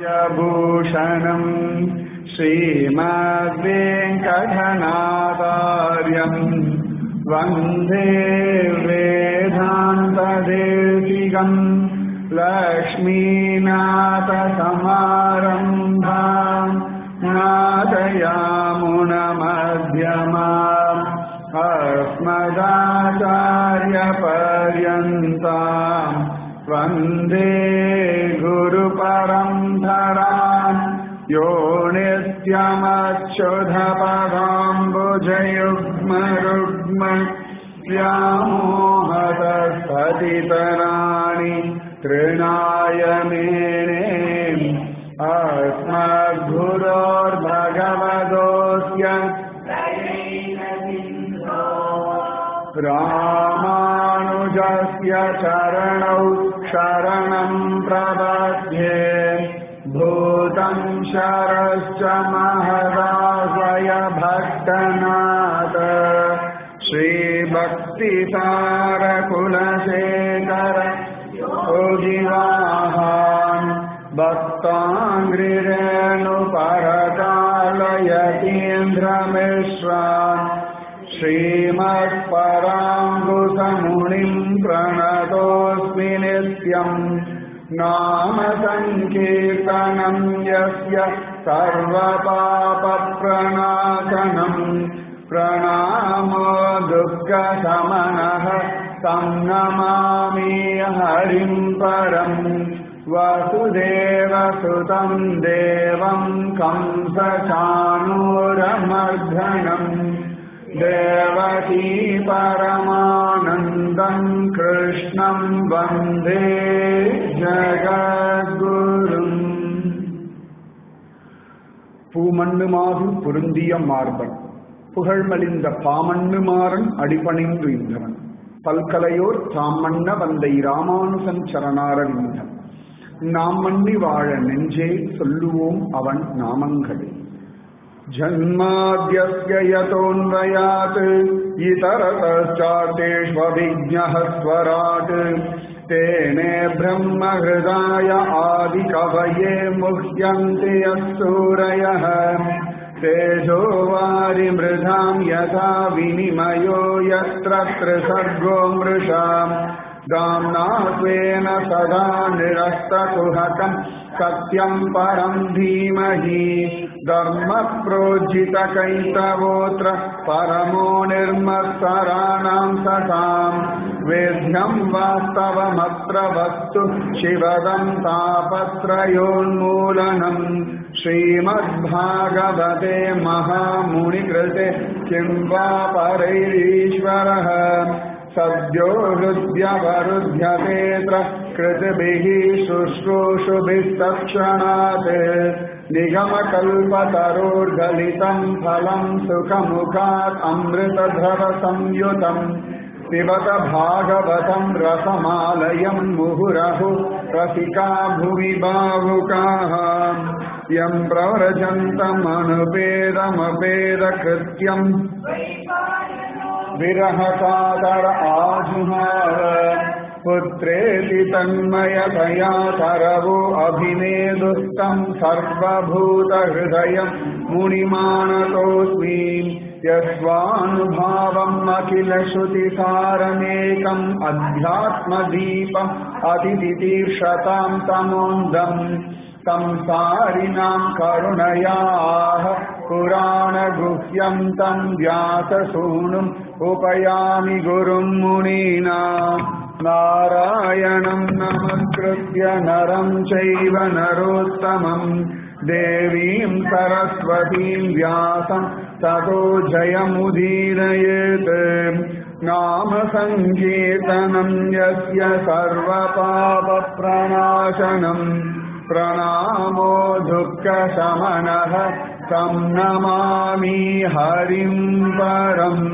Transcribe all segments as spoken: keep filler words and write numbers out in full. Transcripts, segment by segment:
भूषणम् श्रीमद्वेङ्कटनाथार्यम् वन्दे वेदान्तदेशिकम् लक्ष्मीनाथसमारम्भाम् नाथयामुनमध्यमाम् अस्मदाचार्यपर्यन्ताम् वन्दे गुरुपरम्पराम् यो नित्यमच्युतपदाम्बुजयुग्मरुग्म व्यामोहतस्फटितराणि तृणाय मेने अस्मद्गुरोर्भगवतोऽस्य रामानुजस्य चरणौ शरणं प्रपद्ये भूतं शरश्च महदाशय भक्तनाथ श्रीभक्तिसारकुलशेखर योगिवाहान् भक्ताङ्घ्रिरेणुपरकालयतीन्द्रमिश्रान् श्रीमत्पराङ्कुशमुनिं प्रणतोऽस्मि नित्यम् नाम संकीर्तनं यस्य सर्वपापप्रणाशनम् प्रणामो दुःखशमनः तं नमामि हरिं परम् वसुदेवसुतं देवं कंसचाणूरमर्दनम् देवकी परमानन्दं कृष्णं वन्दे ஜகத்குரும். பூமண்ணுமாகு பொருந்திய மார்பன் புகழ்மலிந்த பாமண்ணுமாறன் அடிபணிந்து இந்தவன் பல்கலையோர் தாமண்ண வந்தை ராமானுசன் சரணாரவிந்தன் நாம் மண்ணி வாழ நெஞ்சே சொல்லுவோம் அவன் நாமங்களே. ஜன்மாத்யஸ்ய யதோன்வயாத் இதரதச்சார்த்தேஷ்வபிஜ்ஞः ஸ்வராட் தேனே பிரம்ம ஹ்ருதாய ஆதி கவயே முஹ்யந்தி யஸ்சூரயः தேஜோ வாரி மிருதாம் யதா விநிமயோ யத்ர த்ரிசர்கோ மிருஷாம் தாம்னா ஸ்வேன சதா நிரஸ்தகுஹகம் சத்யம் பரம் தீமஹி தர்ம ப்ரோஜித கைதவோத்ர பரமோ நிர்மத்சராணாம் சதாம் வேத்யம் வாஸ்தவமத்ர வஸ்து சிவதம் தாபத்ரயோன்மூலனம் ஸ்ரீமத்பாகவதே மகாமுனிகிருதே கிம் வா பரைரீஸ்வரः सद्यो हृद्यवरुध्यतेऽत्र कृतिभिः शुश्रूषुभिः तत्क्षणात् निगमकल्पतरोर्गलितं फलं सुखमुखात् अमृतद्रवसंयुतं पिबत भागवतं रसमालयं मुहुरहो रसिका भुवि भावुकाः यं प्रव्रजन्तमनुपेदमपेदकृत्यम् विरहकातर आजुहार पुत्रेति तन्मयतया तरवो अभिनेदुस्तं सर्वभूतहृदयं मुनिमानतोऽस्मि यस्वानुभावम् अखिलश्रुतिसारमेकम् अध्यात्मदीपम् अतितितीर्षतां तमोन्दम् संसारिणां करुणयाः पुराणगुह्यं तं व्याससूनुम् उपयामि गुरुं मुनीनाम् नारायणं नमस्कृत्य नरं चैव नरोत्तमं देवीं सरस्वतीं व्यासं ततो जयमुदीरयेत् नाम संकीर्तनं यस्य सर्वपापप्रणाशनम् प्रणामो दुःखशमनः तं नमामि हरिं परम्.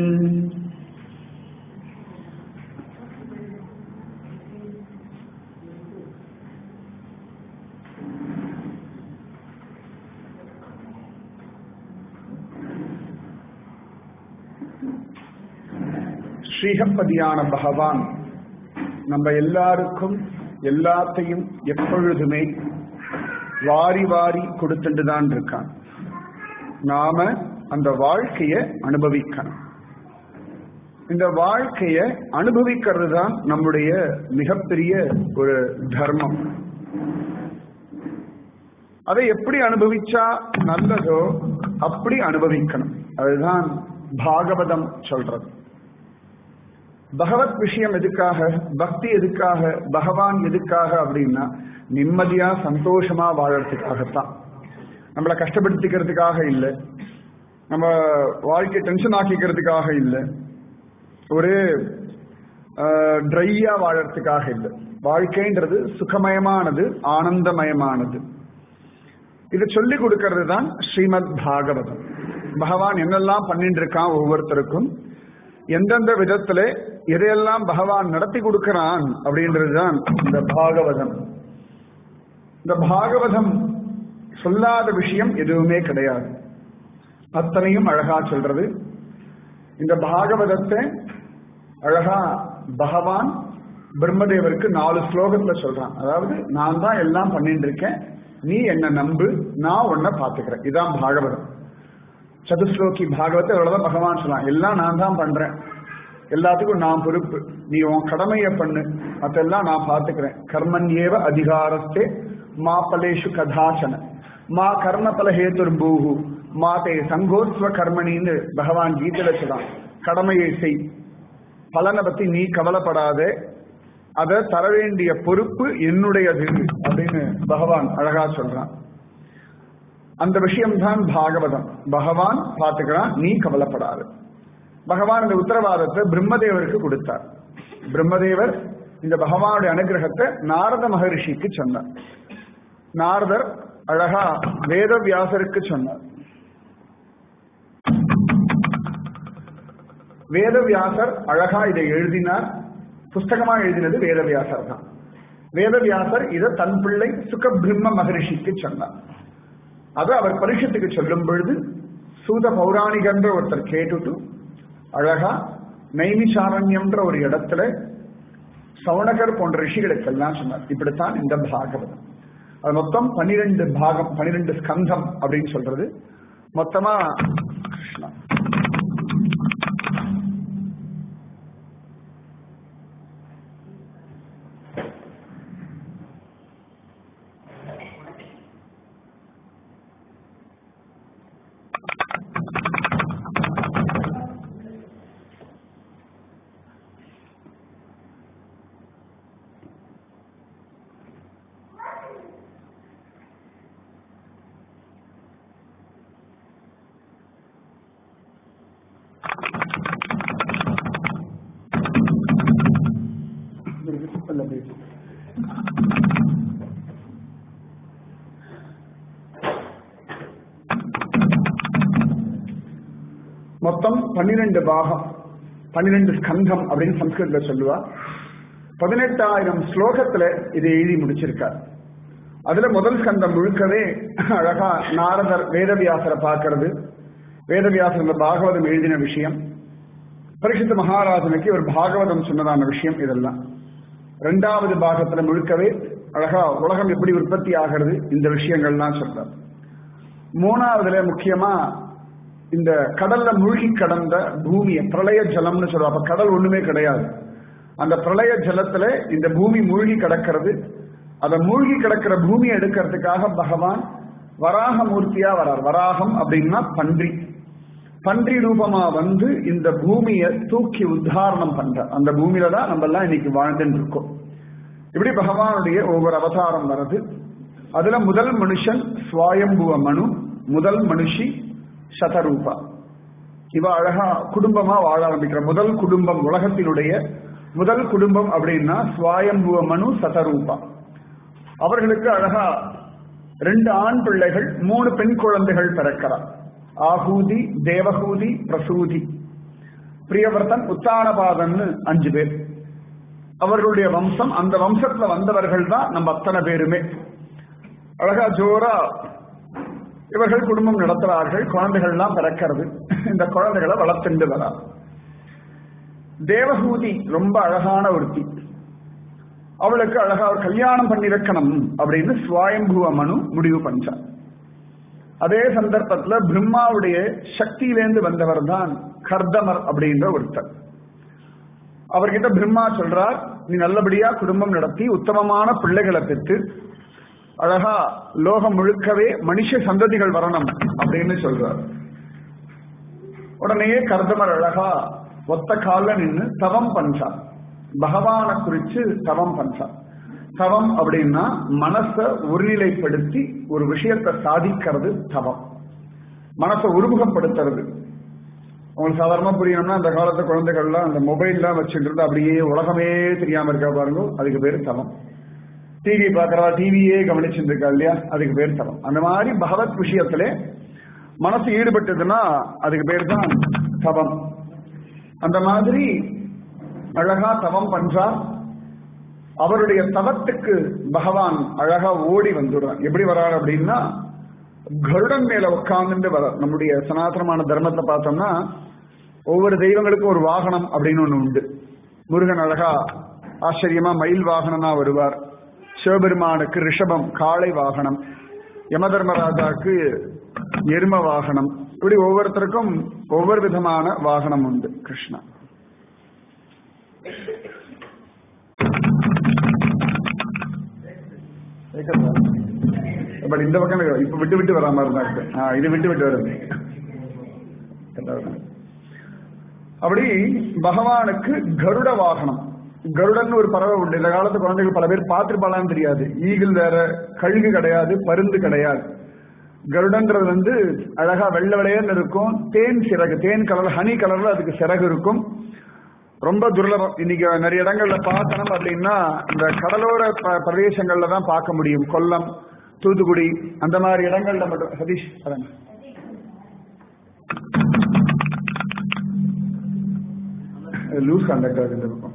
ஸ்ரீஹப்பதியான பகவான் நம்ம எல்லாருக்கும் எல்லாத்தையும் எப்பொழுதுமே வாரி வாரி கொடுத்துட்டு தான் இருக்கான். நாம அந்த வாழ்க்கையை அனுபவிக்கணும். இந்த வாழ்க்கையை அனுபவிக்கிறது தான் நம்முடைய மிகப்பெரிய ஒரு தர்மம். அதை எப்படி அனுபவிச்சா நல்லதோ அப்படி அனுபவிக்கணும். அதுதான் பாகவதம் சொல்றது. பகவத் விஷயம் எதுக்காக, பக்தி எதுக்காக, பகவான் எதுக்காக அப்படின்னா நிம்மதியா சந்தோஷமா வாழறதுக்காகத்தான். நம்மளை கஷ்டப்படுத்திக்கிறதுக்காக இல்லை, நம்ம வாழ்க்கை டென்ஷன் ஆக்கிக்கிறதுக்காக இல்லை, ஒரு ட்ரையா வாழறதுக்காக இல்லை. வாழ்க்கைன்றது சுகமயமானது, ஆனந்தமயமானது. இதை சொல்லி கொடுக்கறது தான் ஸ்ரீமத் பாகவதம். பகவான் என்னெல்லாம் பண்ணிட்டு இருக்கான், ஒவ்வொருத்தருக்கும் எந்தெந்த விதத்துல எதையெல்லாம் பகவான் நடத்தி கொடுக்கிறான் அப்படின்றதுதான் இந்த பாகவதம். இந்த பாகவதம் சொல்லாத விஷயம் எதுவுமே கிடையாது. அத்தனையும் அழகா சொல்றது. இந்த பாகவதத்தை அழகா பகவான் பிரம்மதேவருக்கு நாலு ஸ்லோகத்துல சொல்றான். அதாவது நான் தான் எல்லாம் பண்ணிட்டு இருக்கேன், நீ என்ன நம்பு, நான் உன்னை பாத்துக்கிறேன். இதான் பாகவதம். சதுஸ்லோகி பாகவத்தை அவ்வளவுதான் பகவான் சொல்லலாம். எல்லாம் நான் தான் பண்றேன், எல்லாத்துக்கும் நான் பொறுப்பு, நீ உன் கடமையை பண்ணு, அதெல்லாம் நான் பாத்துக்கிறேன். கர்மன்யேவ அதிகாரஸ்தே மா பலேஷு கதாசன மா கர்ணபலஹேதுர் பூஹு மாதே சங்கோத்ஸ்வ கர்மணின்னு பகவான் கீதையில சொல்றான். கடமையை செய், பலனை பத்தி நீ கவலைப்படாதே, அதை தர வேண்டிய பொறுப்பு என்னுடையது அப்படின்னு பகவான் அழகா சொல்றான். அந்த விஷயம்தான் பாகவதம். பகவான் பார்த்துக்கிறான், நீ கவலைப்படாது. பகவான் இந்த உத்தரவாதத்தை பிரம்மதேவருக்கு கொடுத்தார். பிரம்மதேவர் இந்த பகவானுடைய அனுகிரகத்தை நாரத மகரிஷிக்கு சொன்னார். நாரதர் அழகா வேதவியாசருக்கு சொன்னார். வேதவியாசர் அழகா இதை எழுதினார். புஸ்தகமா எழுதினது வேதவியாசர் தான். வேதவியாசர் இதை தன் பிள்ளை சுகபிரம்ம மகரிஷிக்கு சொன்னார். அது அவர் பரிஷத்துக்கு சொல்லும் பொழுது சூத பௌராணிகன்ற ஒருத்தர் கேட்டுட்டு அழகா நைமிசாரண்யம்ன்ற ஒரு இடத்துல சவுனகர் போன்ற ரிஷிகளுக்கெல்லாம் சொன்னார். இப்படித்தான் இந்த பாகவதம். அது மொத்தம் பனிரெண்டு பாகம், பனிரெண்டு ஸ்கந்தம் அப்படின்னு சொல்றது. மொத்தமா கிருஷ்ணா மொத்தம் பன்னிரண்டு பாகம், பன்னிரண்டு ஸ்கந்தம் அப்படின்னு சம்ஸ்கிருதத்துல சொல்லுவா. பதினெட்டாயிரம் ஸ்லோகத்துல இதை எழுதி முடிச்சிருக்கார். அதுல முதல் ஸ்கந்தம் முழுக்கவே அழகா நாரதர் வேதவியாசரை பார்க்கறது, வேதவியாசர் இந்த பாகவதம் எழுதின விஷயம், பரீட்சித் மகாராஜனுக்கு ஒரு பாகவதம் சொன்னதான விஷயம், இதெல்லாம். இரண்டாவது பாகத்துல முழுக்கவே அழகா உலகம் எப்படி உற்பத்தி ஆகிறது இந்த விஷயங்கள்லாம் சொல்றார். மூணாவதுல முக்கியமா இந்த கடல்ல மூழ்கி கடந்த பூமியை பிரளய ஜலம்னு சொல்றோம். அப்ப கடல் ஒண்ணுமே கிடையாது. அந்த பிரளய ஜலத்துல இந்த பூமி மூழ்கி கிடக்கிறது. அதை மூழ்கி கிடக்கிற பூமியை எடுக்கிறதுக்காக பகவான் வராக மூர்த்தியா வரார். வராகம் அப்படின்னா பன்றி. பன்றி ரூபமா வந்து இந்த பூமியை தூக்கி உத்தாரணம் பண்ற. அந்த பூமியில தான் நம்ம எல்லாம் இன்னைக்கு வாழ்ந்துட்டு இருக்கோம். இப்படி பகவானுடைய ஒவ்வொரு அவதாரம் வருது. அதுல முதல் மனுஷன் ஸ்வயம்புவ மனு, முதல் மனுஷி சதரூபா. இவ அழகா குடும்பமா வாழ ஆரம்பிக்கிற முதல் குடும்பம், உலகத்தினுடைய முதல் குடும்பம் அப்படின்னா ஸ்வயம்புவ மனு சதரூபா. அவர்களுக்கு அழகா ரெண்டு ஆண் பிள்ளைகள், மூணு பெண் குழந்தைகள் பிறக்கிறார். ஆகூதி, தேவகூதி, பிரசூதி, பிரியவர்த்தன், உத்தானபாதன்னு அஞ்சு பேர். அவர்களுடைய வம்சம், அந்த வம்சத்துல வந்தவர்கள் தான் நம்ம அத்தனை பேருமே. அழகா ஜோரா இவர்கள் குடும்பம் நடத்துறார்கள். குழந்தைகள்லாம் பிறக்கிறது. இந்த குழந்தைகளை வளர்த்துண்டு வரா. தேவகூதி ரொம்ப அழகான ஒருத்தி. அவளுக்கு அழகா ஒரு கல்யாணம் பண்ணி வைக்கணும் அப்படின்னு ஸ்வயம்புவ மனு முடிவு பண்ணார். அதே சந்தர்ப்பத்துல பிரம்மாவுடைய சக்தியிலேந்து வந்தவர் தான் கர்தமர் அப்படின்ற ஒருத்தர். அவர்கிட்ட பிரம்மா சொல்றார், நீ நல்லபடியா குடும்பம் நடத்தி உத்தமமான பிள்ளைகளை பெற்று அழகா லோகம் முழுக்கவே மனுஷ சந்ததிகள் வரணும் அப்படின்னு சொல்றார். உடனேயே கர்தமர் அழகா ஒத்த கால நின்று தவம் பண்றார். பகவானை குறிச்சு தவம் பண்றார். தவம் அப்படின்னா மனசை ஒருநிலைப்படுத்தி ஒரு விஷயத்தை சாதிக்கிறது தவம். மனசை ஒருமுகப்படுத்துறது. உங்களுக்கு சாதாரணமா புரியணும்னா அந்த காலத்து குழந்தைகள்லாம் அந்த மொபைல்லாம் வச்சுட்டு இருந்தா அப்படியே உலகமே தெரியாம இருக்கா பாருங்க, அதுக்கு பேரு தவம். டிவி பாக்குறா, டிவியே கவனிச்சுட்டு இருக்கா இல்லையா, அதுக்கு பேர் தவம். அந்த மாதிரி பகவத் விஷயத்துல மனசு ஈடுபட்டதுன்னா அதுக்கு பேர் தான் தவம். அந்த மாதிரி அழகா தவம் பண்றா. அவருடைய தவத்துக்கு பகவான் அழகா ஓடி வந்துடுறான். எப்படி வர்றார் அப்படின்னா கருடன் மேல உட்கார்ந்து வர. நம்முடைய சனாதனமான தர்மத்தை பார்த்தோம்னா ஒவ்வொரு தெய்வங்களுக்கும் ஒரு வாகனம் அப்படின்னு ஒண்ணு உண்டு. முருகன் அழகா ஆச்சரியமா மயில் வாகனமா வருவார். சிவபெருமானுக்கு ரிஷபம் காளை வாகனம், யமதர்மராஜாக்கு எரும வாகனம், இப்படி ஒவ்வொருத்தருக்கும் ஒவ்வொரு விதமான வாகனம் உண்டு. கிருஷ்ணா பட் இந்த பக்கம் இப்ப விட்டு விட்டு வர மாதிரி தான் இருக்கு. இது விட்டு விட்டு வருது. அப்படி பகவானுக்கு கருட வாகனம். கருடன் ஒரு பறவை உண்டு. இந்த காலத்து குழந்தைகள் பல பேர் பார்த்துருப்பாளான்னு தெரியாது. ஈகிள் வேற, கழுகு கிடையாது, பருந்து கிடையாது. கருடன்றது வந்து அழகா வெள்ளை வெள்ளையன்னு இருக்கும். தேன் சிறகு, தேன் கலர், ஹனி கலர்ல அதுக்கு சிறகு இருக்கும். ரொம்ப துர்லபம். இன்னைக்கு நிறைய இடங்கள்ல பார்க்கணும் அப்படின்னா இந்த கடலோர பிரதேசங்கள்ல தான் பார்க்க முடியும். கொல்லம், தூத்துக்குடி அந்த மாதிரி இடங்கள்ல மட்டும். சதீஷ் அதான் லூஸ் கண்டக்டர் இந்த பக்கம்.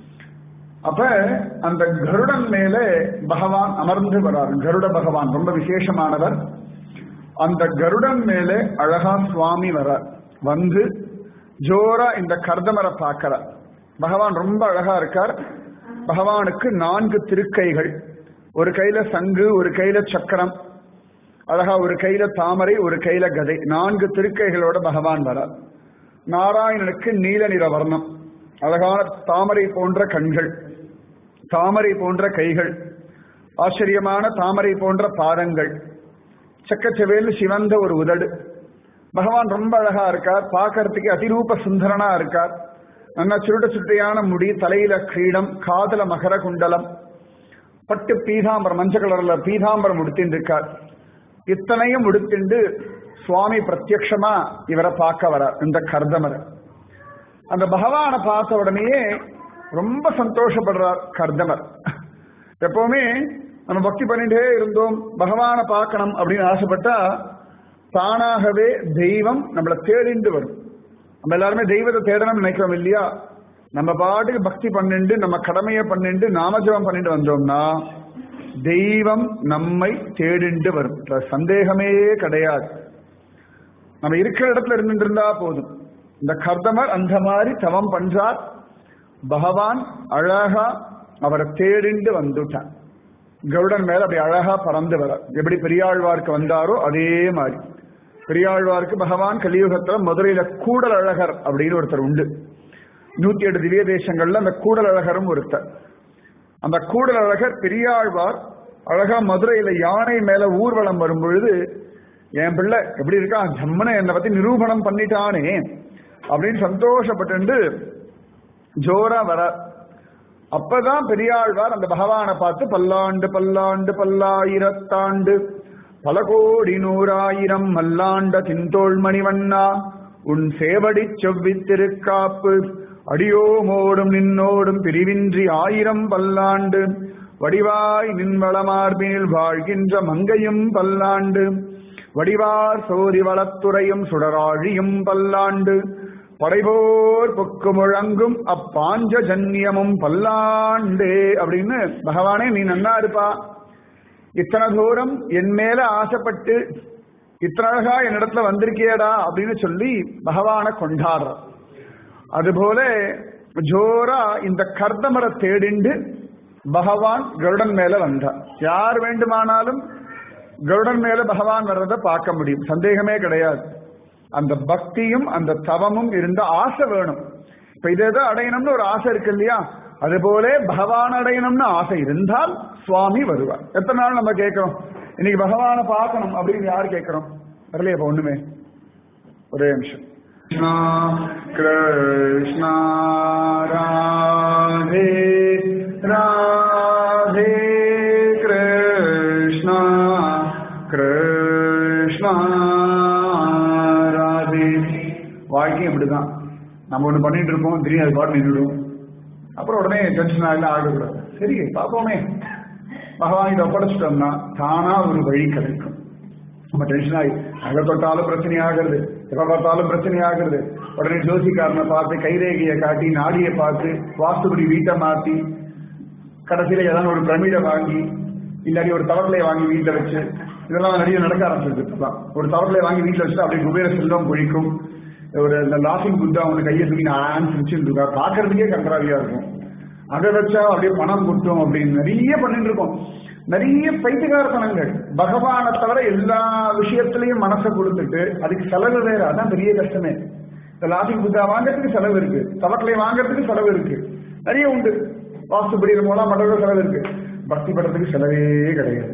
அப்ப அந்த கருடன் மேல பகவான் அமர்ந்து வரார். கருட பகவான் ரொம்ப விசேஷமானவர். அந்த கருடன் மேல அழகா சுவாமி வரார். வந்து ஜோரா இந்த கர்தமரை பார்க்கிறார். பகவான் ரொம்ப அழகா இருக்கார். பகவானுக்கு நான்கு திருக்கைகள், ஒரு கையில சங்கு, ஒரு கையில சக்கரம், அழகா ஒரு கையில தாமரை, ஒரு கையில கதை, நான்கு திருக்கைகளோட பகவான் வரார். நாராயணனுக்கு நீல நிற வர்ணம், அழகான தாமரை போன்ற கண்கள், தாமரை போன்ற கைகள், ஆச்சரியமான தாமரை போன்ற பாதங்கள், செக்கச்செவேல் சிவந்த ஒரு உதடு. பகவான் ரொம்ப அழகா இருக்கார். பார்க்கறதுக்கு அதிரூப சுந்தரனா இருக்கார். நல்ல சுருட்ட சுட்டையான முடி, தலையில கிரீடம், காதல மகர குண்டலம், பட்டு பீதாம்பரம், மஞ்சள் கலர்ல பீதாம்பரம் உடுத்தின்னு இருக்கார். இத்தனையும் உடுத்திண்டு சுவாமி பிரத்யக்ஷமா இவரை பார்க்க வரார், இந்த கர்தமரை. அந்த பகவானை பார்த்த உடனேயே ரொம்ப சந்தோஷப்படுறார் கர்தமர். எப்பவுமே நம்ம பக்தி பண்ணிட்டே இருந்தோம், பகவானை பார்க்கணும் அப்படின்னு ஆசைப்பட்டா தானாகவே தெய்வம் நம்மளை தேடிண்டு வரும். நம்ம எல்லாருமே தெய்வத்தை தேடணும்னு நினைக்கிறோம் இல்லையா? நம்ம பாட்டுக்கு பக்தி பண்ணிட்டு நம்ம கடமையை பண்ணிட்டு நாமஜபம் பண்ணிட்டு வந்தோம்னா தெய்வம் நம்மை தேடிண்டு வரும். சந்தேகமே கிடையாது. நம்ம இருக்கிற இடத்துல இருந்துட்டு இருந்தா போதும். இந்த கர்தமர் அந்த மாதிரி தவம் பண்றார். பகவான் அழகா அவரை தேடிண்டு வந்துட்டான். கருடன் மேல அப்படி அழகா பறந்து வர. எப்படி பெரியாழ்வாருக்கு வந்தாரோ அதே மாதிரி பெரியாழ்வாருக்கு பகவான் கலியுகத்துல மதுரையில கூடல் அழகர் அப்படின்னு ஒருத்தர் உண்டு. நூத்தி எட்டு திவ்ய தேசங்கள்ல அந்த கூடல் அழகரும் ஒருத்தர். அந்த கூடல் அழகர் பெரியாழ்வார் அழகா மதுரையில யானை மேல ஊர்வலம் வரும் பொழுது, என் பிள்ளை எப்படி இருக்கா, ஜம்மனை என்னை பத்தி நிரூபணம் பண்ணிட்டானே அப்படின்னு சந்தோஷப்பட்டு ஜோரா வர. அப்பதான் பெரியாழ்வார் அந்த பகவானை பார்த்து பல்லாண்டு பல்லாண்டு பல்லாயிரத்தாண்டு பல கோடி நூறாயிரம் மல்லாண்ட தின்தோள் மணிவண்ணா உன் சேவடி செவ்வி திருக்காப்பு அடியோமோடும் நின்னோடும் பிரிவின்றி ஆயிரம் பல்லாண்டு வடிவாய் நின்வளமார்பினில் வாழ்கின்ற மங்கையும் பல்லாண்டு வடிவார் சோதி வளத்துறையும் சுடராழியும் பல்லாண்டு படைபோர் பொக்கு முழங்கும் அப்பாஞ்ச ஜன்யமும் பல்லாண்டே அப்படின்னு பகவானே நீ நன்னா இருப்பா, இத்தனை தூரம் என் மேல ஆசைப்பட்டு இத்தனை அழகா என்னிடத்துல வந்திருக்கியடா அப்படின்னு சொல்லி பகவானை கொண்டாடுற. அதுபோல ஜோரா இந்த கர்தமரை தேடிண்டு பகவான் கருடன் மேல வந்தார். யார் வேண்டுமானாலும் கருடன் மேல பகவான் வர்றதை பார்க்க முடியும், சந்தேகமே கிடையாது. அந்த பக்தியும் அந்த தவமும் இருந்த ஆசை வேணும். இப்ப இதை அடையணும்னு ஒரு ஆசை இருக்கு இல்லையா, அதுபோல பகவான் அடையணும்னு ஆசை இருந்தால் சுவாமி வருவார். எத்தனை நாள் நம்ம கேட்கிறோம் இன்னைக்கு பகவானை பார்க்கணும் அப்படின்னு, யார் கேட்கிறோம்? வரலையே இப்ப ஒண்ணுமே. ஒரே நிமிஷம். கிருஷ்ணா ராதே ராதே கிருஷ்ணா கிருஷ்ணா ராதே. வாழ்க்கையும் இப்படிதான், நம்ம ஒண்ணு பண்ணிட்டு இருப்போம், திடீர்னு அது பாட்டு நின்றுடும், அப்புறம் உடனே டென்ஷன் ஆகல ஆகக்கூடாது. சரி பார்ப்போமே, பகவான் இதை ஒப்படைச்சிட்டோம்னா தானா ஒரு வழி கிடைக்கும். நம்ம டென்ஷன் ஆகி அங்க தொட்டாலும் பிரச்சனை ஆகிறது, எப்ப பார்த்தாலும் பிரச்சனை ஆகிறது. உடனே ஜோசிக்காரனை பார்த்து கைரேகையை காட்டி நாடியை பார்த்து வாஸ்துபடி வீட்டை மாத்தி கடைசியில ஏதாவது ஒரு பிரமிடை வாங்கி இல்லாட்டி ஒரு தவக்கலையை வாங்கி வீட்டுல வச்சு, இதெல்லாம் நிறைய நடக்க ஆரம்பிச்சிருக்கு. ஒரு தவக்கலையை வாங்கி வீட்டுல வச்சுட்டு அப்படியே குபேர செல்வம் பொழிக்கும். ஒரு இந்த லாஃபிங் புத்தா அவங்க கையை தூக்கி நான் வச்சுருக்கா பாக்குறதுக்கே கண்டராவியா இருக்கும். அதை வச்சா அப்படியே பணம் கொடுத்தோம் அப்படின்னு நிறைய பண்ணிட்டு இருக்கோம். நிறைய பைத்தியகாரத்தனங்கள். பகவானை தவிர எல்லா விஷயத்திலையும் மனசை கொடுத்துட்டு அதுக்கு செலவு வேற, அதான் பெரிய கஷ்டமே. இந்த லாஃபிங் புத்தா வாங்கறதுக்கு செலவு இருக்கு, தவக்கலை வாங்கறதுக்கு செலவு இருக்கு, நிறைய உண்டு. வாஸ்துபடி மூலம் மற்ற செலவு இருக்கு. பக்தி படத்துக்கு செலவே கிடையாது,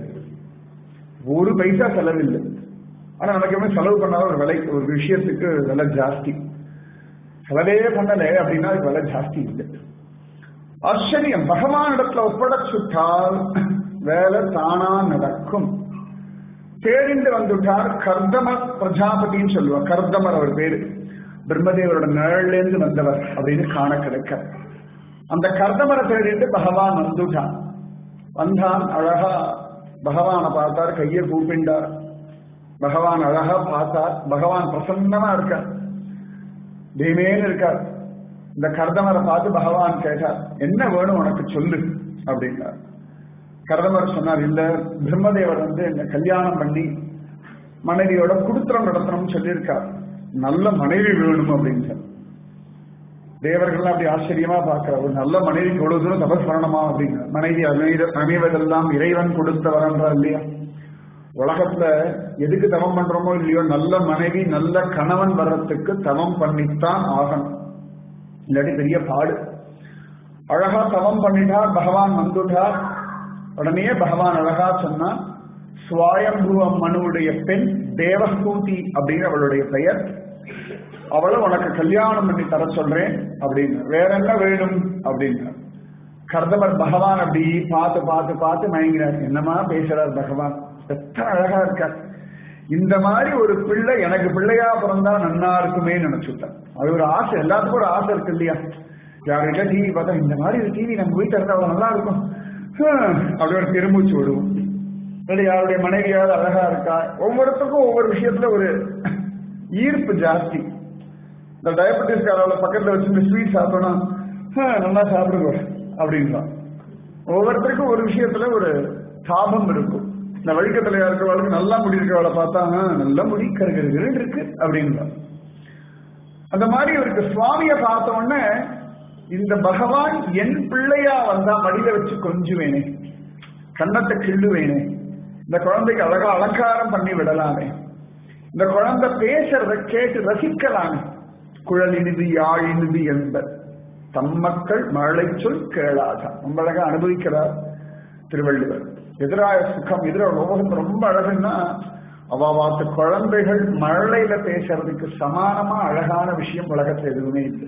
ஒரு பைசா செலவு இல்லை. ஆனா நமக்கு எப்படி செலவு பண்ணாலும் ஒரு விலை, ஒரு விஷயத்துக்கு விலை ஜாஸ்தி. செலவே பண்ணல அப்படின்னா அதுக்கு விலை ஜாஸ்தி இல்லை. ஆச்சரியம், பகவான் இடத்துல ஒப்படைச்சுட்டால் வேலை தானா நடக்கும். தேடிண்டு வந்துட்டார். கர்தமர் பிரஜாபதினு சொல்லுவார். கர்தமர் அவர் பேரு, பிரம்மதேவரோட நிழலேந்து வந்தவர் அப்படின்னு காண கிடைக்க. அந்த கர்தமரை தேடிட்டு பகவான் வந்துட்டான். வந்தான், அழகா பகவானை பார்த்தார், கையை கூப்பிண்டார். பகவான் அழகா பார்த்தார். பகவான் பிரசன்னமா இருக்கார், தீமேன்னு இருக்கார். இந்த கர்தமரை பார்த்து பகவான் கேட்டார், என்ன வேணும் உனக்கு சொல்லு அப்படின்னார். கர்தமர் சொன்னார், இல்ல பிரம்மதேவர் வந்து இந்த கல்யாணம் பண்ணி மனைவியோட குடுத்தரம் நடத்தணும்னு சொல்லியிருக்கார், நல்ல மனைவி வேணும் அப்படின்னு. தேவர்கள் அப்படி ஆச்சரியமா பார்க்கிற, ஒரு நல்ல மனைவிக்கு எவ்வளவு தூரம் தபஸ் பண்ணணுமா அப்படிங்கிற. மனைவி அமைத அமைவதெல்லாம் இறைவன் கொடுத்த வரன்றா இல்லையா? உலகத்துல எதுக்கு தவம் பண்றோமோ இல்லையோ, நல்ல மனைவி நல்ல கணவன் வர்றதுக்கு தவம் பண்ணித்தான் ஆகணும், இல்லாட்டி பெரிய பாடு. அழகா தவம் பண்ணிட்டார், பகவான் வந்துட்டார். உடனே பகவான் அழகா சொன்னா, சுவாயம்புவ மனுவுடைய பெண் தேவகூதி அப்படின்னு அவளுடைய பெயர், அவளை உனக்கு கல்யாணம் பண்ணி தர சொல்றேன் அப்படின்னு. வேற என்ன வேணும் அப்படின்னு கர்தமர் பகவான் அப்படி பார்த்து பார்த்து பார்த்து மயங்கினார். என்னமா பேசுறார் பகவான், எத்தனை அழகா இருக்கார். இந்த மாதிரி ஒரு பிள்ளை எனக்கு பிள்ளையா பிறந்தா நன்னா இருக்குமே நினைச்சுட்டார். அது ஒரு ஆசை, எல்லாத்துக்கும் ஒரு ஆசை இருக்கு இல்லையா? யார்கிட்ட டிவி பார்த்தா இந்த மாதிரி ஒரு டிவி நம்ம வீட்டுல இருந்தா நல்லா இருக்கும் அப்படி ஒரு பெருமூச்சு விடுவோம். இல்லை யாருடைய மனைவியாவது அழகா இருக்கா, ஒவ்வொருத்தருக்கும் ஒவ்வொரு விஷயத்துல ஒரு ஈர்ப்பு ஜாஸ்தி. இந்த டயபெட்டிஸ் காரோட பக்கத்துல வச்சு ஸ்வீட் சாப்பிடணும், நல்லா சாப்பிடுங்க அப்படின்னா ஒவ்வொருத்தருக்கும் ஒரு விஷயத்துல ஒரு தாபம் இருக்கும். இந்த வழிக்கத்திலையா இருக்கிறவளுக்கு நல்லா முடி இருக்கிறவளை பார்த்தா நல்ல முடி கருகருன்னு இருக்கு அப்படின்னா. அந்த மாதிரி இவருக்கு சுவாமியை பார்த்த உடனே இந்த பகவான் என் பிள்ளையா வந்தா மடியில வச்சு கொஞ்சுவேனே, கண்ணத்தை கிள்ளுவேனே, இந்த குழந்தைக்கு அழகா அலங்காரம் பண்ணி விடலாமே, இந்த குழந்தை பேசுறத கேட்டு ரசிக்கலாமே. குழல் இனிது யாழ் இனிது என்பர் தம்மக்கள் மழை சொல் கேளாக. ரொம்ப அழகா அனுபவிக்கிறார் திருவள்ளுவர். எதிராய சுகம், எதிர உலகத்து ரொம்ப அழகுன்னா அவாவாத்து குழந்தைகள் மழையில பேசுறதுக்கு சமானமா அழகான விஷயம் உலகத்துல எதுவுமே இல்லை.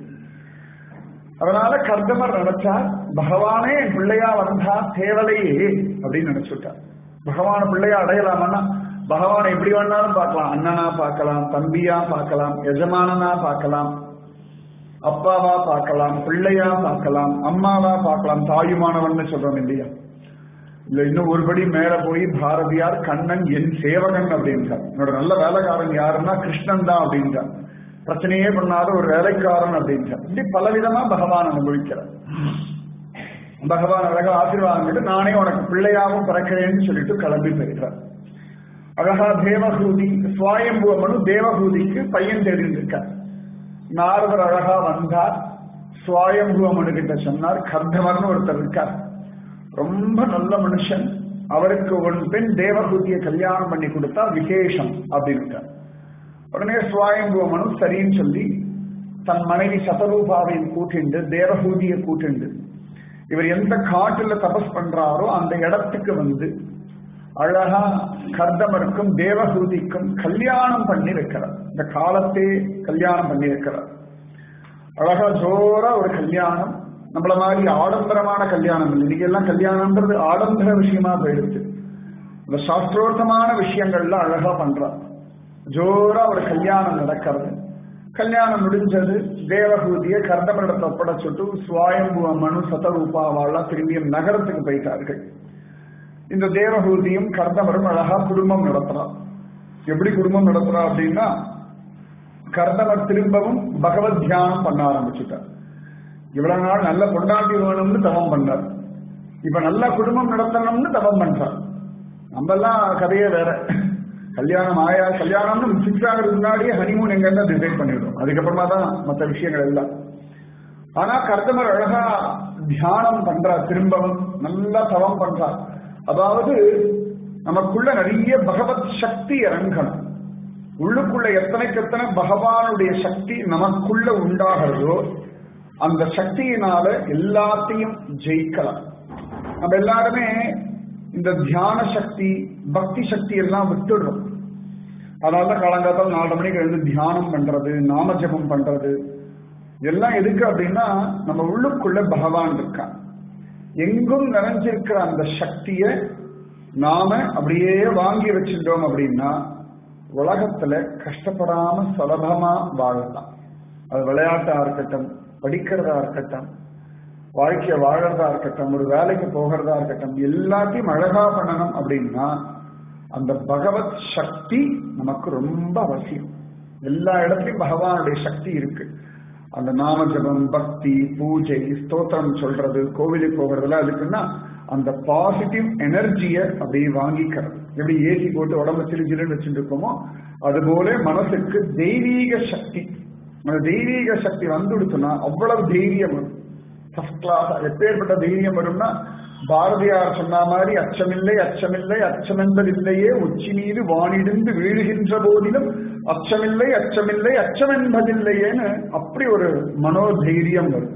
அதனால கர்தமர் நினைச்சார், பகவானே என் பிள்ளையா வந்தா தேவலையே அப்படின்னு நினைச்சுட்டார். பகவான பிள்ளையா அடையலாமன்னா பகவானை எப்படி வேணாலும் பார்க்கலாம், அண்ணனா பார்க்கலாம், தம்பியா பார்க்கலாம், எஜமானனா பார்க்கலாம், அப்பாவா பார்க்கலாம், பிள்ளையா பார்க்கலாம், அம்மாவா பார்க்கலாம், தாயுமானவன் சொல்றோம் இல்லையா? இல்ல இன்னும் ஒருபடி மேல போய் பாரதியார் கண்ணன் என் சேவகன் அப்படின்றார். என்னோட நல்ல வேலைக்காரன் யாருன்னா கிருஷ்ணன் தான் அப்படின்றார். பிரச்சனையே பண்ணாத ஒரு வேலைக்காரன் அப்படின்றார். இப்படி பலவிதமா பகவான் அனுபவிக்கிறார். பகவான் அழகா ஆசீர்வாதம், நானே உனக்கு பிள்ளையாவும் பிறக்கிறேன்னு சொல்லிட்டு கிளம்பி போயிட்டார். அழகா தேவகூதி, சுவாயம்புவ மனு தேவகூதிக்கு பையன் தேடிட்டு இருக்கார். நாரதர் அழகா வந்தார். சுவாயம்புவ மனு கிட்ட சொன்னார், கர்தமர்னு ஒருத்தர் இருக்கார், ரொம்ப நல்ல மனுஷன், அவருக்கு ஒரு பெண் தேவஹூதியை கல்யாணம் பண்ணி கொடுத்தா விசேஷம் அப்படின்னு. உடனே சுவாயம்புவ மனு சரின்னு சொல்லி தன் மனைவி சதரூபாவையும் கூட்டிண்டு தேவஹூதியை கூட்டிண்டு இவர் எந்த காட்டுல தபஸ் பண்றாரோ அந்த இடத்துக்கு வந்து அழகா கர்தமருக்கும் தேவஹூதிக்கும் கல்யாணம் பண்ணி வைக்கிறார். இந்த காலத்தே கல்யாணம் பண்ணி வைக்கிறார். அழகா ஜோரா ஒரு கல்யாணம். நம்மள மாதிரி ஆடம்பரமான கல்யாணம் இல்லை. இன்னைக்கு எல்லாம் கல்யாணம்ன்றது ஆடம்பர விஷயமா போயிடுச்சு. இந்த சாஸ்திரோர்த்தமான விஷயங்கள்ல அழகா பண்றார். ஜோரா ஒரு கல்யாணம் நடக்கிறது. கல்யாணம் முடிஞ்சது. தேவஹூதியை கர்தமரிடத்தை ஒப்படைச்சுட்டு சுவாயம்புவ மனு சதரூபாவாலாம் திரும்பியும் நகரத்துக்கு போயிட்டார்கள். இந்த தேவஹூதியும் கர்தமரும் அழகா குடும்பம் நடத்துறார். எப்படி குடும்பம் நடத்துறா அப்படின்னா, கர்தமர் திரும்பவும் பகவத் தியானம் பண்ண ஆரம்பிச்சுட்டார். இவ்வளவு நாள் நல்ல கொண்டாட்டி வேணும்னு தவம் பண்ணார். இப்ப நல்ல குடும்பம் நடத்தணும்னு தவம் பண்றார். நம்ம எல்லாம் கதையே வேற. கல்யாணம் ஆயா கல்யாணம்னு பிக்ஸ் ஆகிறதுக்கு முன்னாடியே ஹனிமூன் எங்கன்னா டிசைட் பண்ணிடுறோம். அதுக்கப்புறமா தான் மற்ற விஷயங்கள் எல்லாம். ஆனா கர்தமர் அழகா தியானம் பண்றார். திரும்பவும் நல்லா தவம் பண்றார். அதாவது நமக்குள்ள நிறைய பகவத் சக்தி இறங்கணும். உள்ளுக்குள்ள எத்தனைக்கு எத்தனை பகவானுடைய சக்தி நமக்குள்ள உண்டாகிறதோ அந்த சக்தியினால எல்லாத்தையும் ஜெயிக்கலாம். நம்ம எல்லாருமே இந்த தியான சக்தி பக்தி சக்தி எல்லாம் விட்டுடுறோம். அதனாலதான் காலங்காத்தால் நாலு மணிக்கு எழுந்து தியானம் பண்றது, நாம ஜபம் பண்றது எல்லாம் எதுக்கு அப்படின்னா, நம்ம உள்ளுக்குள்ள பகவான் இருக்கான். எங்கும் நிறைஞ்சிருக்கிற அந்த சக்தியை நாம அப்படியே வாங்கி வச்சிருந்தோம் அப்படின்னா உலகத்துல கஷ்டப்படாம சுலபமா வாழலாம். அது விளையாட்டா இருக்கட்டும், படிக்கிறதா இருக்கட்டும், வாழ்க்கைய வாழறதா இருக்கட்டும், ஒரு வேலைக்கு போகிறதா இருக்கட்டும், எல்லாத்தையும் அழகா பண்ணணும் அப்படின்னா அந்த பகவத் சக்தி நமக்கு ரொம்ப அவசியம். எல்லா இடத்துலயும் பகவானுடைய சக்தி இருக்கு. அந்த நாம ஜபம், பக்தி, பூஜை, ஸ்தோத்திரம் சொல்றது, கோவிலுக்கு போகிறதுல அதுக்குன்னா அந்த பாசிட்டிவ் எனர்ஜியை அப்படியே வாங்கிக்கிறது. எப்படி ஏசி போட்டு உடம்பு சிறு சிறுன்னு வச்சுட்டு இருக்கோமோ அதுபோல மனசுக்கு தெய்வீக சக்தி, அந்த தெய்வீக சக்தி வந்துடுச்சுன்னா அவ்வளவு தைரியம் வரும். First class. எப்பேற்பட்ட தைரியம் வரும்னா, பாரதியார் சொன்ன மாதிரி அச்சமில்லை அச்சமில்லை அச்சமென்பதில்லையே உச்சி மீது வானிடிந்து வீழுகின்ற போதிலும் அச்சமில்லை அச்சமில்லை அச்சமென்பதில்லையேன்னு அப்படி ஒரு மனோதைரியம் வரும்.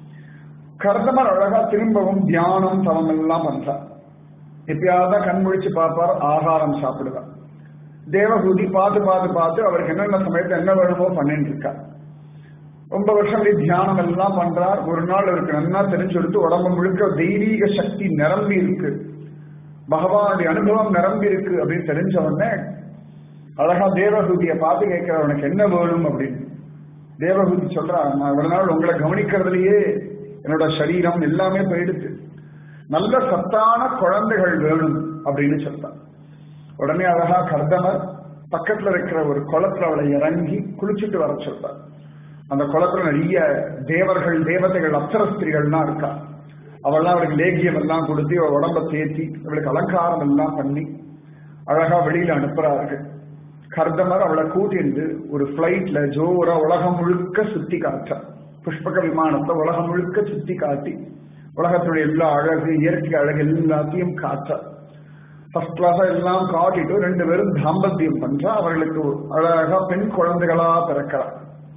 கர்தமர் அழகா திரும்பவும் தியானம் தவம் எல்லாம் பண்றார். எப்பயாவது கண் முழிச்சு பார்ப்பார், ஆகாரம் சாப்பிடுவார். தேவஹூதி பார்த்து பார்த்து பார்த்து அவருக்கு என்னென்ன சமயத்தை என்ன வேணுமோ பண்ணிட்டு இருக்கார். ரொம்ப வருஷம் தியானம் எல்லாம் பண்றார். ஒரு நாள் அவருக்கு நல்லா தெரிஞ்சு கொடுத்து உடம்பு முழுக்க தெய்வீக சக்தி நிரம்பி இருக்கு, பகவானுடைய அனுபவம் நிரம்பி இருக்கு அப்படின்னு தெரிஞ்ச உடனே அழகா தேவஹூதியை பார்த்து கேட்கிற, உனக்கு என்ன வேணும் அப்படின்னு. தேவஹூதி சொல்றா, நான் இவ்வளவு நாள் உங்களை கவனிக்கிறதுலயே என்னோட சரீரம் எல்லாமே போயிடுச்சு, நல்ல சத்தான குழந்தைகள் வேணும் அப்படின்னு சொல்றான். உடனே அழகா கர்தமர் பக்கத்துல இருக்கிற ஒரு குளத்துல அவளை இறங்கி குளிச்சுட்டு வர சொல்றார். அந்த குளத்துல நிறைய தேவர்கள், தேவதைகள், அப்சரஸ்திரிகள்லாம் இருக்கா. அவள்லாம் அவளுக்கு லேகியம் எல்லாம் கொடுத்து அவள் உடம்ப தேத்தி அவளுக்கு அலங்காரம் எல்லாம் பண்ணி அழகா வெளியில அனுப்புறார்கள். கர்தமர் அவளை கூட்டிட்டு ஒரு பிளைட்ல ஜோரா உலகம் முழுக்க சுத்தி காட்டார். புஷ்பக விமானத்தை உலகம் முழுக்க சுத்தி காட்டி உலகத்துடைய எல்லா அழகு, இயற்கை அழகு எல்லாத்தையும் காட்டார். ஃபர்ஸ்ட் கிளாஸா எல்லாம் காட்டிட்டு ரெண்டு பேரும் தாம்பத்தியம் பண்றா. அவர்களுக்கு அழகா பெண் குழந்தைகளா பிறக்கிறார்.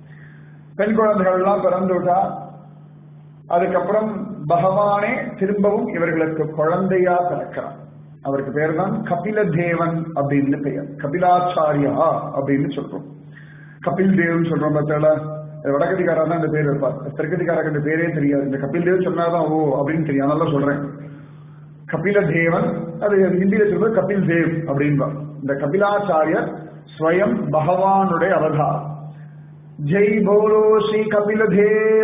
பெண் குழந்தைகள் எல்லாம் பிறந்துட்டா. அதுக்கப்புறம் பகவானே திரும்பவும் இவர்களுக்கு குழந்தையா பிறக்கிறார். அவருக்கு பேர் தான் கபில தேவன் அப்படின்னு பெயர். கபிலாச்சாரியா அப்படின்னு சொல்றோம். கபில் தேவன் சொல்றோம் பார்த்தா, வடகதிகாரா தான் இந்த பேர் இருப்பார். தெற்கதிகாரக்கு இந்த பேரே தெரியாது. இந்த கபில் தேவ் சொன்னாதான் ஓ அப்படின்னு தெரியும். அதனால சொல்றேன் கபில தேவன். அது ஹிந்தியில சொல்றது கபில் தேவ் அப்படின்பா. இந்த கபிலாச்சாரியர் ஸ்வயம் பகவானுடைய அவதாரம். ஜெய் போலோ ஸ்ரீ கபில தேவ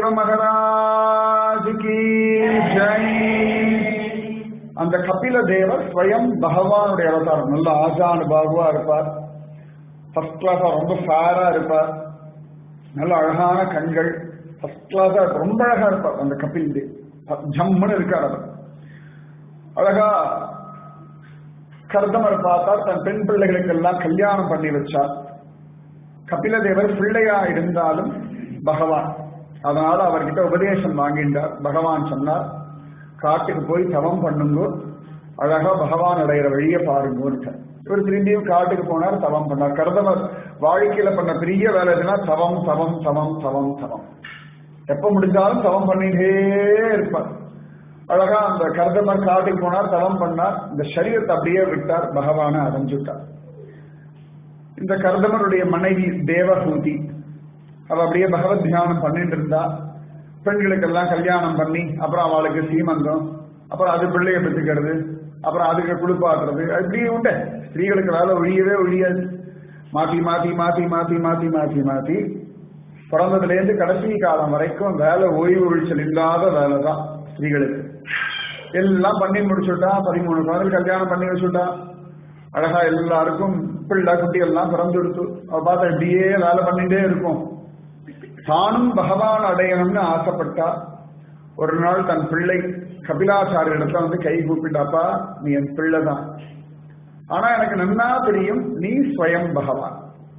மகாராஜ் கி ஜெய். அந்த கபில தேவர் ஸ்வயம் பகவானுடைய அவதாரம். நல்ல ஆஜானுபாகுவா இருப்பார். ஃபர்ஸ்ட் கிளாஸா ரொம்ப ஃபேரா இருப்பார். நல்ல அழகான கண்கள், ஃபர்ஸ்ட் கிளாஸா ரொம்ப அழகா இருப்பார். அந்த கபில் தேவ் ஜம்முன்னு இருக்கார். அவர் அழகா கர்தமர் பார்த்தார். தன் பெண் பிள்ளைகளுக்கு எல்லாம் கல்யாணம் பண்ணி வச்சார். கபில தேவர் பிள்ளையா இருந்தாலும் பகவான், அதனால அவர்கிட்ட உபதேசம் வாங்கிட்டார். பகவான் சொன்னார், காட்டுக்கு போய் தவம் பண்ணுங்க, அழகா பகவான் அடைகிற வழியை பாருங்க. இவர் திரும்பியும் காட்டுக்கு போனார், தவம் பண்ணார். கர்தமர் வாழ்க்கையில பண்ண பெரிய வேலை எதுனா தவம் தவம் தவம் தவம் தவம். எப்ப முடிஞ்சாலும் தவம் பண்ணிட்டே இருப்பார். அழகா அந்த கர்தமர் காட்டுக்கு போனார், தவம் பண்ணார். இந்த சரீரத்தை அப்படியே விட்டார், பகவானை அடைஞ்சுட்டார். இந்த கர்தமருடைய மனைவி தேவஹூதி அவ அப்படியே பகவத் தியானம் பண்ணிட்டு இருந்தா. பெண்களுக்கெல்லாம் கல்யாணம் பண்ணி அப்புறம் அவளுக்கு சீமந்தம், அப்புறம் அது பிள்ளைய பெற்றுக்கிறது, அப்புறம் அதுக்கு குளிப்பாட்டுறது, அப்படியே உண்டு. ஸ்திரீகளுக்கு வேலை ஒழியவே ஒழியாது. மாத்தி மாத்தி மாத்தி மாத்தி மாத்தி மாத்தி மாத்தி பிறந்ததுல இருந்து கடைசி காலம் வரைக்கும் வேலை ஓய்வு ஒழிச்சல் இல்லாத வேலை தான் ஸ்திரீகளுக்கு. எல்லாம் பண்ணி முடிச்சுட்டா, பதிமூணு குழந்தைகள் கல்யாணம் பண்ணி வச்சுட்டா, அழகா எல்லாருக்கும் பிள்ளை குட்டி எல்லாம் பிறந்து எடுத்து அவ பார்த்தா இப்படியே வேலை பண்ணிட்டே இருக்கும். தானும் பகவான் அடையணும்னு ஆசைப்பட்டா. ஒரு நாள் தன் பிள்ளை கபிலாச்சாரிய இடத்துல வந்து கை கூப்பிட்டாப்பா, நீ என் பிள்ளை தான், ஆனா எனக்கு நன்னா தெரியும் நீ ஸ்வயம் பகவான்.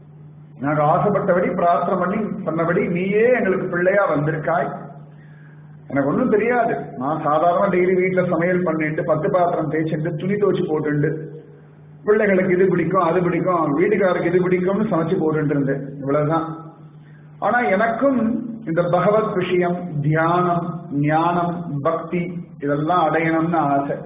நாங்க ஆசைப்பட்டபடி பிரார்த்தனை பண்ணி சொன்னபடி நீயே எங்களுக்கு பிள்ளையா வந்திருக்காய். எனக்கு ஒன்றும் தெரியாது. நான் சாதாரண டெய்லி வீட்டுல சமையல் பண்ணிட்டு பத்து பாத்திரம் தேய்ச்சிட்டு துணி துவச்சு போட்டுண்டு பிள்ளைகளுக்கு இது பிடிக்கும் அது பிடிக்கும் வீட்டுக்காரருக்கு இது பிடிக்கும்னு சமைச்சு போட்டுட்டு இருந்தேன். இவ்வளவுதான். ஆனா எனக்கும் இந்த பகவத் விஷயம், தியானம், ஞானம், பக்தி இதெல்லாம் அடையணும்னு ஆசை.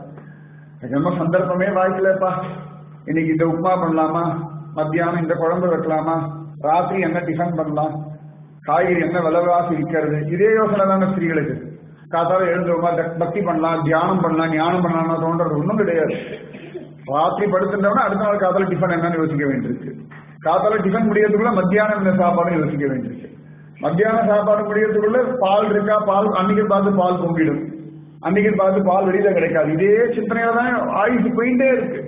ரொம்ப சந்தர்ப்பமே வாய்க்கலப்பா. இன்னைக்கு இந்த உப்புமா பண்ணலாமா, மத்தியானம் இந்த குழம்பு வைக்கலாமா, ராத்திரி என்ன டிஃபன் பண்ணலாம், காய்கறி என்ன விலைவாசி விற்கிறது, இதே யோசனை தானே ஸ்திரீகளுக்கு. காத்தால எழுந்தோமா பக்தி பண்ணலாம், தியானம் பண்ணலாம், ஞானம் பண்ணலாம் தோன்றது ஒன்றும் கிடையாது. ராத்திரி படுத்துட்டோம்னா அடுத்த நாள் காத்தால டிஃபன் என்னன்னு யோசிக்க வேண்டியிருக்கு. காத்தால டிஃபன் முடியறதுக்குள்ள மத்தியானம் என்ன சாப்பாடு யோசிக்க வேண்டியிருக்கு. மத்தியான சாப்பாடு முடியறதுக்குள்ள பால் இருக்கா, பால் அன்னைக்கு பார்த்து பால் பொங்கிடும், அன்னைக்கு பார்த்து பால் வெளியில கிடைக்காது. இதே சிந்தனையில தான் ஆயுசு போயிட்டே இருக்கு.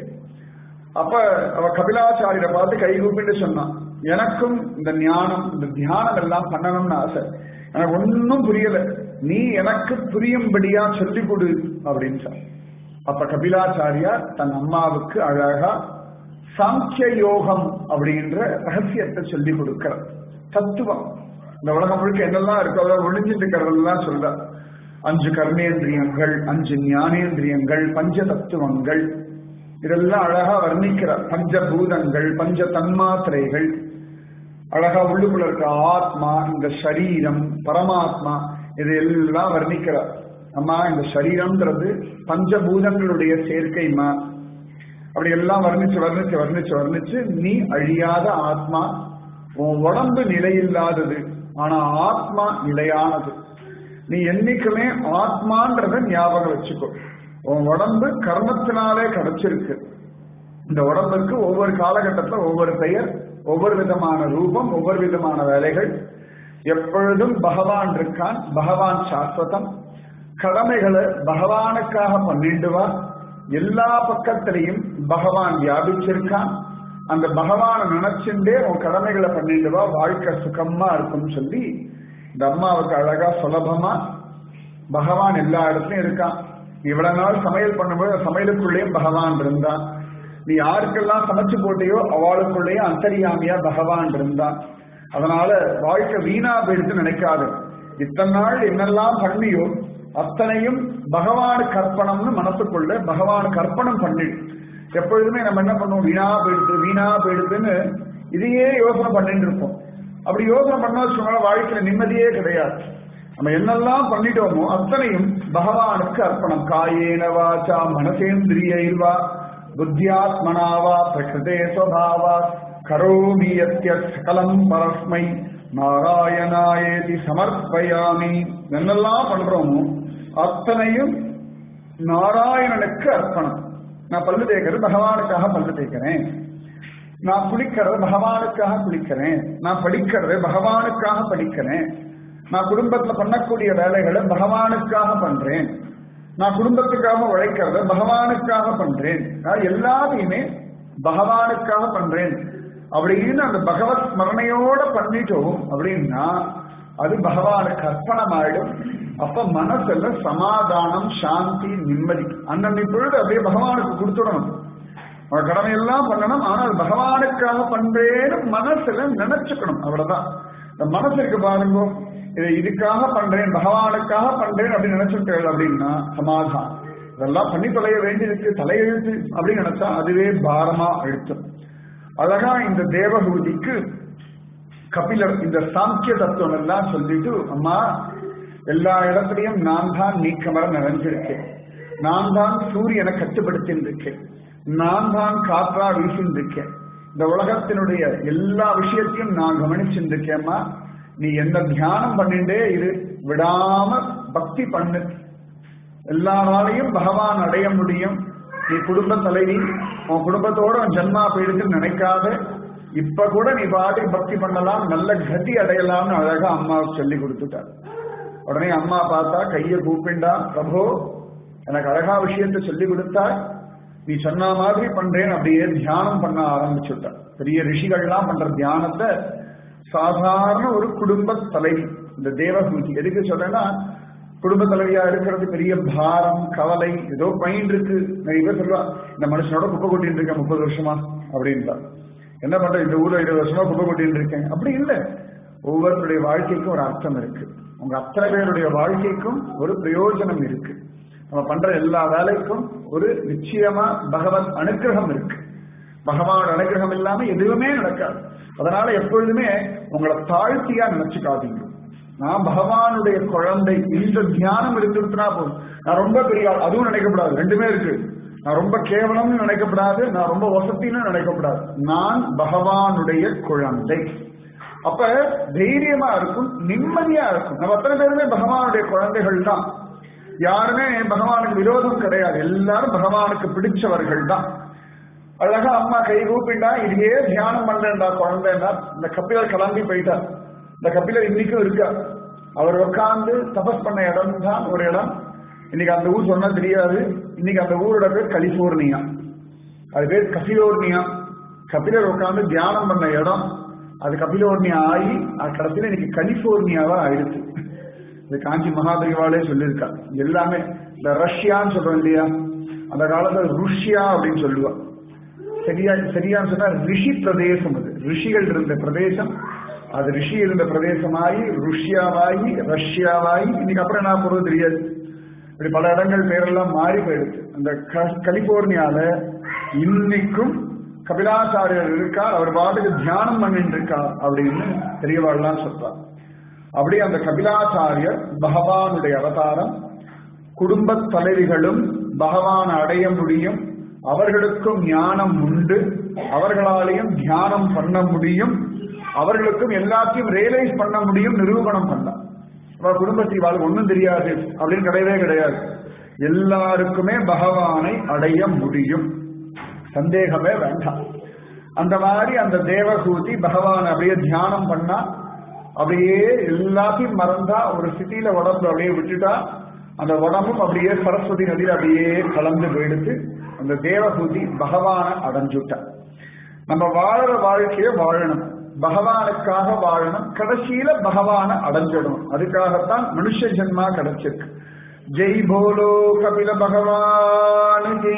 அப்ப அவ கபிலாச்சாரியரை பார்த்து கை கூப்பிட்டு சொன்னான், எனக்கும் இந்த ஞானம் இந்த தியானம் எல்லாம் பண்ணணும்னு ஆசை, எனக்கு ஒன்னும் புரியல, நீ எனக்கு புரியும்படியா சொல்லிக் கொடு அப்படின்னு சொன்ன. அப்ப கபிலாச்சாரியார் தன் அம்மாவுக்கு அழகா சாங்கிய யோகம் அப்படின்ற ரகசியத்தை சொல்லிக் கொடுக்கிற தத்துவம். இந்த உலகம் முழுக்க என்னெல்லாம் இருக்கோ அதாவது ஒளிஞ்சிட்டு இருக்கிறதெல்லாம் சொல்ற. அஞ்சு கர்மேந்திரியங்கள், அஞ்சு ஞானேந்திரியங்கள், பஞ்ச தத்துவங்கள், இதெல்லாம் அழகா வர்ணிக்கிறார். பஞ்சபூதங்கள், பஞ்ச தன்மாத்திரைகள், அழகா உள்ளுக்குள்ள இருக்க ஆத்மா, இந்த சரீரம், பரமாத்மா, இது எல்லாம் வர்ணிக்கிறார். அம்மா இந்த சரீரம்ன்றது பஞ்சபூதங்களுடைய சேர்க்கைமா, அப்படி எல்லாம் வர்ணிச்சு வர்ணிச்சு வர்ணிச்சு வர்ணிச்சு நீ அழியாத ஆத்மா, உன் உடம்பு நிலையில்லாதது ஆனா ஆத்மா நிலையானது. நீ என்னைக்குமே ஆத்மான்றத ஞாபகம் வச்சுக்கோ. உன் உடம்பு கர்மத்தினாலே கிடைச்சிருக்கு. இந்த உடம்புக்கு ஒவ்வொரு காலகட்டத்துல ஒவ்வொரு பெயர், ஒவ்வொரு விதமான ரூபம், ஒவ்வொரு விதமான வேலைகள். எப்பொழுதும் பகவான் இருக்கான், பகவான் சாஸ்வதம். கடமைகளை பகவானுக்காக பண்ணிடுவா. எல்லா பக்கத்திலையும் பகவான் வியாபிச்சிருக்கான். அந்த பகவானை நினைச்சுட்டே உன் கடமைகளை பண்ணிடுவா, வாழ்க்கை சுகமா இருக்கும்னு சொல்லி இந்த அம்மாவுக்கு அழகா சுலபமா பகவான் எல்லா இடத்துலயும் இருக்கான். இவ்வளவு நாள் சமையல் பண்ணும்போது சமையலுக்குள்ளேயும் பகவான் இருந்தான். நீ யாருக்கெல்லாம் சமைச்சு போட்டியோ அவளுக்குள்ளேயும் அந்தரியாமியா பகவான் இருந்தான். அதனால வாழ்க்கை வீணா போயிடுத்து நினைக்காது. இத்தனை நாள் என்னெல்லாம் பண்ணியோ அத்தனையும் பகவானுக்கு அர்ப்பணம்னு மனசுக்குள்ள பகவானுக்கு அர்ப்பணம் பண்ணிடு. எப்பொழுதுமே நம்ம என்ன பண்ணுவோம், வீணா போயிடுது வீணா போயிடுதுன்னு இதையே யோசனை பண்ணிட்டு இருப்போம். அப்படி யோசனை பண்ண வச்சுக்கோங்க, வாழ்க்கையில நிம்மதியே கிடையாது. நம்ம என்னெல்லாம் பண்ணிட்டோமோ அத்தனையும் பகவானுக்கு அர்ப்பணம். காயேன வாசா மனசேந்திரியைர்வா புத்தியாத்மனாவா பிரகிருதே ஸ்வபாவா கரோமி யத்ய சகலம் பரஸ்மை நாராயணாயேதி சமர்ப்பயாமி. என்னெல்லாம் பண்றோமோ அத்தனையும் நாராயணனுக்கு அர்ப்பணம். நான் பல்லு தேய்க்கிறது பகவானுக்காக பல்லு தேய்க்கிறேன், நான் குளிக்கிறது பகவானுக்காக குளிக்கிறேன், நான் படிக்கிறது பகவானுக்காக படிக்கிறேன், நான் குடும்பத்துல பண்ணக்கூடிய வேலைகளை பகவானுக்காக பண்றேன், நான் குடும்பத்துக்காக உழைக்கிறத பகவானுக்காக பண்றேன், நான் எல்லாத்தையுமே பகவானுக்காக பண்றேன் அப்படின்னு அந்த பகவத் ஸ்மரணையோட பண்ணிட்டோம் அப்படின்னா அது பகவானுக்கு அர்ப்பணம் ஆயிடும். அப்ப மனசுல சமாதானம், சாந்தி, நிம்மதி. அன்னன்னை பொழுது அப்படியே பகவானுக்கு கொடுத்துடணும். கடமையெல்லாம் பண்ணணும், ஆனால் பகவானுக்காக பண்றேன்னு மனசுல நினைச்சுக்கணும். அவ்வளவுதான். இந்த மனசுக்கு பாருங்க, இதை இதுக்காக பண்றேன், பகவானுக்காக பண்றேன் அப்படின்னு நினைச்சுட்டு அப்படின்னா சமாதானம். இதெல்லாம் பண்ணி தொலைய வேண்டியிருக்கு, தலையெழுத்து அப்படின்னு நினைச்சா அதுவே பாரமா அழுத்தும். அழகா இந்த தேவஹூதிக்கு கபிலர் இந்த சாங்கிய தத்துவம் எல்லாம் சொல்லிட்டு, அம்மா எல்லா இடத்துலையும் நான் தான் நீக்கமர நிறைஞ்சிருக்கேன், நான் தான் சூரியனை கட்டுப்படுத்தின்னு இருக்கேன், நான் தான் காற்றா வீசின்னு இருக்கேன், இந்த உலகத்தினுடைய எல்லா விஷயத்தையும் நான் கவனிச்சுட்டு இருக்கேம்மா, நீ என்ன தியானம் பண்ணிட்டே இரு, விடாம பக்தி பண்ணு, எல்லாராலையும் பகவான் அடைய முடியும். நீ குடும்ப தலைவி, உன் குடும்பத்தோட ஜன்மா போயிடுச்சுன்னு நினைக்காத, இப்ப கூட நீ பாட்டி பக்தி பண்ணலாம், நல்ல கதி அடையலாம்னு அழகா அம்மாவுக்கு சொல்லி கொடுத்துட்டார். உடனே அம்மா பார்த்தா கையை கூப்பிண்டா, பிரபோ எனக்கு அழகா விஷயத்த சொல்லி கொடுத்தா, நீ சொன்ன மாதிரி பண்றேன் அப்படியே தியானம் பண்ண ஆரம்பிச்சுட்டார். பெரிய ரிஷிகள்லாம் பண்ற தியானத்தை சாதாரண ஒரு குடும்ப தலைவி இந்த தேவஹூதி எதுக்கு சொல்றேன்னா, குடும்ப தலைவியா இருக்கிறது பெரிய பாரம் கவலை ஏதோ பயின்று இருக்கு. நிறைய பேர் சொல்லுவா, இந்த மனுஷனோட குப்பை கொட்டின்னு இருக்கேன் முப்பது வருஷமா அப்படின்ட்டா. என்ன பண்ற, இந்த ஊர்ல இருபது வருஷமா குப்பை கொட்டின்னு இருக்கேன் அப்படி இல்லை. ஒவ்வொருத்தருடைய வாழ்க்கைக்கும் ஒரு அர்த்தம் இருக்கு. உங்க அத்தனை பேருடைய வாழ்க்கைக்கும் ஒரு பிரயோஜனம் இருக்கு. நம்ம பண்ற எல்லா வேலைக்கும் ஒரு நிச்சயமா பகவத் அனுகிரகம் இருக்கு. பகவான் அனுகிரகம் இல்லாம எதுவுமே நடக்காது. அதனால எப்பொழுதுமே உங்களை தாழ்த்தியா நினைச்சுக்காதீங்க. நான் பகவானுடைய குழந்தை, இந்த தியானம் இருந்துருத்துனா போதும். நான் ரொம்ப பெரிய ஆள் அதுவும் நினைக்கப்படாது, ரெண்டுமே இருக்கு. நான் ரொம்ப கேவலம்னு நினைக்கப்படாது, நான் ரொம்ப வசத்தின்னு நினைக்கப்படாது. நான் பகவானுடைய குழந்தை. அப்ப தைரியமா இருக்கும், நிம்மதியா இருக்கும். நம்ம அத்தனை பேருமே பகவானுடைய குழந்தைகள் தான். யாருமே பகவானுக்கு விரோதம் கிடையாது, எல்லாரும் பகவானுக்கு பிடிச்சவர்கள் தான். அழகா அம்மா கை கூப்பிட்டா, இதையே தியானம் பண்றேன்டா குழந்தைண்டா. இந்த கபிலர் கிளம்பி போயிட்டார். இந்த கபிலர் இன்னைக்கும் இருக்கார். அவர் உட்கார்ந்து தபஸ் பண்ண இடம் தான் ஒரு இடம். இன்னைக்கு அந்த ஊர் சொன்னா தெரியாது. இன்னைக்கு அந்த ஊரோட பேர் கலிபோர்னியா, அது பேர் கபிலோர்னியா. கபிலர் உட்கார்ந்து தியானம் பண்ண இடம் அது கபிலோர்னியா ஆகி அது கடைசியில இன்னைக்கு கலிபோர்னியாவா ஆயிடுச்சு. இது காஞ்சி மகாபரிவாளே சொல்லியிருக்கா. எல்லாமே இந்த ரஷ்யான்னு சொல்றோம் இல்லையா, அந்த காலத்துல ருஷ்யா அப்படின்னு சொல்லுவா. சரியா சரியான்னு சொன்னா ரிஷி பிரதேசம், அது ரிஷிகள் இருந்த பிரதேசம். அது ரிஷி இருந்த பிரதேசமாகி ருஷ்யாவாகி ரஷ்யாவாகி இன்னைக்கு அப்புறம் என்ன போறது தெரியாது. இப்படி பல இடங்கள் பேரெல்லாம் மாறி போயிடுச்சு. அந்த கலிபோர்னியால இன்னைக்கும் கபிலாச்சாரியர் இருக்கார். அவர் பாட்டுக்கு தியானம் பண்ணிட்டு இருக்கார் அப்படின்னு பெரியவாள்லாம் சொல்றார். அப்படி அந்த கபிலாச்சாரியர் பகவானுடைய அவதாரம். குடும்ப தலைவிகளும் பகவான் அடைய முடியும், அவர்களுக்கும் ஞானம் உண்டு, அவர்களாலையும் தியானம் பண்ண முடியும், அவர்களுக்கும் எல்லாத்தையும் ரியலைஸ் பண்ண முடியும், நிரூபணம் பண்ணலாம். குடும்பத்தில் வாழ் ஒன்றும் தெரியாது அப்படின்னு கிடையவே கிடையாது. எல்லாருக்குமே பகவானை அடைய முடியும், சந்தேகமே வேண்டாம். அந்த மாதிரி அந்த தேவகூதி பகவான் அப்படியே தியானம் பண்ணா, அப்படியே எல்லாத்தையும் மறந்தா, ஒரு சிட்டியில உடம்பு அப்படியே விட்டுட்டா, அந்த உடம்பும் அப்படியே சரஸ்வதி நதியில் அப்படியே கலந்து போயிடுத்து. அந்த தேவகூதி பகவானை அடைஞ்சுட்டா. நம்ம வாழற வாழ்க்கைய வாழணும், பகவானுக்காக வாழணும், கடைசியில பகவானை அடைஞ்சிடணும். அதுக்காகத்தான் மனுஷ ஜென்மா கிடைச்சிருக்கு. ஜெய் போலோ கபில பகவானுக்கு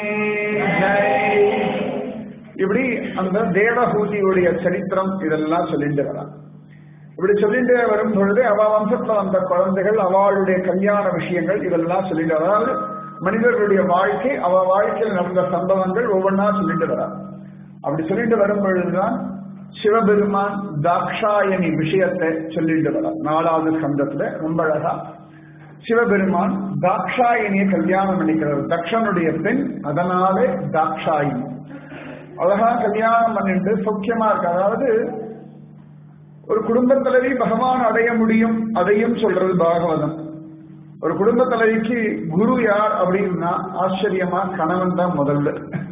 ஜெய். இப்படி அந்த தேவஹூதியுடைய சரித்திரம் இதெல்லாம் சொல்லிட்டு வரா. இப்படி சொல்லிட்டு வரும் பொழுது அவ வம்சத்துல வந்த குழந்தைகள், அவளுடைய கல்யாண விஷயங்கள் இதெல்லாம் சொல்லிட்டு, அதாவது மனிதர்களுடைய வாழ்க்கை, அவ வாழ்க்கையில் நடந்த சம்பவங்கள் ஒவ்வொன்னா சொல்லிட்டு வரா. அப்படி சொல்லிட்டு வரும் பொழுதுதான் சிவபெருமான் தாக்ஷாயணி விஷயத்தை சொல்லிட்டு வரா. நாலாவது ஸ்கந்தத்துல ரொம்ப அழகா சிவபெருமான் தாக்ஷாயணியை கல்யாணம் பண்ணிக்கிறார். தக்ஷனுடைய பெண், அதனாலே தாக்ஷாயினி. அழகா கல்யாணம் பண்ணிட்டு சௌக்கியமா இருக்கு. அதாவது ஒரு குடும்ப தலைவி பகவான் அடைய முடியும், அதையும் சொல்றது பாகவதம். ஒரு குடும்ப தலைவிக்கு குரு யார் அப்படின்னா ஆச்சரியமா கணவன் தான் முதல்ல.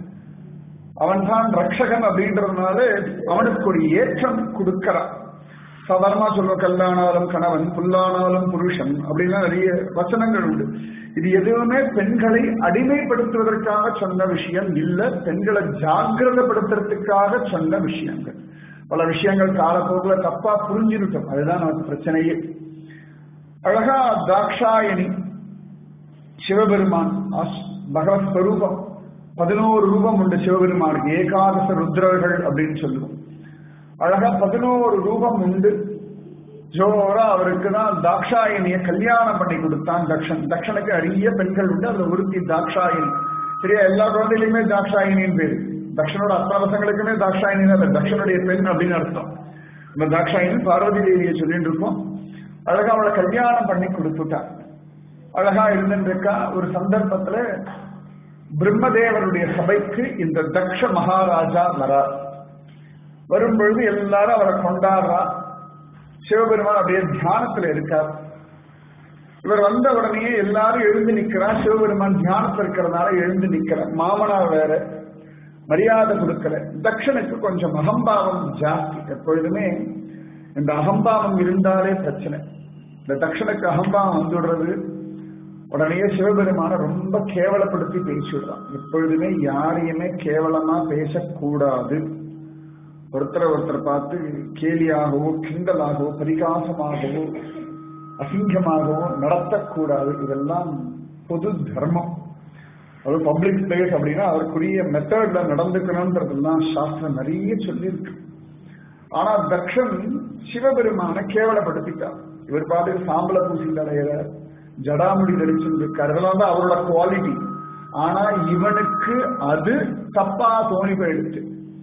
அவன் தான் ரக்ஷகன் அப்படின்றதுனால அவனுக்கு ஒரு ஏற்றம் கொடுக்கிறான். சாதாரணமா சொல்ற கல்லானாலும் கணவன், புல்லானாலும் புருஷன் அப்படின்னா நிறைய வச்சனங்கள் உண்டு. இது எதுவுமே பெண்களை அடிமைப்படுத்துவதற்காக சொன்ன விஷயம் இல்ல, பெண்களை ஜாகிரதப்படுத்துறதுக்காக சொன்ன விஷயங்கள். பல விஷயங்கள் காலப்போக்கில் தப்பா புரிஞ்சிருக்கும், அதுதான் நமக்கு பிரச்சனையே. அழகா தாக்ஷாயணி சிவபெருமான் பகவத் ஸ்வரூபம். பதினோரு ரூபம் உண்டு சிவபெருமானுக்கு, ஏகாதச ருத்ரர்கள் அப்படின்னு சொல்லுவோம். அழகா பதினோரு ரூபம் உண்டு. ஜோரா அவருக்கு தான் தாக்ஷாயணிய கல்யாணம் பண்ணி கொடுத்தான் தக்ஷன். தக்ஷனுக்கு நிறைய பெண்கள் உண்டு, அதுல ஒருத்தி தாக்ஷாயணி. சரியா, எல்லா குழந்தைகளுமே தாக்ஷாயணின்னு பேரு. தக்ஷனோட அத்தாவசங்களுக்குமே தாக்ஷாயணி தான் தக்ஷனுடைய பெண் அப்படின்னு அர்த்தம். இந்த தாக்ஷாயணி பார்வதி தேவியை சொல்லிட்டு இருக்கோம். அழகா அவளை கல்யாணம் பண்ணி கொடுத்துட்டான். அழகா இருந்துருக்கா. ஒரு சந்தர்ப்பத்துல பிரம்மதேவருடைய சபைக்கு இந்த தக்ஷ மகாராஜா வரார். வரும்பொழுது எல்லாரும் அவரை கொண்டாடுறா. சிவபெருமான் அப்படியே தியானத்துல இருக்கார். இவர் வந்த உடனே எல்லாரும் எழுந்து நிக்கிறார். சிவபெருமான் தியானத்துல இருக்கிறதுனால எழுந்து நிக்கிறார். மாமனார் வேற, மரியாதை கொடுக்கல. தக்ஷனுக்கு கொஞ்சம் அகம்பாவம் ஜாஸ்தி. எப்பொழுதுமே இந்த அகம்பாவம் இருந்தாலே பிரச்சனை. இந்த தக்ஷனுக்கு அகம்பாவம் வந்துடுறது, உடனே சிவபெருமான ரொம்ப கேவலப்படுத்தி பேசிவிடுறான். எப்பொழுதுமே யாரையுமே கேவலமா பேசக்கூடாது. ஒருத்தரை ஒருத்தர் பார்த்து கேலியாகவோ கிண்டலாகவோ பரிகாசமாகவோ அசிங்கமாகவோ நடத்தக்கூடாது. இதெல்லாம் பொது தர்மம். அது பப்ளிக் பிளேஸ் அப்படின்னா அவருக்குரிய மெத்தட்ல நடந்துக்கணும்ன்றதுலாம் சாஸ்திரம் நிறைய சொல்லியிருக்கு. ஆனா தக்ஷன் சிவபெருமான கேவலப்படுத்திட்டார். இவர் பார்த்து சாம்பல பூசி அலையிற ஜடாமுடி தரிச்சிருக்கார். இதெல்லாம் தான் அவரோட குவாலிட்டி. ஆனா இவனுக்கு அது தப்பா தோணி போயிடுச்சு.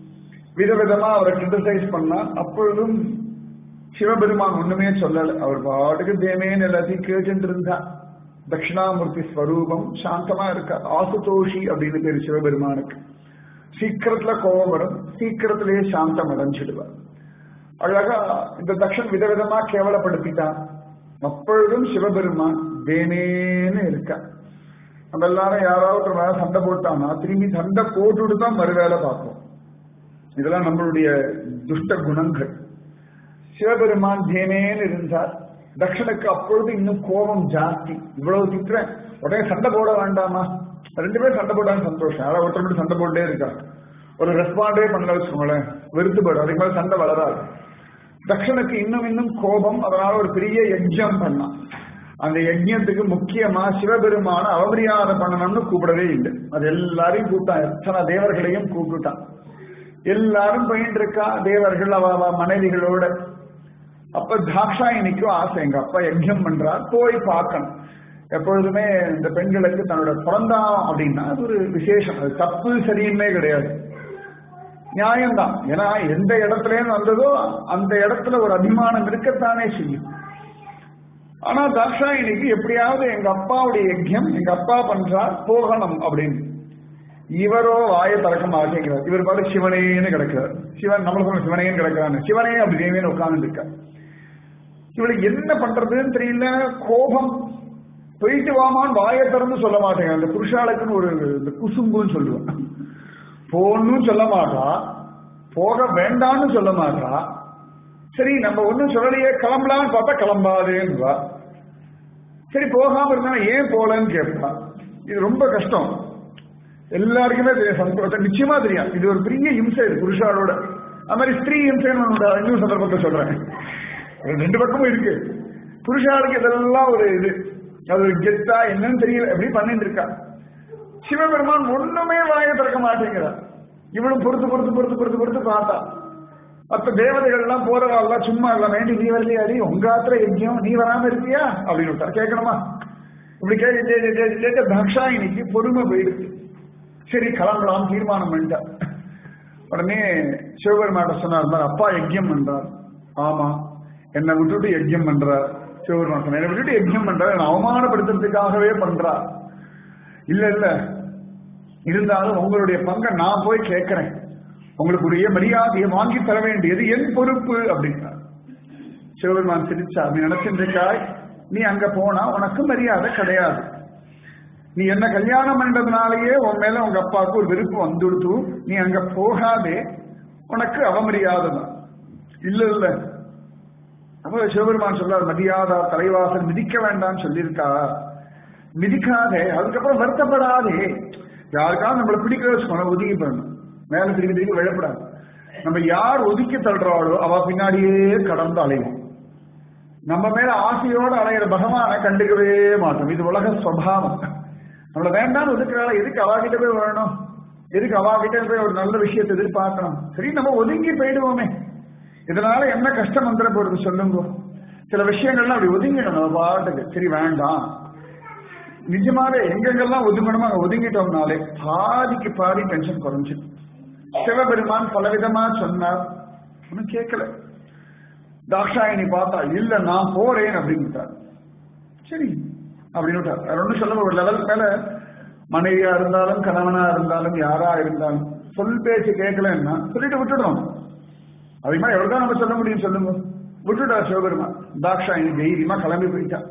விதவிதமா அவரை கிரிட்டிசைஸ் பண்ணா. அப்பொழுதும் சிவபெருமான் ஒண்ணுமே சொல்லல. அவர் பாட்டுக்கு தேமேன்னு எல்லாத்தையும் கேட்டு இருந்தா. தட்சிணாமூர்த்தி ஸ்வரூபம் சாந்தமா இருக்க. ஆசுதோஷி அப்படின்னு பேரு சிவபெருமானுக்கு. சீக்கிரத்துல கோபம் வரும், சீக்கிரத்திலேயே சாந்தம் அடைஞ்சிடுவார். அழகா இந்த தக்ஷன் விதவிதமா கேவலப்படுத்திட்டான். அப்பொழுதும் சிவபெருமான் தேனேன்னு இருக்க. நம்ம எல்லாரும் யாராவது மேல சண்டை போட்டான்னா திரும்பி சண்டை போட்டுட்டு தான் மறுவேலை பார்ப்போம். இதெல்லாம் நம்மளுடைய துஷ்ட குணங்கள். சிவபெருமான் தேனேன்னு இருந்தார். தக்ஷனுக்கு அப்பொழுது இன்னும் கோபம் ஜாஸ்தி. இவ்வளவு திட்டுறேன், உடனே சண்டை போட வேண்டாமா? ரெண்டு பேரும் சண்டை போட்டாலும் சந்தோஷம். யாராவது ஒருத்தர் மட்டும் சண்டை போட்டே இருக்கா, ஒரு ரெஸ்பாண்டே பண்ணல வச்சுக்கோங்களேன், வெறுத்து போயிடும். அதுக்கு மேலே சண்டை வளராது. தக்ஷனுக்கு இன்னும் இன்னும் கோபம். அதனால ஒரு பெரிய யஜ்ஞம் பண்ணான். அந்த யஜ்ஞத்துக்கு முக்கியமா சிவபெருமான அவமரியாதை பண்ணணும்னு கூப்பிடவே இல்லை. அது எல்லாரையும் கூப்பிட்டான். எத்தனை தேவர்களையும் கூப்பிட்டான். எல்லாரும் போயிட்டு இருக்கா தேவர்கள் அவ மனைவிகளோட. அப்ப தாக்ஷாயணிக்கும் ஆசை, எங்க அப்பா யஜ்ஞம் பண்றார், போய் பார்க்கணும். எப்பொழுதுமே இந்த பெண்களுக்கு தன்னோட பிறந்தான் அப்படின்னா அது ஒரு விசேஷம். அது தப்பு சரியின்மே கிடையாது, நியாயம்தான். ஏன்னா எந்த இடத்துல வந்ததோ அந்த இடத்துல ஒரு அபிமானம் இருக்கத்தானே செய்யும். ஆனா தாக்ஷாயணிக்கு எப்படியாவது எங்க அப்பாவுடைய யஜ்யம் எங்க அப்பா பண்றார், போகணும் அப்படின்னு. இவரோ வாயை திறக்க மாட்டேங்கிறார். இவர் பாட்டு சிவனேன்னு கிடக்கிறார். சிவன் நம்மள சொல்ல சிவனேன்னு கிடக்கிறான்னு சிவனே அப்படி தேவேன்னு உட்கார்ந்து இருக்க. இவளுக்கு என்ன பண்றதுன்னு தெரியல, கோபம். போயிட்டு வாமான்னு வாயை திறந்து சொல்ல மாட்டேங்க. அந்த புருஷாளுக்குன்னு ஒரு இந்த குசும்புன்னு சொல்லுவேன். போன்னு சொல்ல மாட்டா, போக வேண்டான்னு சொல்ல மாட்டா. சரி நம்ம ஒன்னும் சொல்லலையே, கிளம்பலான்னு பார்த்தா கிளம்பாதேன்னுவா. சரி போகாம இருந்தா ஏன் போலன்னு கேட்பா. இது ரொம்ப கஷ்டம். எல்லாருக்குமே தெரியும், நிச்சயமா தெரியும். இது ஒரு பெரிய இம்சை இது புருஷாளோட. அது மாதிரி ஸ்திரீ இம்சைன்னு இன்னொரு சந்தர்ப்பத்தை சொல்றேன். ரெண்டு பக்கமும் இருக்கு. புருஷாளுக்கு இதெல்லாம் ஒரு இது, அது ஒரு கெத்தா என்னன்னு தெரியல, எப்படி பண்ணிட்டு இருக்கா. சிவபெருமான் ஒண்ணுமே வாயை திறக்க மாட்டேங்கிறார். இவளும் பொறுத்து பொறுத்து பொறுத்து பொறுத்து பொறுத்து பார்த்தா. அப்ப தேவதைகள் எல்லாம் போறவாள்லாம் சும்மா எல்லாம் வேண்டி, நீ வரலையாடி, உங்க ஆத்திர யஜ்யம், நீ வராம இருக்கியா அப்படின்னு விட்டா. கேட்கணுமா? இப்படி கேட்டு தாக்ஷாயணிக்கு பொறுமை போயிடுச்சு. சரி கிளம்பலாம் தீர்மானம் பண்ணிட்டா. உடனே சிவபெருமாட்ட சொன்னார், அப்பா யஜ்யம் பண்றார். ஆமா, என்னை விட்டுட்டு யஜ்யம் பண்றார். சிவபெருமான் சொன்ன, என்னை விட்டுட்டு யஜ்யம் பண்றார், என்னை அவமானப்படுத்துறதுக்காகவே பண்றார். இல்ல இல்ல, இருந்தாலும் உங்களுடைய பங்கை நான் போய் கேட்கிறேன், உங்களுக்குரிய மரியாதையை வாங்கி தர வேண்டியது என் பொறுப்பு அப்படின்னா. சிவபெருமான் சிரிச்சா, நீ நினைச்சிருக்காய், நீ அங்க போனா உனக்கு மரியாதை கிடையாது. நீ என்ன கல்யாணம் பண்றதுனாலேயே உன் மேல உங்க அப்பாவுக்கு ஒரு விருப்பு வந்துடுத்து, நீ அங்க போகாதே, உனக்கு அவமரியாதை தான். இல்ல இல்ல, அப்ப சிவபெருமான் சொல்றார், மரியாதை தலைவாசல் மிதிக்க வேண்டாம்னு சொல்லியிருக்கா, மிதிக்காதே, அதுக்கப்புறம் வருத்தப்படாதே. யாருக்காவது நம்மளை பிடிக்க வச்சுக்கணும், ஒதுக்கி போடணும், மேல திரும்பி திரும்பி விழப்படாது. நம்ம யார் ஒதுக்கி தள்ளுறாளோ அவ பின்னாடியே கடந்து அலைவோம். நம்ம மேல ஆசையோடு அலையிற பகவானை கண்டுக்கவே மாட்டோம். இது உலக சுபாவம். நம்மள வேண்டாம்னு ஒதுக்குறாள், எதுக்கு அவாகிட்ட போய் வரணும், எதுக்கு அவாகிட்ட போய் ஒரு நல்ல விஷயத்தை எதிர்பார்க்கணும். சரி நம்ம ஒதுங்கி போயிடுவோமே, இதனால என்ன கஷ்டம் வந்துட போறது சொல்லுங்க. சில விஷயங்கள்லாம் அப்படி ஒதுங்கிடும் நம்ம பாட்டுக்கு, சரி வேண்டாம். நிஜமாவே எங்கெங்கெல்லாம் ஒதுங்கணுமோ அங்க ஒதுங்கிட்டோம்னாலே பாதிக்கு பாதி டென்ஷன் குறைஞ்சு. சிவபெருமான் பலவிதமா சொன்னார், ஒன்னும் கேட்கல. தாக்ஷாயினி பார்த்தா இல்ல நான் போறேன் அப்படின்ட்டார். சரி அப்படின்னு விட்டார். ஒன்னும் சொல்ல ஒரு லெவல் மேல மனைவியா இருந்தாலும் கணவனா இருந்தாலும் யாரா இருந்தாலும் சொல் பேச்சு கேட்கலன்னா சொல்லிட்டு விட்டுடணும். அதே மாதிரி எவ்வளவுதான் நம்ம சொல்ல முடியும் சொல்லுங்க. விட்டுட்டா சிவபெருமான். தாக்ஷாயினி தைரியமா கிளம்பி போயிட்டா.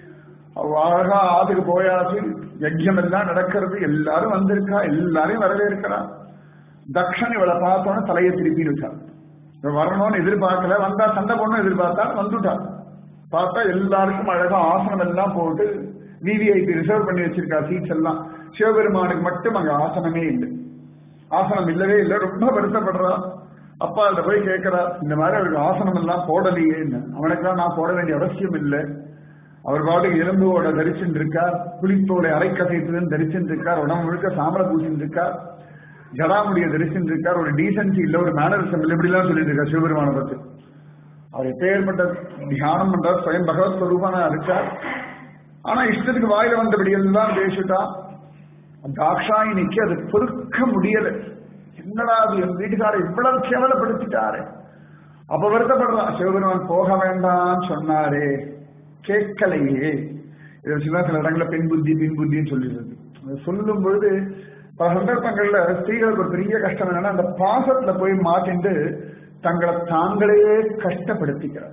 அழகா ஆத்துக்கு போயாச்சு. யஜ்யம் எல்லாம் நடக்கிறது, எல்லாரும் வந்திருக்கா, எல்லாரையும் வரவேற்கிறா. தக்ஷன் இவளை பார்த்தோன்னு தலையை திருப்பி விட்டா. வரணும்னு எதிர்பார்க்கல, வந்தா சண்டை போடணும் எதிர்பார்த்தா வந்துட்டா. பார்த்தா எல்லாருக்கும் அழகா ஆசனம் எல்லாம் போட்டு விவிஐபி ரிசர்வ் பண்ணி வச்சிருக்கா சீட்ஸ் எல்லாம். சிவபெருமானுக்கு மட்டும் அங்க ஆசனமே இல்லை. ஆசனம் இல்லவே இல்லை. ரொம்ப வருத்தப்படுறா. அப்பா அதுல போய் கேட்கிறா, இந்த மாதிரி அவருக்கு ஆசனம் எல்லாம் போடலையேன்னு. அவனுக்கெல்லாம் நான் போட வேண்டிய அவசியம் இல்லை. அவர் பாட்டுக்கு எலும்போட தரிச்சுட்டு இருக்கார், புளித்தோலை அரைக்கசைத்துன்னு தரிச்சுட்டு இருக்கார், உடம்பு முழுக்க சாம்பல பூசிட்டு இருக்கார், ஜடாமுடிய தரிச்சுட்டு இருக்கார். ஒரு டீசன்சி இல்ல, ஒரு மேனரிசம் இல்லை, இப்படி எல்லாம் சொல்லிட்டு இருக்கார் சிவபெருமான பத்தி. அவர் எப்பேற்பட்ட தியானம் பண்றார், ஸ்வயம் பகவத் ஸ்வரூபான இருக்கார். ஆனா இஷ்டத்துக்கு வாயில வந்தபடி எல்லாம் பேசிட்டா. தாக்ஷாயினிக்கு அது பொறுக்க முடியல. என்னடா அது, என் வீட்டுக்காரர் இவ்வளவு கேவலப்படுத்திட்டாரு. அப்ப வருத்தப்படுறான். சிவபெருமான் போக வேண்டாம் சொன்னாரே, கேட்கலையே. இதை வச்சுதான் சில இடங்கள்ல பெண் புத்தி பெண் புத்தின்னு சொல்லிடுறது. சொல்லும் பொழுது பல சந்தர்ப்பங்கள்ல ஸ்திரீகளுக்கு ஒரு பெரிய கஷ்டம் என்னன்னா, அந்த பாசத்துல போய் மாட்டிண்டு தங்களை தாங்களே கஷ்டப்படுத்திக்கிறார்.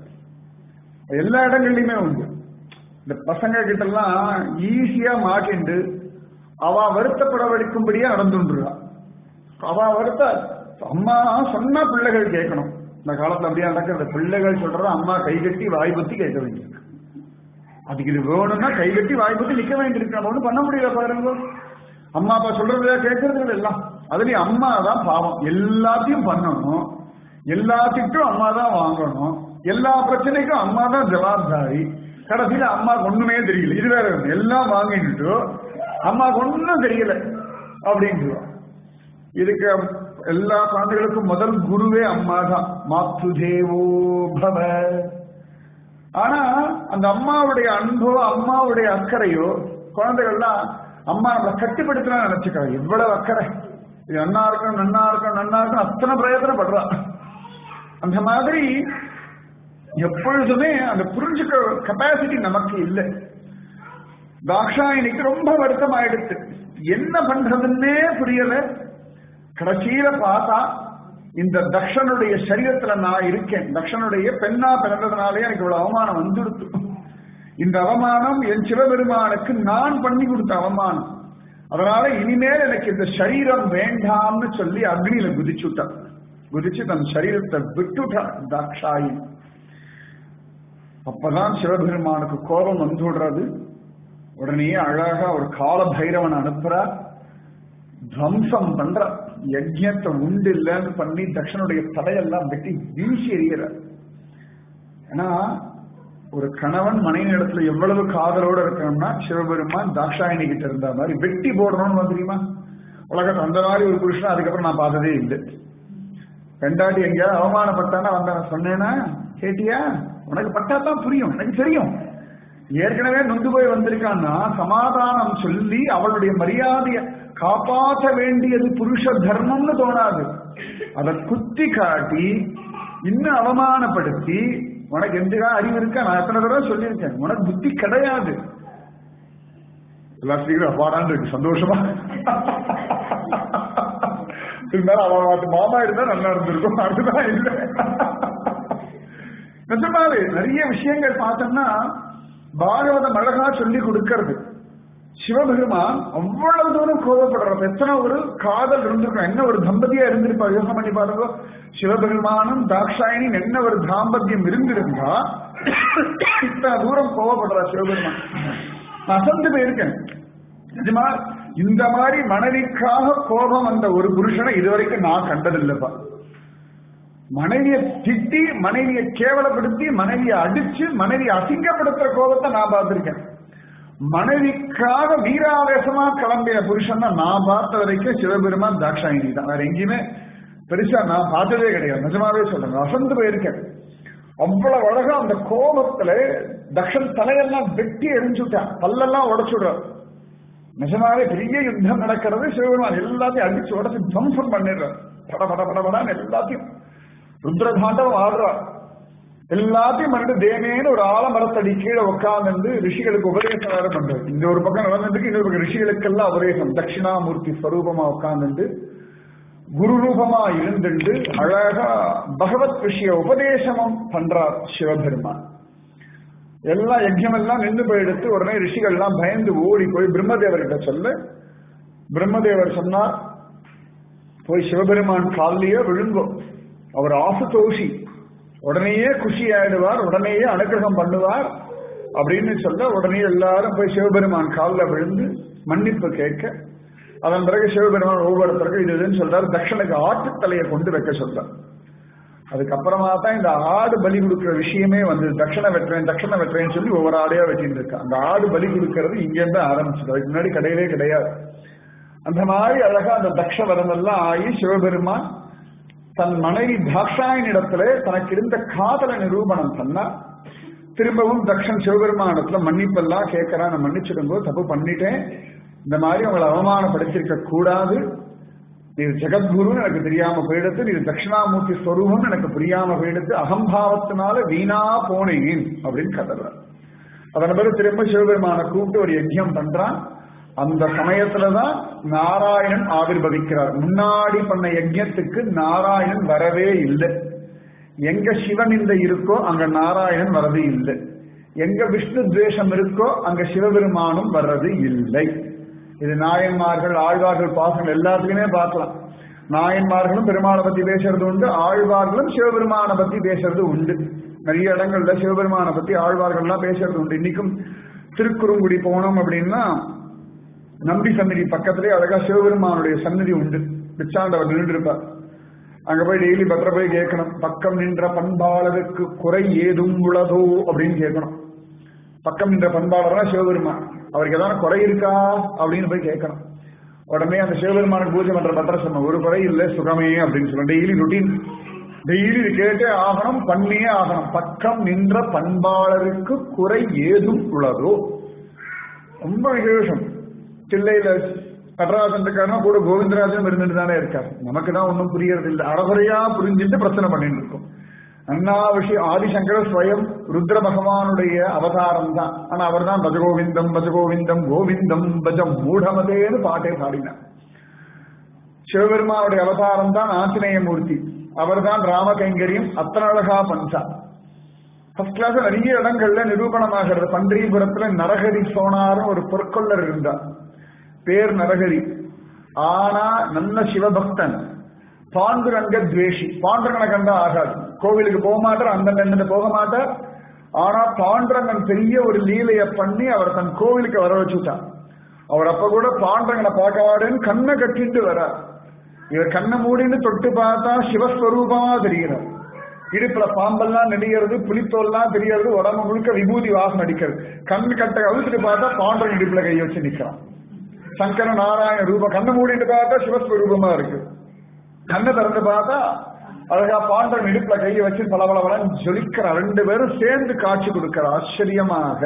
எல்லா இடங்கள்லயுமே உண்டு. இந்த பசங்க கிட்ட எல்லாம் ஈஸியா மாட்டிண்டு அவ வருத்தப்பட வைக்கும்படியா நடந்துருவா. அவ வருத்த அம்மா சொன்னா பிள்ளைகள் கேட்கணும். இந்த காலத்துல அப்படியே நடக்கிற பிள்ளைகள் சொல்றத அம்மா கைகட்டி வாய்பத்தி கேட்க வேண்டியிருக்கு. அதுக்கு இது வேணும்னா கைகட்டி வாய்பத்தி நிக்க வேண்டியிருக்கு. நம்ம ஒண்ணும் பண்ண முடியல பாருங்க. அம்மா அப்பா சொல்றத கேட்கறது எல்லாம். அதுலயும் அம்மா தான் பாவம். எல்லாத்தையும் பண்ணணும், எல்லாத்திட்டும் அம்மா தான் வாங்கணும், எல்லா பிரச்சனைக்கும் அம்மா தான் ஜவாப்தாரி. கடைசியில அம்மாவுக்கு ஒண்ணுமே தெரியல. இது வேற எல்லாம் வாங்கிட்டு அம்மாவுக்கு ஒண்ணும் தெரியல அப்படின்னு. இதுக்கு எல்லா குழந்தைகளுக்கும் முதல் குருவே அம்மா தான். மாத்து தேவோ பவ. ஆனா அந்த அம்மாவுடைய அன்போ அம்மாவுடைய அக்கறையோ குழந்தைகள்லாம் அம்மா நம்மளை கட்டுப்படுத்தலாம் நினைச்சுக்கிறாங்க. எவ்வளவு அக்கறை, இது நன்னா இருக்கும் நன்னா இருக்கும் நன்னா இருக்கும் அத்தனை பிரயத்தனப்படுறா. அந்த மாதிரி எப்பொழுதுமே அந்த புரிஞ்சுக்க கெப்பாசிட்டி நமக்கு இல்லை. தாக்ஷாயினிக்கு ரொம்ப வருத்தம் ஆயிடுச்சு. என்ன பண்றதுன்னே புரியல. கடைசியில பார்த்தா இந்த தக்ஷனுடைய சரீரத்துல நான் இருக்கேன், தக்ஷனுடைய பெண்ணா பிறந்ததுனாலே எனக்கு இவ்வளவு அவமானம் வந்துடுத்து. இந்த அவமானம் என் சிவபெருமானுக்கு நான் பண்ணி கொடுத்த அவமானம். அதனால இனிமேல் எனக்கு இந்த சரீரம் வேண்டாம்னு சொல்லி அக்னியில குதிச்சுட்டான். குதிச்சு தன் சரீரத்தை விட்டுட்டான் தாக்ஷாயி. அப்பதான் சிவபெருமானுக்கு கோபம் வந்துடுறது. உடனே அழகா ஒரு கால பைரவன் அனுப்புறா, துவம்சம் பண்ற, யஜ்யத்தை உண்டு இல்லைன்னு பண்ணி தக்ஷனுடைய தலையெல்லாம் வெட்டி வீசி எறிகிற. ஏன்னா ஒரு கணவன் மனைவி இடத்துல எவ்வளவு காதலோட இருக்கணும்னா சிவபெருமான் தாக்ஷாயினி கிட்ட இருந்த மாதிரி வெட்டி போடணும்னு தெரியுமா உலகத்தை. அந்த மாதிரி ஒரு புருஷன் அதுக்கப்புறம் நான் பார்த்ததே இல்லை. பெண்டாட்டி எங்கேயாவது அவமானப்பட்டானா வந்த சொன்னேன்னா கேட்டியா, உனக்கு பட்டாதான் புரியும், எனக்கு தெரியும். ஏற்கனவே நொந்து போய் வந்திருக்கான்னா சமாதானம் சொல்லி அவளுடைய மரியாதையை காப்பாற்ற வேண்டியது புருஷ தர்மம்னு தோணாது. அதை குத்தி காட்டி இன்னும் அவமானப்படுத்தி உனக்கு எந்த அறிவு இருக்கா, நான் எத்தனை தடவை சொல்லியிருக்கேன், உனக்கு புத்தி கிடையாது. எல்லா ஸ்ரீகளும் அப்பாடான் இருக்கு சந்தோஷமா. இருந்தாலும் அவன் மாமா இருந்தா நல்லா இருந்திருக்கும். அதுதான் இல்லை. நிஜமாவே நிறைய விஷயங்கள் பார்த்தோம்னா பாகவதம் அழகா சொல்லி கொடுக்கிறது. சிவபெருமான் அவ்வளவு தூரம் கோபப்படுறது. எத்தனை ஒரு காதல் இருந்திருக்கும், என்ன ஒரு தம்பதியா இருந்திருப்பா யோசனை பண்ணி பாருங்க. சிவபெருமானும் தாக்ஷாயினி என்ன ஒரு தாம்பத்தியம் இருந்திருந்தா இத்தனை தூரம் கோபப்படுறா சிவபெருமான். நான் அசந்து போயிருக்கேன். நிஜமா இந்த மாதிரி மனைவிக்காக கோபம் வந்த ஒரு புருஷனை இதுவரைக்கும் நான் கண்டதில்லைப்பா. மனைவியை திட்டி, மனைவியை கேவலப்படுத்தி, மனைவியை அடிச்சு, மனைவியை அசிங்கப்படுத்துற கோபத்தை நான் பார்த்திருக்கேன். மனைவிக்காக வீராவேசமா கிளம்பிய புருஷன் தான் நான் பார்த்த வரைக்கும் சிவபெருமான் தாக்ஷாயினி தான். வேற எங்கேயுமே பெருசா நான் பார்த்ததே கிடையாது. நிஜமாவே சொல்றேன், அசந்து போயிருக்கேன். அவ்வளவு அழகா அந்த கோபத்துல தக்ஷன் தலையெல்லாம் வெட்டி எரிஞ்சுட்டான், பல்லெல்லாம் உடைச்சுடுறார். நிஜமாவே பெரிய யுத்தம் நடக்கிறது. சிவபெருமான் எல்லாத்தையும் அடிச்சு உடச்சு துவம்சம் பண்ணிடுறார். பட பட பட படான்னு எல்லாத்தையும் ருத்ரதாண்டவம் ஆடுறார். எல்லாத்தையும் பண்ணிட்டு தேமேன்னு ஒரு ஆலமரத்தடி கீழே உட்கார்ந்து ரிஷிகளுக்கு உபதேசம் வேற பண்றது. இந்த ஒரு பக்கம் நடந்துட்டு இன்னொரு பக்கம் ரிஷிகளுக்கெல்லாம் உபதேசம். தட்சிணாமூர்த்தி ஸ்வரூபமா உட்கார்ந்து குரு ரூபமா இருந்துட்டு அழகா பகவத் விஷய உபதேசமும் பண்றார் சிவபெருமான். எல்லாம் யஜ்யம் எல்லாம் நின்று போயிடுத்து. உடனே ரிஷிகள் எல்லாம் பயந்து ஓடி போய் பிரம்மதேவர்கிட்ட சொல்ல, பிரம்மதேவர் சொன்னார், போய் சிவபெருமான் காலிலேயே விழுங்கும், அவர் ஆசுதோஷி, உடனேயே குஷி ஆயிடுவார், உடனேயே அனுகிரகம் பண்ணுவார் அப்படின்னு சொல்ல, உடனே எல்லாரும் போய் சிவபெருமான் காலில் விழுந்து மன்னிப்பு கேட்க, அதன் பிறகு சிவபெருமான் ஒவ்வொருத்தருக்கும் இது இதுன்னு சொல்றாரு. தக்ஷனுக்கு ஆட்டு தலையை கொண்டு வைக்க சொல்றார். அதுக்கப்புறமா தான் இந்த ஆடு பலி கொடுக்கிற விஷயமே வந்து தட்சணை வெட்டுறேன் தட்சணை வெட்டுறேன்னு சொல்லி ஒவ்வொரு ஆடையா வெட்டிட்டு இருக்கா. அந்த ஆடு பலி கொடுக்கறது இங்கேருந்து ஆரம்பிச்சது, அதுக்கு முன்னாடி கிடையவே கிடையாது. அந்த மாதிரி அழகா அந்த தக்ஷ வரமெல்லாம் ஆகி சிவபெருமான் தன் மனைவி தாக்ஷாயனிடத்துல தனக்கு இருந்த காதலை நிரூபணம் பண்ணா. திரும்பவும் தக்ஷன் சிவபெருமானத்துல மன்னிப்பெல்லாம் கேட்கறான், நான் மன்னிச்சிடுங்கோ, தப்பு பண்ணிட்டேன், இந்த மாதிரி அவங்களை அவமானப்படுத்திருக்க கூடாது, நீர் ஜெகத்குருன்னு எனக்கு தெரியாம போயிடுத்து, நீர் தட்சிணாமூர்த்தி ஸ்வரூபம் எனக்கு புரியாம போயிடுத்து, அகம்பாவத்தினால வீணா போனேன் அப்படின்னு கதறார். அதன் பிறகு திரும்ப சிவபெருமான கூப்பிட்டு ஒரு யஜ்யம் பண்றான். அந்த சமயத்துலதான் நாராயணன் ஆவிர்வவிக்கிறார். முன்னாடி பண்ண யஜ்யத்துக்கு நாராயணன் வரவே இல்லை. எங்க சிவன் இந்த இருக்கோ அங்க நாராயணன் வரது இல்லை, எங்க விஷ்ணு துவேஷம் இருக்கோ அங்க சிவபெருமானும் வர்றது இல்லை. இது நாயன்மார்கள் ஆழ்வார்கள் பாசங்கள் எல்லாத்துக்குமே பார்க்கலாம். நாயன்மார்களும் பெருமாளை பத்தி பேசுறது உண்டு, ஆழ்வார்களும் சிவபெருமானை பத்தி பேசுறது உண்டு. நிறைய இடங்கள்ல சிவபெருமானை பத்தி ஆழ்வார்கள்லாம் பேசுறது உண்டு. இன்னைக்கும் திருக்குறுங்குடி போனோம் அப்படின்னா நம்பி சந்நிதி பக்கத்திலே அழகா சிவபெருமானுடைய சந்நிதி உண்டு. பிச்சாண்டவர் நின்று இருப்பார். அங்க போய் டெய்லி பத்திர போய் கேட்கணும், பக்கம் நின்ற பண்பாளருக்கு குறை ஏதும் உள்ளதோ அப்படின்னு கேட்கணும். பக்கம் நின்ற பண்பாளர்னா சிவபெருமான், அவருக்கு ஏதாவது குறை இருக்கா அப்படின்னு போய் கேட்கணும். உடனே அந்த சிவபெருமானுக்கு பூஜை பண்ற பத்திர சொன்ன, ஒரு குறை இல்லை சுகமே அப்படின்னு சொல்லணும். டெய்லி ருட்டீன், டெய்லி இது கேட்டே ஆகணும், பண்ணியே ஆகணும். பக்கம் நின்ற பண்பாளருக்கு குறை ஏதும் உள்ளதோ, ரொம்ப விசேஷம். தில்லையில நடராஜன் இருக்காருன்னா கூட கோவிந்தராஜன் இருந்துட்டு தானே இருக்காரு. நமக்கு தான் ஒன்றும் புரியறது இல்லை, அறகுறையா புரிஞ்சுட்டு பிரச்சனை பண்ணிட்டு இருக்கோம். அண்ணா விஷயம் ஆதிசங்கர ஸ்வயம் ருத்ர பகவானுடைய அவதாரம் தான். ஆனா அவர் தான் பஜகோவிந்தம் பஜகோவிந்தம் கோவிந்தம் பஜம் மூடமதேன்னு பாட்டே பாடினார். சிவபெருமானுடைய அவதாரம் தான் ஆஞ்சநேய மூர்த்தி, அவர் தான் ராம கைங்கரியம் அத்தனை அழகா பஞ்சா. ஃபர்ஸ்ட் கிளாஸ் நிறைய இடங்கள்ல நிரூபணமாகிறது. பன்றிபுரத்துல நரகரி சோனாரும் ஒரு பொற்கொள்ளர் இருந்தார், பேர் நரகரி. ஆனா நல்ல சிவபக்தன், பாண்டுரங்க துவேஷி. பாண்டுரங்கனை கண்டா ஆகாது, கோவிலுக்கு போக மாட்டார், அந்த போக மாட்டார். ஆனா பாண்டுரங்கன் பெரிய ஒரு லீலைய பண்ணி அவர் தன் கோவிலுக்கு வர வச்சுட்டார். அவர் அப்ப கூட பாண்டுரங்கனை பார்க்க வாடுன்னு கண்ணை கட்டிட்டு வர்றார். இவர் கண்ணை மூடின்னு தொட்டு பார்த்தா சிவஸ்வரூபமா தெரிகிறார். இடுப்புல பாம்பெல்லாம் நெடிகிறது, புலித்தோல்லாம் தெரியறது, உடம்பு முழுக்க விபூதி வாசம் அடிக்கிறது. கண் கட்டை அழுத்துட்டு பார்த்தா பாண்டரன் இடுப்புல கை வச்சு நிற்கிறான். சங்கர நாராயண ரூபம். கண்ணை மூடிட்டு பார்த்தா சிவஸ்வரூபமா இருக்கு, கண்ணை திறந்து பார்த்தா அழகா பாண்டரன் இடுப்புல கையை வச்சு பல பல பலன் ஜொலிக்கிற. ரெண்டு பேரும் சேர்ந்து காட்சி கொடுக்கிற ஆச்சரியமாக.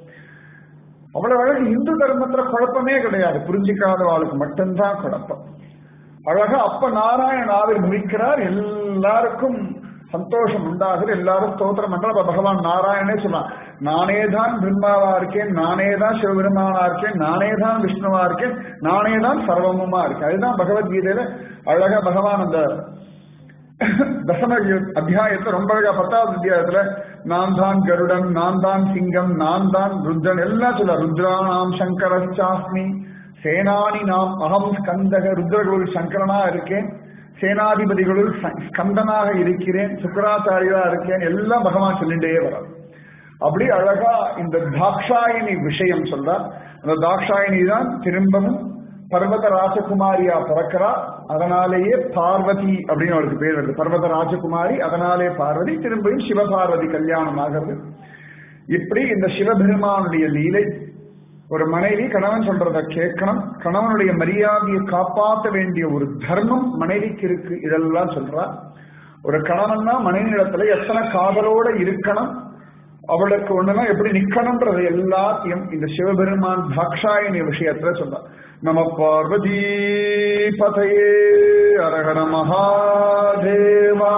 அவ்வளவு அழகு. இந்து தர்மத்துல குழப்பமே கிடையாது, புரிஞ்சிக்காத வாழ்க்கை மட்டும்தான் குழப்பம். அழகா அப்ப நாராயணன் ஆவிர் முடிக்கிறார், எல்லாருக்கும் சந்தோஷம் உண்டாகுது, எல்லாரும் ஸ்தோத்திரம் பண்ற. பகவான் நாராயணனே சொன்னான், நானே தான் பிரம்மாவா இருக்கேன், நானே தான் சிவபெருமானா இருக்கேன், நானே தான் விஷ்ணுவா இருக்கேன், நானே தான் சர்வமுமா இருக்கேன். அதுதான் பகவத்கீதையில அழகா பகவான் அந்த தசம அத்தியாயத்துல ரொம்ப அழகா பத்தாவது அத்தியாயத்துல நான் தான் கருடன், நான் தான் சிங்கம், நான் தான் ருத்ரன் எல்லாம் சொல்ல. ருத்ரானாம் சங்கரச்சாஸ்மி சேனானி நாம் அகம் ஸ்கந்தக. ருத்ரர்களுள் சங்கரனா இருக்கேன், சேனாதிபதிகளுள் ஸ்கந்தனாக இருக்கிறேன், சுக்கராச்சாரியா இருக்கேன், எல்லாம் பகவான் சொல்லிட்டே வர. அப்படி அழகா இந்த தாக்ஷாயினி விஷயம் சொல்றார். அந்த தாக்ஷாயினி தான் திரும்பவும் பர்வத ராஜகுமாரியா பிறக்கிறா. அதனாலேயே பார்வதி அப்படின்னு அவருக்கு பேர் வருது. பர்வத ராஜகுமாரி, அதனாலே பார்வதி. திரும்பியும் சிவபார்வதி கல்யாணம் ஆகிறது. இப்படி இந்த சிவபெருமானுடைய லீலை. ஒரு மனைவி கணவன் சொல்றத கேட்கணும், கணவனுடைய மரியாதையை காப்பாற்ற வேண்டிய ஒரு தர்மம் மனைவிக்கு இருக்கு, இதெல்லாம் சொல்றா. ஒரு கணவன்னா மனைவி இடத்துல எத்தனை காதலோட இருக்கணும், அவளுக்கு ஒண்ணுனா எப்படி நிக்கணும்ன்றது எல்லாத்தையும் இந்த சிவபெருமான் தாக்ஷாயணி விஷயத்துல சொல்ற. நம பார்வதி பதையே அரகண மகாதேவா.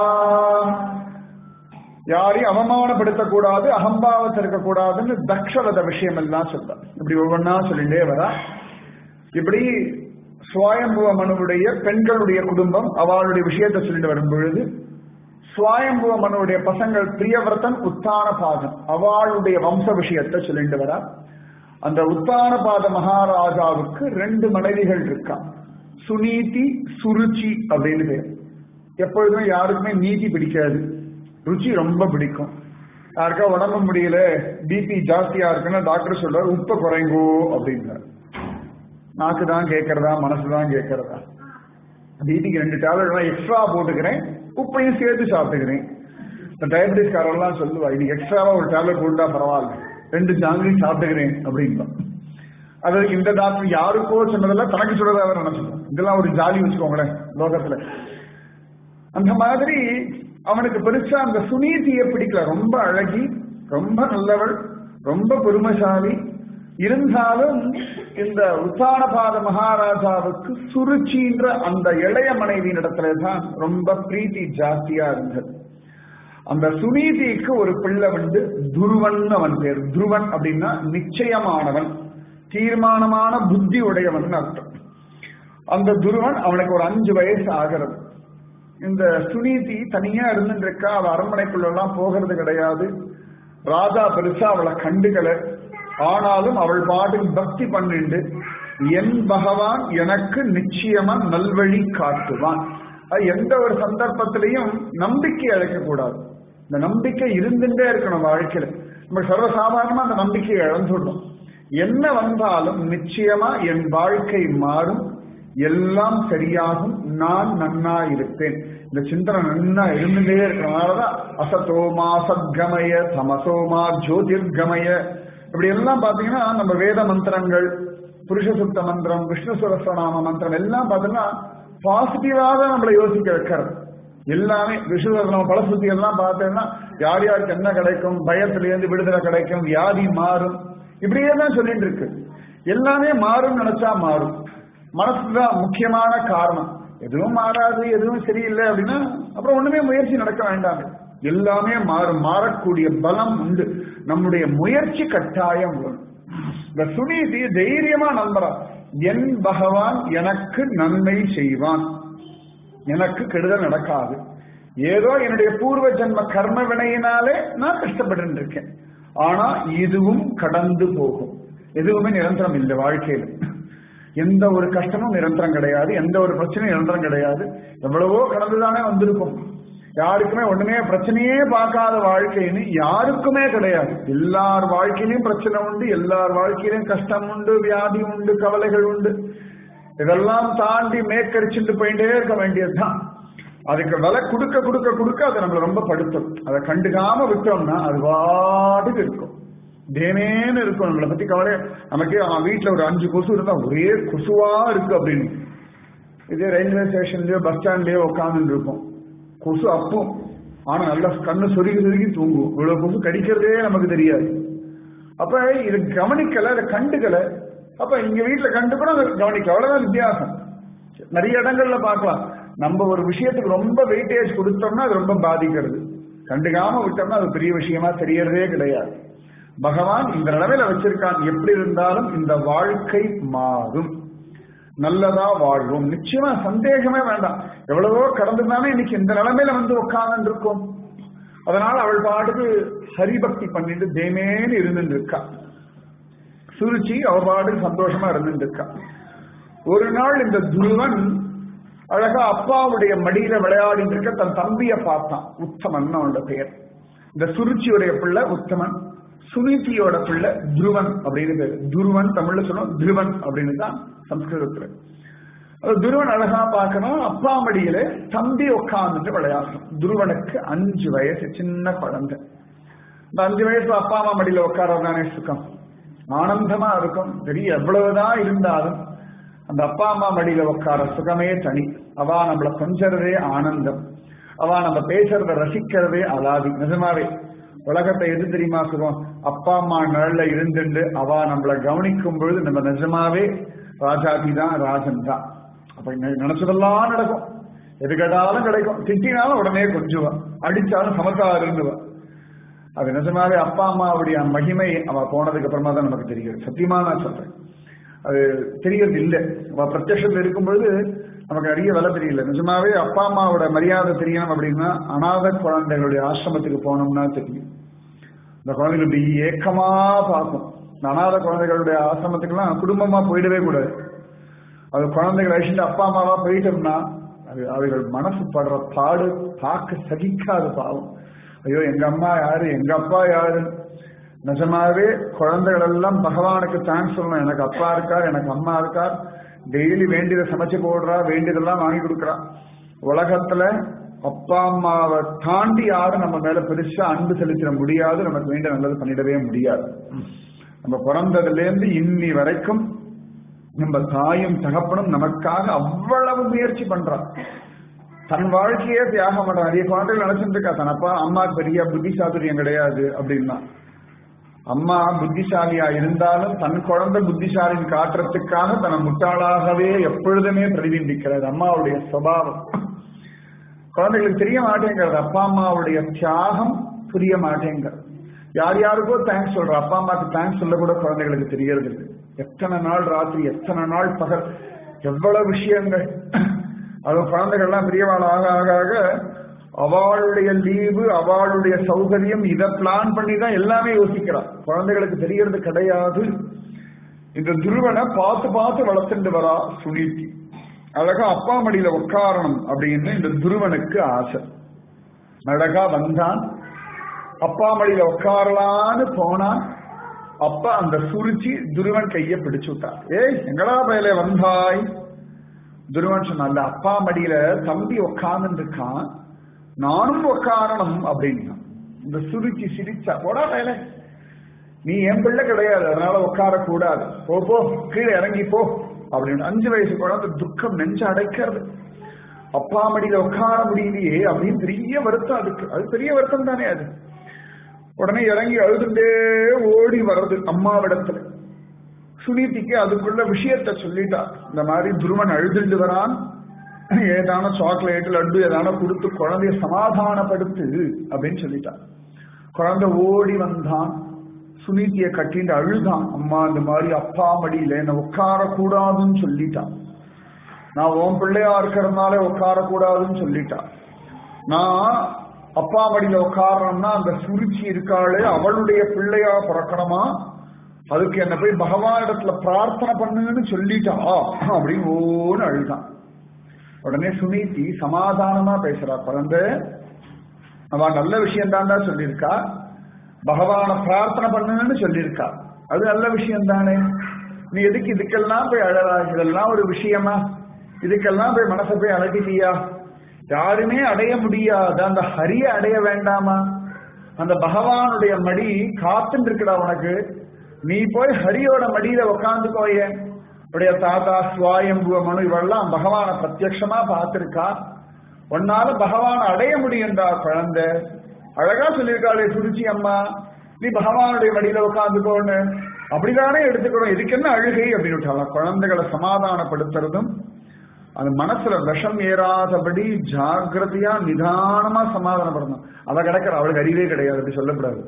யாரையும் அவமானப்படுத்தக்கூடாது, அகம்பாவத்தை இருக்கக்கூடாதுன்னு தக்ஷவத விஷயம் எல்லாம் சொல்ற. இப்படி ஒவ்வொன்னா சொல்லிட்டே வர. இப்படி சுவாயம்புவ மனுவுடைய பெண்களுடைய குடும்பம் அவளுடைய விஷயத்தை சொல்லிட்டு வரும் பொழுது, சுவாயம்புவ மனுவுடைய பசங்கள் பிரியவர்த்தன் உத்தானபாதன் அவளுடைய வம்ச விஷயத்தை சொல்லிட்டு வர. அந்த உத்தானபாத மகாராஜாவுக்கு ரெண்டு மனைவிகள் இருக்கா, சுனீதி சுருச்சி அப்படின்னு பேர். எப்பொழுதுமே யாருக்குமே நீதி பிடிக்காது, ருச்சி ரொம்ப பிடிக்கும். யாருக்கா உடம்பு முடியல, பிபி ஜாஸ்தியா இருக்குன்னா டாக்டர் சொல்றாரு உப்பை குறைங்கோ அப்படின்னாரு. நாக்கு தான் கேட்கறதா மனசுதான் கேட்கறதா? பிபிக்கு ரெண்டு டேப்லெட் எக்ஸ்ட்ரா போட்டுக்கிறேன், உப்பையும் சேர்த்து சாப்பிட்டுக்கிறேன். இந்த டயபிட்டிஸ் காரெல்லாம் சொல்லுவா இது எக்ஸ்ட்ராவா ஒரு டேப்லெட் போட்டா பரவாயில்ல, ரெண்டு ஜாங்கிலையும் சாப்பிட்டுக்கிறேன் அப்படின்பா. அது இந்த டாக்டர் யாருக்கோ சொன்னதெல்லாம் தனக்கு சொல்றதா அவர் நினைச்சுக்கோம். இதெல்லாம் ஒரு ஜாலி வச்சுக்கோங்களேன் லோகத்துல. அந்த மாதிரி அவனுக்கு பெருசா அந்த சுனீதியை பிடிக்கல. ரொம்ப அழகி, ரொம்ப நல்லவள், ரொம்ப பெருமைசாலி. இருந்தாலும் இந்த உத்தானபாத மகாராஜாவுக்கு சுருச்சின்ற அந்த இளைய மனைவியின் இடத்துல தான் ரொம்ப பிரீத்தி ஜாஸ்தியா இருந்தது. அந்த சுனீதிக்கு ஒரு பிள்ளை வந்து துருவன் அவன் பேர். துருவன் அப்படின்னா நிச்சயமானவன், தீர்மானமான புத்தி உடையவன் அர்த்தம். அந்த துருவன் அவனுக்கு ஒரு அஞ்சு வயசு ஆகிறது. இந்த சுனீதி தனியா இருந்துருக்கா, அவ அரண்மனைக்குள்ள எல்லாம் போகிறது கிடையாது. ராஜா பெருசா அவளை கண்டுகல. ஆனாலும் அவள் பாட்டுக்கு பக்தி பண்ணிண்டு என் பகவான் எனக்கு நிச்சயமா நல்வழி காட்டுவான். எந்த ஒரு சந்தர்ப்பத்திலையும் நம்பிக்கை அழைக்கக்கூடாது. இந்த நம்பிக்கை இருந்துட்டே இருக்கணும் வாழ்க்கையில. நம்ம சர்வசாதாரணமா அந்த நம்பிக்கையை இழந்துடணும். என்ன வந்தாலும் நிச்சயமா என் வாழ்க்கை மாறும், எல்லாம் சரியாகும், நான் நன்னா இருப்பேன். இந்த சிந்தனை நன்னா இருந்துட்டே இருக்கிறதுனாலதான் அசதோமா சத்கமய தமசோமா ஜோதிர்கமய இப்படி எல்லாம் பாத்தீங்கன்னா நம்ம வேத மந்திரங்கள், புருஷ சுத்த மந்திரம், விஷ்ணு சஹஸ்ரநாம மந்திரம் எல்லாம் பாத்தீங்கன்னா பாசிட்டிவாக நம்மளை யோசிக்க வைக்கிறது. எல்லாமே விஷ்ணு சஹஸ்ரநாம பலசுத்தி எல்லாம் பார்த்தேன்னா யார் யாருக்கு என்ன கிடைக்கும், பயத்திலேருந்து விடுதலை கிடைக்கும், வியாதி மாறும், இப்படியே தான் சொல்லிட்டு இருக்கு. எல்லாமே மாறும் நினைச்சா மாறும். மனசுதான் முக்கியமான காரணம். எதுவும் மாறாது, எதுவும் சரியில்லை அப்படின்னா அப்புறம் ஒண்ணுமே முயற்சி நடக்க வேண்டாம். எல்லாமே மாறும், மாறக்கூடிய பலம் உண்டு. நம்முடைய முயற்சி கட்டாயம் வரும். இந்த சுனீதி தைரியமா நம்புறா, என் பகவான் எனக்கு நன்மை செய்வான், எனக்கு கெடுதல் நடக்காது. ஏதோ என்னுடைய பூர்வ ஜென்ம கர்ம வினையினாலே நான் கஷ்டப்பட்டு இருக்கேன், ஆனா இதுவும் கடந்து போகும். எதுவுமே நிரந்தரம் இல்லை வாழ்க்கையில. எந்த ஒரு கஷ்டமும் நிரந்தரம் கிடையாது, எந்த ஒரு பிரச்சனையும் நிரந்தரம் கிடையாது. எவ்வளவோ கடந்துதானே வந்திருக்கும். யாருக்குமே ஒண்ணுமே பிரச்சனையே பார்க்காத வாழ்க்கைன்னு யாருக்குமே கிடையாது. எல்லார் வாழ்க்கையிலும் பிரச்சனை உண்டு, எல்லார் வாழ்க்கையிலும் கஷ்டம் உண்டு, வியாதி உண்டு, கவலைகள் உண்டு. இதெல்லாம் தாண்டி மேற்கரிச்சுட்டு போயிட்டே இருக்க வேண்டியதுதான். அதுக்கு விலை கொடுக்க கொடுக்க கொடுக்க அதை நம்மளை ரொம்ப படுத்தும். அதை கண்டுக்காம விட்டோம்னா அது வாட்டுக்கு இருக்கும், தேனேன்னு இருக்கும். நம்மளை பத்தி கவலை. நமக்கே அவன் வீட்டுல ஒரு அஞ்சு கொசு இருந்தா ஒரே கொசுவா இருக்கு அப்படின்னு, இதே ரயில்வே ஸ்டேஷன்லயோ பஸ் ஸ்டாண்ட்லயோ உட்காந்துட்டு இருக்கும். கொசு அப்பும், ஆனா நல்லா கண்ணு சொருகி சொருகி தூங்கும். இவ்வளவு கொசு கடிக்கிறதே நமக்கு தெரியாது. அப்ப இதை கவனிக்கல, இதை கண்டுக்கல. அப்ப இங்க வீட்டுல கண்டுக்கூட அதை கவனிக்க, அவ்வளவுதான் வித்தியாசம். நிறைய இடங்கள்ல பார்க்கலாம், நம்ம ஒரு விஷயத்துக்கு ரொம்ப வெயிட்டேஜ் கொடுத்தோம்னா அது ரொம்ப பாதிக்கிறது, கண்டுக்காம விட்டோம்னா அது பெரிய விஷயமா தெரியறதே கிடையாது. பகவான் இந்த நிலைமையில வச்சிருக்கான். எப்படி இருந்தாலும் இந்த வாழ்க்கை மாறும், நல்லதா வாழ்வோம், நிச்சயமா சந்தேகமே வேண்டாம். எவ்வளவோ கடந்துதானே இன்னைக்கு இந்த நிலைமையில வந்து உட்கார்ந்து இருக்கோம். அதனால அவள் பாட்டுக்கு ஹரிபக்தி பண்ணிட்டு தேமேன்னு இருந்துட்டு இருக்கா. சுருச்சி அவள் பாட்டுக்கு சந்தோஷமா இருந்துட்டு இருக்கா. ஒரு நாள் இந்த துருவன் அழகா அப்பாவுடைய மடியில விளையாடிட்டு இருக்க தன் தம்பிய பார்த்தான். உத்தமன் அவனோட பெயர். இந்த சுருச்சியுடைய பிள்ளை உத்தமன், சுனீதியோட பிள்ளை துருவன் அப்படின்னு பேரு. துருவன் தமிழ்ல சொன்னோம், துருவன் அப்படின்னு தான் சம்ஸ்கிருதத்துல. துருவன் அழகா பார்க்கணும், அப்பா மடியில தம்பி உட்கார்ந்துட்டு விளையாடணும். துருவனுக்கு அஞ்சு வயசு, சின்ன குழந்தை. இந்த அஞ்சு வயசுல அப்பா அம்மா மடியில உட்காரதானே சுகம், ஆனந்தமா இருக்கும். பெரிய எவ்வளவுதான் இருந்தாலும் அந்த அப்பா அம்மா மடியில உட்கார சுகமே தனி. அவா நம்மள கொஞ்சறதே ஆனந்தம். அவ நம்ம பேசுறத ரசிக்கிறதே அலாதி. நிஜமாவே உலகத்தை எது தெரியுமா சொல்லுவோம், அப்பா அம்மா நிழல்ல இருந்துட்டு அவ நம்மளை கவனிக்கும் பொழுது நம்ம நிஜமாவே ராஜாதி தான், ராஜன் தான். அப்ப நினைச்சதெல்லாம் நடக்கும், எது கேட்டாலும் கிடைக்கும், திட்டினாலும் உடனே கொஞ்சுவா, அடிச்சாலும் சமத்தா இருந்துவா. அது நிஜமாவே அப்பா அம்மாவுடைய மகிமை அவ போனதுக்கு அப்புறமா தான் நமக்கு தெரியும். சத்தியமா நான் சொல்றேன், அது தெரியறது இல்லை. அவ பிரத்யட்சத்தில் இருக்கும்பொழுது நமக்கு நிறைய வேலை தெரியல. நிஜமாவே அப்பா அம்மாவோட மரியாதை தெரியணும் அப்படின்னா அநாத குழந்தைகளுடைய ஆசிரமத்துக்கு போனோம்னா தெரியும். இந்த குழந்தைகள் இப்படி ஏக்கமா பார்க்கும். இந்த அநாத குழந்தைகளுடைய ஆசிரமத்துக்குலாம் குடும்பமா போயிடவே கூடாது. அது குழந்தைகள் அழிச்சுட்டு அப்பா அம்மாவா போயிட்டோம்னா அது அவைகள் மனசு படுற பாடு பார்க்க சகிக்காது. பாவம், ஐயோ எங்க அம்மா யாரு, எங்க அப்பா யாரு. நிஜமாவே குழந்தைகள் எல்லாம் பகவானுக்கு தேங்க்ஸ் சொல்லணும். எனக்கு அப்பா இருக்கார், எனக்கு அம்மா இருக்கார், டெய்லி வேண்டியதை சமைச்சு போடுறா, வேண்டியதெல்லாம் வாங்கி கொடுக்குறா. உலகத்துல அப்பா அம்மாவை தாண்டி யாரும் நம்ம மேல பெருசா அன்பு செலுத்திட முடியாது, நமக்கு வேண்டிய நல்லது பண்ணிடவே முடியாது. நம்ம பிறந்ததுல இருந்து இன்னி வரைக்கும் நம்ம தாயும் தகப்பனும் நமக்காக அவ்வளவு முயற்சி பண்றான். தன் வாழ்க்கையே தியாகம் பண்றான். நிறைய குழந்தைகள் நினைச்சிட்டு இருக்கா தன் அப்பா அம்மா பெரிய புத்தி சாதுரியம் கிடையாது அப்படின்னா. அம்மா புத்திசாலியா இருந்தாலும் தன் குழந்தை புத்திசாலின்னு காட்டுறதுக்காக தன்னை முட்டாளாகவே எப்பொழுதுமே பிரதிபிம்பிக்கிறது அம்மாவுடைய சுபாவம். குழந்தைகளுக்கு தெரிய மாட்டேங்கிறது, அப்பா அம்மாவுடைய தியாகம் புரிய மாட்டேங்கிறது. யார் யாருக்கோ தேங்க்ஸ் சொல்ற, அப்பா அம்மாவுக்கு தேங்க்ஸ் சொல்ல கூட குழந்தைகளுக்கு தெரியறது இல்லை. எத்தனை நாள் ராத்திரி, எத்தனை நாள் பகல், எவ்வளவு விஷயங்கள். அது குழந்தைகள்லாம் பெரியவாள் ஆக ஆக ஆக அவளுடைய லீவு, அவளுடைய சௌகரியம், இதை பிளான் பண்ணி தான் எல்லாமே யோசிக்கிறான். குழந்தைகளுக்கு தெரியறது கிடையாது. இந்த துருவனை பார்த்து பார்த்து வளர்த்துட்டு வரா சுனிதி. அழகா அப்பா மடியில உட்காரணும் அப்படின்னு இந்த துருவனுக்கு ஆசை. அழகா வந்தான், அப்பா மடியில உட்காரலான்னு போனான். அப்பா அந்த சுருச்சி துருவன் கைய பிடிச்சு விட்டான். ஏய் எங்கடா பயில வந்தாய்? துருவன் சொன்ன, அப்பா மடியில தம்பி உட்கார்ந்து இருக்கான், நானும் உட்காரணும் அப்படின்னா. இந்த சுருச்சி சிரிச்சா, போடா பயில, நீ என் பிள்ளை கிடையாது, அதனால உட்கார கூடாது, போ போ கீழே இறங்கி போ அப்படின்னு. அஞ்சு வயசு குழந்தை துக்கம் நெஞ்சு அடைக்கிறது. அப்பா மடியில உட்கார முடியலையே அப்படின்னு பெரிய வருத்தம். அதுக்கு அது பெரிய வருத்தம் தானே. அது உடனே இறங்கி அழுதுண்டே ஓடி வர்றது அம்மாவிடத்துல. சுனிதிக்கு அதுக்குள்ள விஷயத்த சொல்லிட்டா, இந்த மாதிரி துருவன் அழுதுண்டு வரான், ஏதான சாக்லேட் லட்டு ஏதான கொடுத்து குழந்தைய சமாதானப்படுத்து அப்படின்னு சொல்லிட்டா. குழந்தை ஓடி வந்தான், சுனிதிய கட்டிட்டு அழுதான். அம்மா இந்த மாதிரி அப்பா மடியில என்ன உட்கார கூடாதுன்னு சொல்லிட்டான், நான் உன் பிள்ளையா இருக்கிறதுனால உட்கார கூடாதுன்னு சொல்லிட்டா. நான் அப்பா மடியில உட்காரணும்னா அந்த சுருச்சி இருக்காளே அவளுடைய பிள்ளையா பிறக்கணுமா, அதுக்கு என்ன போய் பகவான் இடத்துல பிரார்த்தனை பண்ணுன்னு சொல்லிட்டா அப்படின்னு ஓன்னு அழுதான். உடனே சுனிதி சமாதானமா பேசுறா, குழந்தை அவன் நல்ல விஷயம் தான்டா சொல்லியிருக்கா, பகவான பிரார்த்தனை பண்ணுன்னு சொல்லியிருக்கா, அது நல்ல விஷயம் தானே. நீ எதுக்கு இதுக்கெல்லாம் போய் அழறா? இதெல்லாம் ஒரு விஷயமா? இதுக்கெல்லாம் போய் மனசை போய் அழகிட்டியா? யாருமே அடைய முடியாத அந்த ஹரிய அடைய வேண்டாமா? அந்த பகவானுடைய மடி காத்துட்டு இருக்குடா உனக்கு. நீ போய் ஹரியோட மடியில உக்காந்துக்கோய. உடைய தாத்தா சுவாயம்புவ மனு இவெல்லாம் பகவான பிரத்யட்சமா பார்த்திருக்கா. உன்னால பகவான அடைய முடியும்டா குழந்தை. அழகா சொல்லியிருக்காளே சுருச்சி அம்மா, நீ பகவானுடைய மடியில உட்காந்துக்கோன்னு. அப்படிதானே எடுத்துக்கணும், இதுக்கு என்ன அழுகை அப்படின்னு குழந்தைகளை சமாதானப்படுத்துறதும் அந்த மனசுல விஷம் ஏறாதபடி ஜாகிரதையா நிதானமா சமாதானப்படணும். அவ கிடக்கிற, அவளுக்கு அறிவே கிடையாது அப்படி சொல்லக்கூடாது.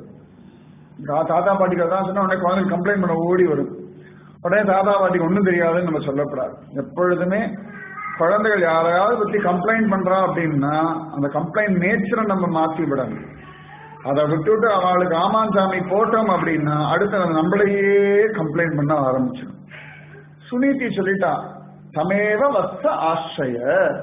தாத்தா பாட்டிக்கு தான் சொன்னா உடனே குழந்தை கம்ப்ளைண்ட் பண்ண ஓடி வரும். உடனே தாத்தா பாட்டிக்கு ஒன்றும் தெரியாதுன்னு நம்ம சொல்லக்கூடாது. எப்பொழுதுமே குழந்தைகள் யாரையாவது பத்தி கம்ப்ளைண்ட் பண்றா அப்படின்னா அந்த கம்ப்ளைண்ட் நேச்சரை நம்ம மாற்றி விடணும். அதை விட்டுவிட்டு அவளுக்கு ஆமாஞ்சாமி போட்டோம் அப்படின்னா அடுத்து நம்மளையே கம்ப்ளைண்ட் பண்ண ஆரம்பிச்சிடும். சுனிதி சொல்லிட்டா, தமேவ வத்ச ஆශ්‍රய.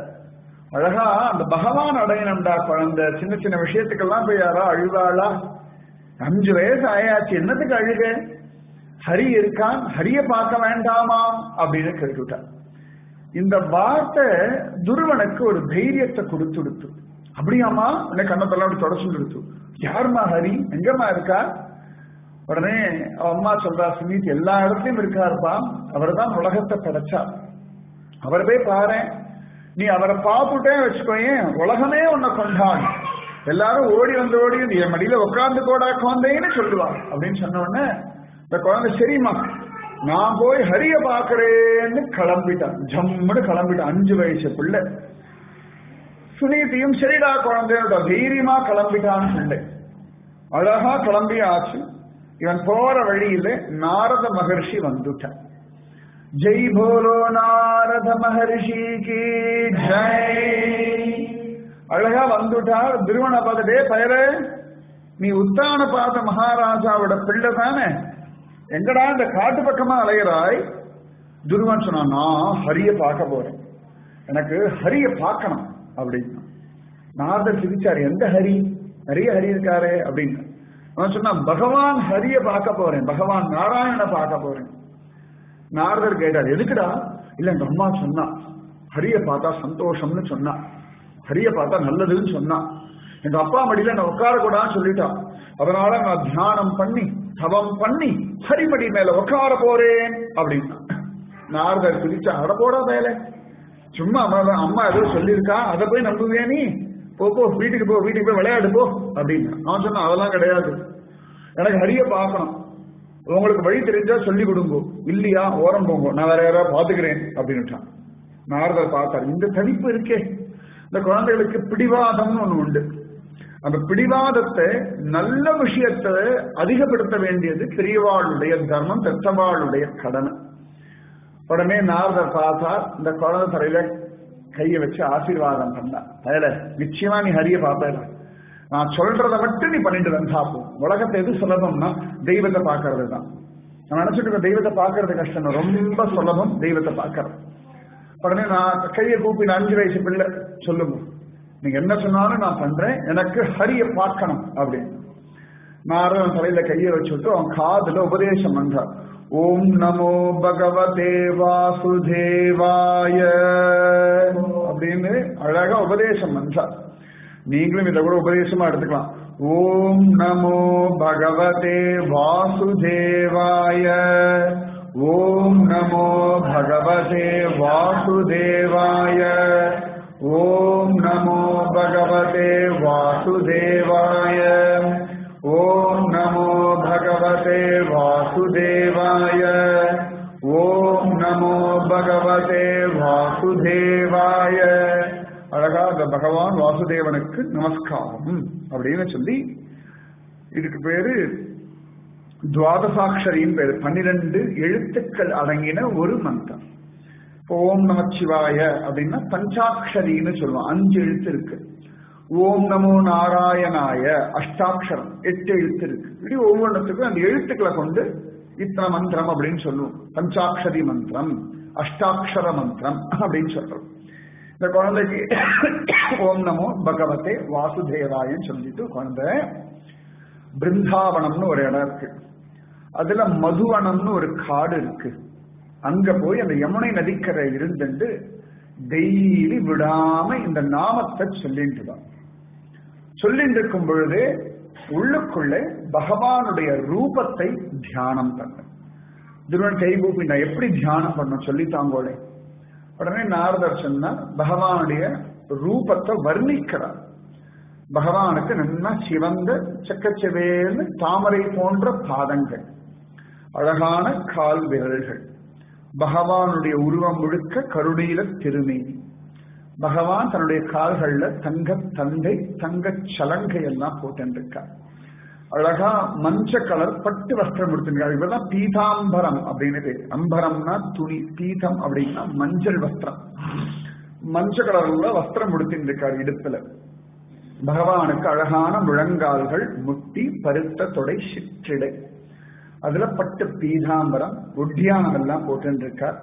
அழகா அந்த பகவான் அடையணும்டா குழந்தை. சின்ன சின்ன விஷயத்துக்கெல்லாம் போய் யாரா அழுவாளா? அஞ்சு வயசு ஆயாச்சு, என்னத்துக்கு அழுக? ஹரி இருக்கான், ஹரிய பார்க்க வேண்டாமா அப்படின்னு கேட்டுட்டா. இந்த வார்த்தை துருவனுக்கு ஒரு தைரியத்தை கொடுத்துடுத்து. அப்படியாமா உடனே கண்ணத்தெல்லாம் அப்படி தொடச்சு கொடுத்து, யாருமா ஹரி, எங்கம்மா இருக்கா? உடனே அம்மா சொல்றா, சுனித் எல்லா இடத்துலயும் இருக்காருப்பா, அவர் தான் உலகத்தை படைச்சா, அவர் போய் பாரு, நீ அவரை பார்த்துட்டே வச்சுக்கோயேன், உலகமே உன்னை கொண்டாடு, எல்லாரும் ஓடி வந்து ஓடி நீ என் மடியில உட்கார்ந்து கோடா குழந்தைன்னு சொல்லுவா அப்படின்னு சொன்ன உடனே இந்த குழந்தை சரிம்மா நான் போய் ஹரிய பாக்குறேன்னு கிளம்பிட்டான். ஜம்முன்னு கிளம்பிட்டான். அஞ்சு வயசு பிள்ளை. சுனீதியும் சரிடா குழந்தையோட தைரியமா கிளம்பிட்டான்னு சொன்னேன். அழகா கிளம்பி ஆச்சு. இவன் போற வழியில நாரத மகர்ஷி வந்துட்டான். ஜெய் போலோ நாரத மகர்ஷி கி ஜெய். அழகா வந்துட்டார். திருவண பார்த்துட்டே பயரே நீ உத்தான பார்த்த மகாராஜாவோட பிள்ளை தானே, எங்கடா இந்த காட்டு பக்கமா அலைகிறாய்? துருவன் சொன்னா நான் ஹரிய பார்க்க போறேன், எனக்கு ஹரிய பார்க்கணும் அப்படின்னு. நாரதர் சிரிச்சாரு. எந்த ஹரி? நிறைய ஹரி இருக்காரு அப்படின்னு. அவன் சொன்னா பகவான் ஹரிய பார்க்க போறேன், பகவான் நாராயணனை பார்க்க போறேன். நாரதர் கேட்டார் எதுக்குடா? இல்ல எங்க அம்மா சொன்னா ஹரிய பார்த்தா சந்தோஷம்னு சொன்னா, ஹரிய பார்த்தா நல்லதுன்னு சொன்னா, எங்க அப்பா மடியில நான் உட்காரக்கூடாதுன்னு சொல்லிட்டா, அதனால நான் தியானம் பண்ணி தவம் பண்ணி ஹரிமடி மேல உட்கார போறேன் அப்படின்னா. நாரதர் பிரிச்சா அட போடா மேல, சும்மா அம்மா ஏதோ சொல்லியிருக்கா அதை போய் நம்புவே நீ? போ போ வீட்டுக்கு போ, வீட்டுக்கு போய் விளையாடு போ அப்படின்னு. அவன் சொன்னா அதெல்லாம் கிடையாது, எனக்கு ஹரிய பார்க்கணும், உங்களுக்கு வழி தெரிஞ்சா சொல்லி கொடுங்க, இல்லையா ஓரம் போங்க, நான் வேற யாராவது பாத்துக்கிறேன் அப்படின்னுட்டான். நாரதர் பார்த்தார். இந்த தவிப்பு இருக்கே, இந்த குழந்தைகளுக்கு பிடிவாதம்னு ஒண்ணு உண்டு. அந்த பிடிவாதத்தை நல்ல விஷயத்தை அதிகப்படுத்த வேண்டியது பெரியவாளுடைய தர்மம், பெற்றவாளுடைய கடமை. உடனே நாரதர் பார்த்தார். இந்த குழந்தை தலையில கையை வச்சு ஆசீர்வாதம் பண்ணா. பயல நிச்சயமா நீ ஹரிய பார்ப்ப, நான் சொல்றதை மட்டும் நீ பண்ணிட்டு வந்தா போ. உலகத்தை எது சுலபம்னா தெய்வத்தை பார்க்கறது தான். நான் நினைச்சிட்டு தெய்வத்தை பார்க்கறது கஷ்டம், ரொம்ப சுலபம் தெய்வத்தை பார்க்கறது. உடனே நான் கையை கூப்பி அஞ்சு வயசு பிள்ளை சொல்லுங்க, நீங்க என்ன சொன்னாலும் நான் பண்றேன், எனக்கு ஹரிய பார்க்கணும் அப்படின்னு. நாரதன் தலையில கையை வச்சுட்டு அவன் காதுல உபதேசம் பண்றான். ஓம் நமோ பகவதே வாசுதேவாய அப்படின்னு அழகா உபதேசம் பண்றார். நீங்களும் இதை கூட உபதேசமா எடுத்துக்கலாம். ஓம் நமோ பகவதே வாசுதேவாய, ஓம் நமோ பகவதே வாசுதேவாய, ஓம் நமோ பகவதே வாசுதேவாய, ஓம் நமோ பகவதே வாசுதேவாய, ஓம் நமோ பகவதே வாசுதேவாய. அழகா அந்த பகவான் வாசுதேவனுக்கு நமஸ்காரம் அப்படின்னு சொல்லி, இதுக்கு பேரு துவாதசாட்சரியின் பேரு. பன்னிரண்டு எழுத்துக்கள் அடங்கின ஒரு மந்திரம். ஓம் நமச்சிவாய அப்படின்னா பஞ்சாட்சரின்னு சொல்லுவோம், அஞ்சு எழுத்து இருக்கு. ஓம் நமோ நாராயணாய அஷ்டாட்சரம், எட்டு எழுத்து இருக்கு. இப்படி ஒவ்வொன்றுத்துக்கும் அந்த எழுத்துக்களை கொண்டு இத்தனை மந்திரம் அப்படின்னு சொல்லுவோம். பஞ்சாட்சரி மந்திரம், அஷ்டாட்சர மந்திரம் அப்படின்னு சொல்றோம். இந்த குழந்தைக்கு ஓம் நமோ பகவதே வாசுதேவாயன்னு சொல்லிட்டு குழந்தை பிருந்தாவனம்னு ஒரு இடம் இருக்கு, அதுல மதுவனம்னு ஒரு காடு இருக்கு. அங்க போய் அந்த யமுனை நதிக்கரை இருந்துட்டு டெய்லி விடாம இந்த நாமத்தை சொல்லிட்டு தான். சொல்லிட்டு இருக்கும் பொழுது உள்ளுக்குள்ளே பகவானுடைய ரூபத்தை தியானம் பண்ண. திருவன் கைகூப்பி நான் எப்படி தியானம் பண்ண சொல்லித்தாங்கோளே. உடனே நாரதர் சொன்னா பகவானுடைய ரூபத்தை வர்ணிக்கிறார். பகவானுக்கு நல்லா சிவந்த செக்கச்செவேன்னு தாமரை போன்ற பாதங்கள், அழகான கால் விரல்கள், பகவானுடைய உருவம் முழுக்க கருணீல திருமேனி, பகவான் தன்னுடைய கால்கள்ல தங்க தந்தை தங்க சலங்கை எல்லாம் போட்டிருக்கார். அழகா மஞ்ச கலர் பட்டு வஸ்திரம் கொடுத்திருக்காரு. இவதான் பீதாம்பரம் அப்படின்னு பேரு. அம்பரம்னா துணி, பீதம் அப்படின்னா மஞ்சள் வஸ்திரம். மஞ்ச கலர்ல வஸ்திரம் கொடுத்திருக்காரு இடுப்புல. பகவானுக்கு அழகான முழங்கால்கள், முட்டி, பருத்த தொடை, சிற்றிடை, அதுல பட்டு பீதாம்பரம், ஒட்டியானம் எல்லாம் போட்டுருக்கார்.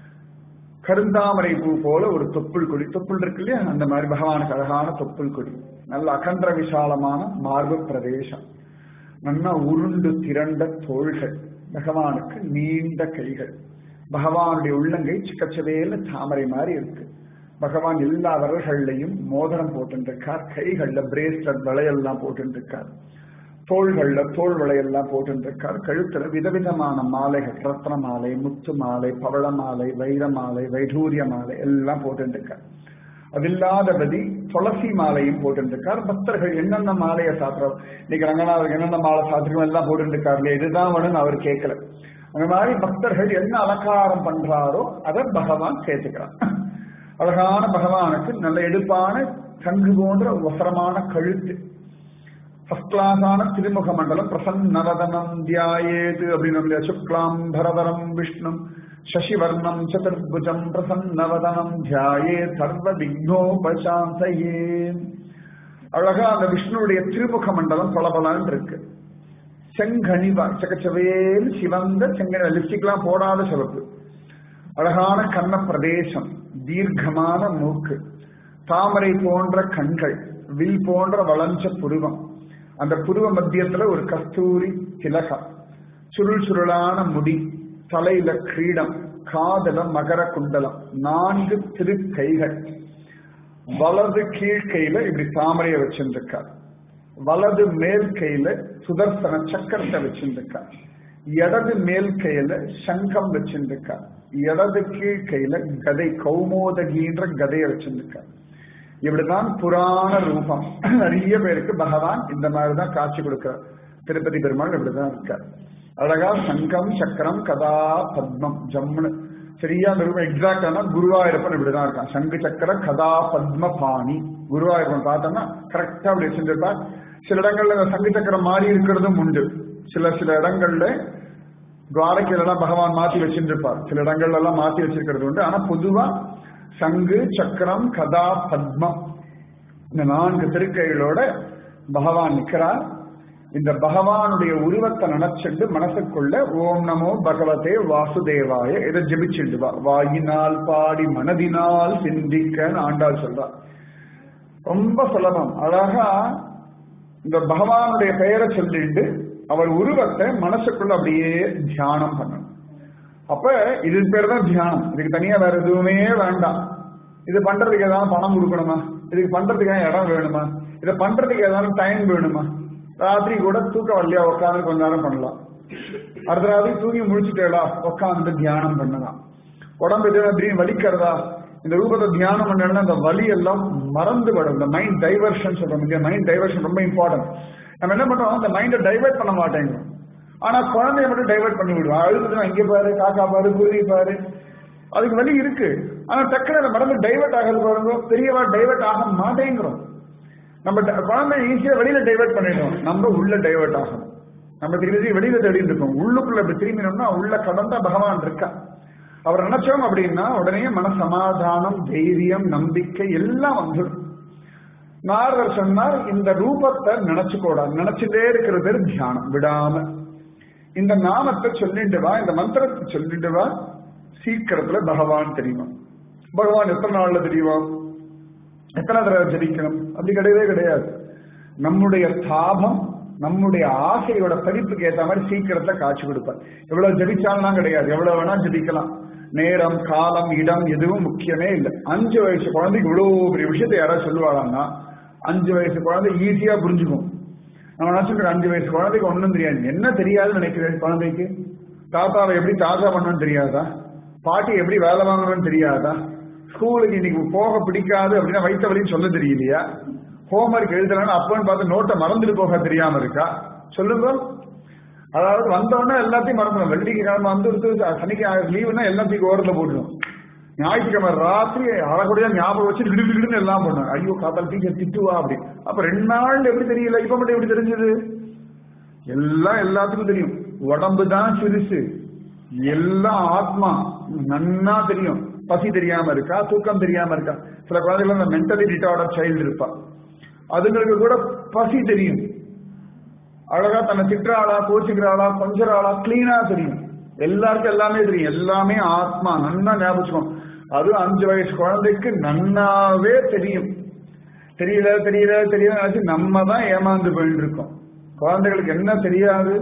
கருந்தாமரை பூ போல ஒரு தொப்புள் கொடி, தொப்புள் இருக்கு இல்லையா, அந்த மாதிரி பகவானுக்கு அழகான தொப்புள் கொடி, நல்ல அகன்ற விசாலமான மார்பு பிரதேசம், நல்லா உருண்டு திரண்ட தோள்கள், பகவானுக்கு நீண்ட கைகள், பகவானுடைய உள்ளங்கை சிக்கச்சவேல தாமரை மாதிரி இருக்கு. பகவான் எல்லா விரல்கள்லையும் மோதிரம் போட்டுருக்கார், கைகள்ல பிரேஸ்லெட் வளையெல்லாம் போட்டுருக்கார், தோள்கள்ல தோல் வளையெல்லாம் போட்டுருக்கார், கழுத்துல விதவிதமான மாலைகள், ரத்ன மாலை, முத்து மாலை, பவள மாலை, வைர மாலை, வைடூரிய மாலை எல்லாம் போட்டுருக்கார். அது இல்லாதபடி துளசி மாலையும் போட்டுருக்கார். பக்தர்கள் என்னென்ன மாலையை சாப்பிட்றோம், இன்னைக்கு ரங்கநாதர் என்னென்ன மாலை சாப்பிட்றோம் எல்லாம் போட்டுருக்காருல்ல, இதுதான் வேணும்னு அவர் கேட்கல. அந்த மாதிரி பக்தர்கள் என்ன அலங்காரம் பண்றாரோ அதை பகவான் சேர்த்துக்கிறான். அழகான பகவானுக்கு நல்ல எடுப்பான சங்கு போன்ற வசரமான கழுத்து, ஃபர்ஸ்ட் கிளாஸான திருமுக மண்டலம், பிரசன்னவதனம் தியாயேது அப்படின்னு சுக்லாம் பரதரம் விஷ்ணு சசிவர்ணம் சதுர்புஜம் பிரசன்னவதனம் தியாயே சர்வ விக்னோபசாந்தயே. அழகா அந்த விஷ்ணுடைய திருமுக மண்டலம் பலபலன் இருக்கு. செங்கனிவா சக்கச்சவேல் சிவந்த செங்கனி, லிப்ஸ்டிக்லாம் போடாத சிவப்பு, அழகான கண்ண பிரதேசம், தீர்க்கமான மூக்கு, தாமரை போன்ற கண்கள், வில் போன்ற வளஞ்ச புருவம், அந்த புருவ மத்தியத்துல ஒரு கஸ்தூரி திலகம், சுருள் சுருளான முடி, தலையில கிரீடம், காதல மகர குண்டலம், நான்கு திருக்கைகள், வலது கீழ்கையில இப்படி தாமரையை வச்சிருக்கார், வலது மேல் கையில சுதர்சன சக்கரத்தை வச்சிருக்கார், இடது மேல் கையில சங்கம் வச்சிருக்கார், இடது கீழ் கையில கதை கௌமோதகின்ற கதையை வச்சிருக்கார். இப்படிதான் புராண ரூபம். நிறைய பேருக்கு பகவான் இந்த மாதிரிதான் காட்சி கொடுக்கிறார். திருப்பதி பெருமாள் இப்படிதான் இருக்கார். அழகா சங்கம் சக்கரம் கதா பத்மம் ஜம்னு சரியா அந்த ரூபம் எக்ஸாக்டான குருவாயூரப்பன் இப்படிதான் இருக்கான். சங்கு சக்கர கதா பத்ம பாணி குருவாயூரப்பன் பார்த்தோம்னா கரெக்டா அப்படி வச்சிருப்பார். சில இடங்கள்ல சங்கு சக்கரம் மாறி இருக்கிறதும் உண்டு. சில சில இடங்கள்ல துவாரகையில எல்லாம் பகவான் மாத்தி வச்சிருப்பார், சில இடங்கள்ல எல்லாம் மாத்தி வச்சிருக்கிறது உண்டு. ஆனா பொதுவா சங்கு சக்கரம் கதா பத்மம் இந்த நான்கு திருக்கைகளோட பகவான் நிற்கிறார். இந்த பகவானுடைய உருவத்தை நினைச்சுண்டு மனசுக்குள்ள ஓம் நமோ பகவதே வாசுதேவாய இதை ஜெபிச்சுண்டுவா. வாயினால் பாடி மனதினால் சிந்திக்க ஆண்டாள் சொல்றார். ரொம்ப சுலபம். அழகா இந்த பகவானுடைய பெயரை சொல்லிட்டு அவர் உருவத்தை மனசுக்குள்ள அப்படியே தியானம் பண்ணணும். அப்ப இது பேர் தான் தியானம். இதுக்கு தனியா வேற எதுவுமே வேண்டாம். இது பண்றதுக்கு ஏதாவது பணம் கொடுக்கணுமா, இதுக்கு பண்றதுக்கு இடம் வேணுமா, இதை பண்றதுக்கு ஏதாவது டைம் வேணுமா? ராத்திரி கூட தூக்கம் வரலையா உட்காந்து கொஞ்ச நேரம் பண்ணலாம். அடுத்த ராத்திரி தூங்கி முடிச்சுட்டேடா உட்காந்து தியானம் பண்ணலாம். உடம்பு திடீர்னு வலிக்கிறதா, இந்த ரூபத்தை தியானம் பண்ணா அந்த வலி எல்லாம் மறந்து படும். இந்த மைண்ட் டைவர்ஷன் சொல்றோம் இல்லையா, மைண்ட் டைவர்ஷன் ரொம்ப இம்பார்ட்டன்ட். நம்ம என்ன பண்றோம், அந்த மைண்டை டைவர்ட் பண்ண மாட்டேங்கிறோம். ஆனா குழந்தைய மட்டும் டைவர்ட் பண்ணி விடுவோம். அழுதுனா இங்க பாரு, காக்கா பாரு, குருவி பாரு, அதுக்கு வலி இருக்கு. ஆனா டக்குனு மறந்து டைவர்ட் ஆகிறது பாருங்க, பெரியவா டைவர்ட் ஆக மாட்டேங்கிறோம். நம்ம குழந்தை ஈஸியா வெளியில டைவர்ட் பண்ணிட்டோம், நம்ம உள்ள டைவர்ட் ஆகணும். நம்ம திரும்பி வெளியில தேடிட்டு இருக்கோம், உள்ளுக்குள்ள இப்படி திரும்பினோம்னா உள்ள கடந்தா பகவான் இருக்கா. அவர் நினைச்சோம் அப்படின்னா உடனே மன சமாதானம், தைரியம், நம்பிக்கை எல்லாம் வந்துடும். நாரதர் சொன்னார், இந்த ரூபத்தை நினைச்சுக்கூடா, நினைச்சுட்டே இருக்கிற பேர் தியானம் விடாம. இந்த நாமத்தை சொல்லிட்டு வா, இந்த மந்திரத்தை சொல்லிட்டு வா, சீக்கிரத்துல பகவான் தெரியுமா. பகவான் எத்தனை நாள்ல தெரியுமா, எத்தனை தடவை ஜபிக்கணும் அப்படி கிடையவே கிடையாது. நம்முடைய தாபம், நம்முடைய ஆசையோட பதிப்புக்கு ஏற்ற மாதிரி சீக்கிரத்தை காட்சி கொடுப்பார். எவ்வளவு ஜபிச்சாலும் கிடையாது, எவ்வளவு வேணா ஜபிக்கலாம். நேரம், காலம், இடம் எதுவும் முக்கியமே இல்லை. அஞ்சு வயசு குழந்தைக்கு இவ்வளவு பெரிய விஷயத்தை யாராவது சொல்லுவாங்கன்னா அஞ்சு வயசு குழந்தை ஈஸியா புரிஞ்சுக்கும். நம்ம நினைச்சுக்கிறோம் அஞ்சு வயசு குழந்தைக்கு ஒன்றும் தெரியாது. என்ன தெரியாதுன்னு நினைக்கிறேன் குழந்தைக்கு? தாத்தாவை எப்படி தாத்தா பண்ணணும்னு தெரியாதா, பாட்டி எப்படி வேலை வாங்கணும்னு தெரியாதா, ஸ்கூலுக்கு இன்னைக்கு போக பிடிக்காது அப்படின்னா வயிற்று வலின்னு சொல்ல தெரியலையா, ஹோம்ஒர்க் எழுதலன்னு அப்பன்னு பார்த்து நோட்டை மறந்துட்டு போக தெரியாம இருக்கா? சொல்லுங்க. அதாவது வந்தோடனே எல்லாத்தையும் மறந்துடும். வெள்ளிக்கு கிழமை வந்து சனிக்கு லீவுன்னா எல்லாத்தையும் ஓரத்தில் போட்டுடும். ஞாயிற்றுக்கிழமை ராத்திரி அழகுடைய ஞாபகம் வச்சு திடுதிடுன்னு எல்லாம் பண்ணும். ஐயோ காத்தால் டீச்சர் திட்டுவா அப்படி. அப்ப ரெண்டு நாள் எப்படி தெரியல, இப்ப மட்டும் எப்படி தெரிஞ்சது? எல்லாம் எல்லாத்துக்கும் தெரியும். உடம்பு தான் சிறுசு, எல்லாம் ஆத்மா நன்னா தெரியும். பசி தெரியாம இருக்கா, தூக்கம் தெரியாம இருக்கா. சில குழந்தைகள் மென்டலி ரிட்டார்டட் சைல்டு இருப்பா, அதுங்களுக்கு கூட பசி தெரியும். அழகா தன்னை திட்டுறாளா, கோச்சுக்கிறாளா, கொஞ்சறாளா, கிளீனா தெரியும். எல்லாருக்கும் எல்லாமே தெரியும். எல்லாமே ஆத்மா நன்னா ஞாபகம். அது அஞ்சு வயசு குழந்தைக்கு நன்னாவே தெரியும். தெரியல தெரியல தெரியல நினைச்சு நம்ம தான் ஏமாந்து போயிட்டு இருக்கோம். குழந்தைகளுக்கு என்ன தெரியாது,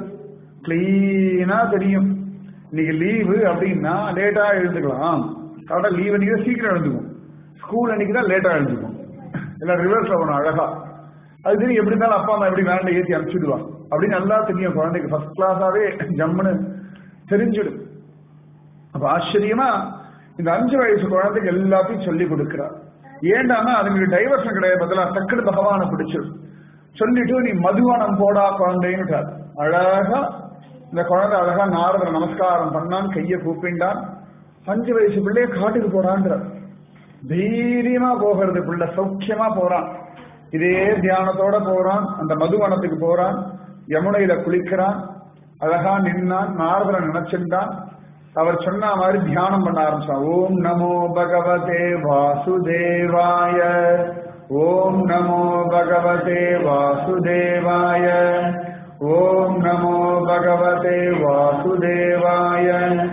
கிளீனா தெரியும். இன்னைக்கு லீவு அப்படின்னா லேட்டா எழுந்துக்கலாம். கரெக்டா லீவ் அன்னைக்கு தான் சீக்கிரம் எழுந்துக்கும், ஸ்கூல் அன்னைக்கு தான் லேட்டா எழுந்துக்கும். எல்லாம் ரிவர்ஸ்ல போகணும் அழகா. அது தெரியும். எப்படி இருந்தாலும் அப்பா அம்மா எப்படி வேலை ஏற்றி அனுப்பிச்சுடுவான் அப்படின்னு நல்லா தெரியும். குழந்தைக்கு ஃபர்ஸ்ட் கிளாஸாவே ஜம்முன்னு தெரிஞ்சிடும். அப்ப ஆச்சரியமா இந்த அஞ்சு வயசு குழந்தைக்கு எல்லாத்தையும் சொல்லி கொடுக்கிறார். ஏண்டானா அதுங்களுக்கு டைவர்ஷன் கிடையாது, பதிலா டக்குனு பகவானை பிடிச்சு சொல்லிட்டு நீ மதுவனம் போடா குழந்தைன்னு அழகா இந்த குழந்தை அழகா நாரதரை நமஸ்காரம் பண்ணான், கையை கூப்பிண்டான். அஞ்சு வயசு பிள்ளைய காட்டுக்கு போறான்ற தைரியமா போகிறது, பிள்ளை சௌக்கியமா போறான். இதே தியானத்தோட போறான், அந்த மதுவனத்துக்கு போறான், யமுனையில குளிக்கிறான், அழகா நின்னான், நாரதரை நினைச்சிருந்தான். அவர் சொன்ன மாதிரி தியானம் பண்ண ஆரம்பிச்சான். ஓம் நமோ பகவதே வாசுதேவாய, ஓம் நமோ பகவதே வாசுதேவாய, ஓம் நமோ பகவதே வாசுதேவாய,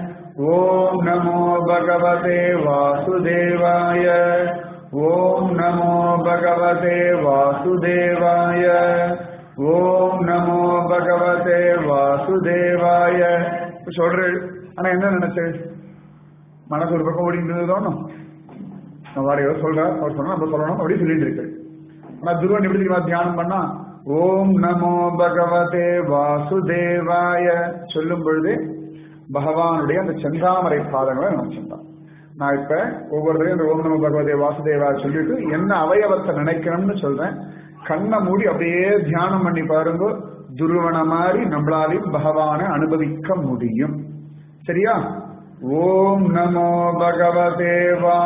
ஓம் நமோ பகவதே வாசுதேவாய, ஓம் நமோ பகவதே வாசுதேவாய, ஓம் நமோ பகவதே வாசுதேவாய சொல்றேன். ஆனா என்ன நினைச்சு மனசு ஒரு பக்கம் ஓடிட்டு வாரியோ சொல்ற, அவர் சொன்னா நம்ம சொல்லணும் அப்படி சொல்லிட்டு இருக்கு. ஆனா துருவன் எப்படி தெரியுமா தியானம் பண்ணா, ஓம் நமோ பகவதே வாசுதேவாய சொல்லும் பொழுது பகவானுடைய அந்த செந்தாமரை பாதங்களை நினைச்சிருந்தான். நான் இப்ப ஒவ்வொருத்தரையும் இந்த ஓம் நமோ பகவதே வாசுதேவாய சொல்லிட்டு என்ன அவயவத்தை நினைக்கணும்னு சொல்றேன். கண்ணை மூடி அப்படியே தியானம் பண்ணி பாருங்க, துருவன மாதிரி நம்மளாலையும் பகவானை அனுபவிக்க முடியும். சரியா? ஓம் நமோ பகவதே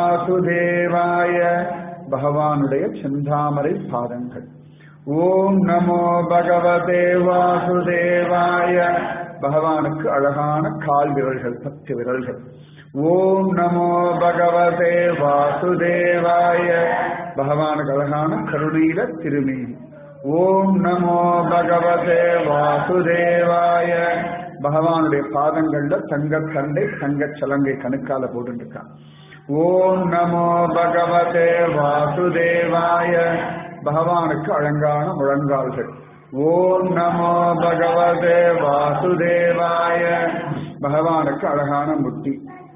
வாசுதேவாய, பகவானுடைய செந்தாமரை பாதங்கள். ஓம் நமோ பகவதே வாசுதேவாய, பகவானுக்கு அழகான கால் விரல்கள், பத்து விரல்கள். ஓம் நமோ பகவதே வாசுதேவாய, பகவானுக்கு அழகான கருணீல திருமேனி. ஓம் நமோ பகவதே வாசுதேவாய, பகவானுடைய பாதங்கள்ல தங்க தண்டை தங்க சலங்கை கணுக்கால போட்டு இருக்கான். ஓம் நமோ பகவதே வாசுதேவாய, பகவானுக்கு அழகான முழங்கால்கள். ஓம் நமோ பகவதே வாசுதேவாய, பகவானுக்கு அழகான முட்டி.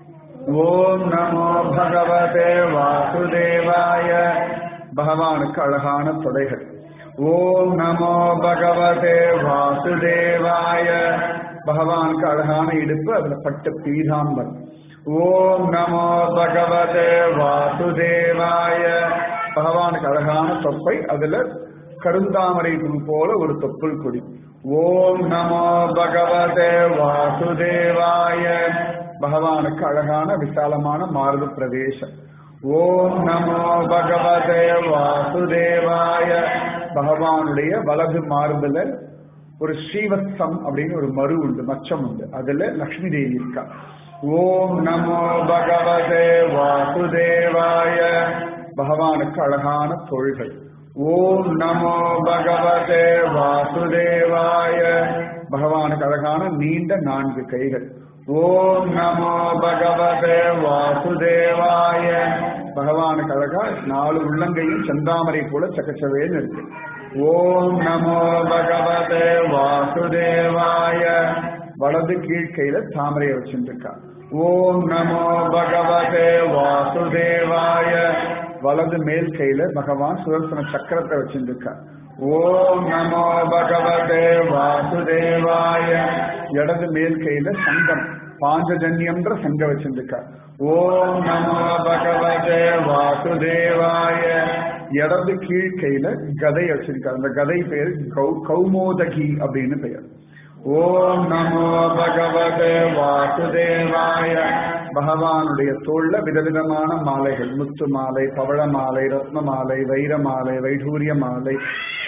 ஓம் நமோ பகவதே வாசுதேவாய, பகவானுக்கு அழகான தொடைகள். ஓம் நமோ பகவதே வாசுதேவாய, பகவானுக்கு அழகான இடுப்பு, அதுல பட்டு பீதாம்பர். ஓம் நமோ பகவதே வாசுதேவாய, பகவானுக்கு அழகான தொப்பை, அதுல கருந்தாமரை போல ஒரு தொப்புள் கொடி. ஓம் நமோ பகவதே வாசுதேவாய, பகவானுக்கு அழகான விசாலமான மார்பு பிரதேசம். ஓம் நமோ பகவதே வாசுதேவாய, பகவானுடைய வலது மார்புல ஒரு ஸ்ரீவத்சம் அப்படின்னு ஒரு மறு உண்டு, மச்சம் உண்டு, அதுல லக்ஷ்மி தேவி இருக்கா. ஓம் நமோ பகவதே வாசுதேவாய, பகவானுக்கு அழகான தோள்கள். ஓம் நமோ பகவதே வாசுதேவாய, பகவானுக்கு அழகான நீண்ட நான்கு கைகள். ஓம் நமோ பகவதே வாசுதேவாய, பகவானுக்கு அழகா நாலு உள்ளங்கையும் செந்தாமரை போல சக்கச்சவேன்னு இருக்கு. ஓம் நமோ பகவதே வாசுதேவாய, வலது கீழ்கையில தாமரையை வச்சுருக்கா. ஓம் நமோ பகவதே வாசுதேவாய, வலது மேல் கையில பகவான் சுதர்சன சக்கரத்தை வச்சிருக்கா. ஓம் நமோ பகவதே வாசுதேவாய, இடது மேல் கையில சங்கம் பாஞ்சஜன்யம்ன்ற சங்க வச்சிருக்கா. ஓம் நமோ பகவதே வாசுதேவாய, இடது கீழ்கையில கதை வச்சிருக்கா. அந்த கதை பேரு கௌமோதகி அப்படின்னு பெயர். ஓம் நமோ பகவதே வாசுதேவாய, பகவானுடைய தோல்ல விதவிதமான மாலைகள், முத்து மாலை, பவள மாலை, ரத்ன மாலை, வைர மாலை, வைடூரிய மாலை,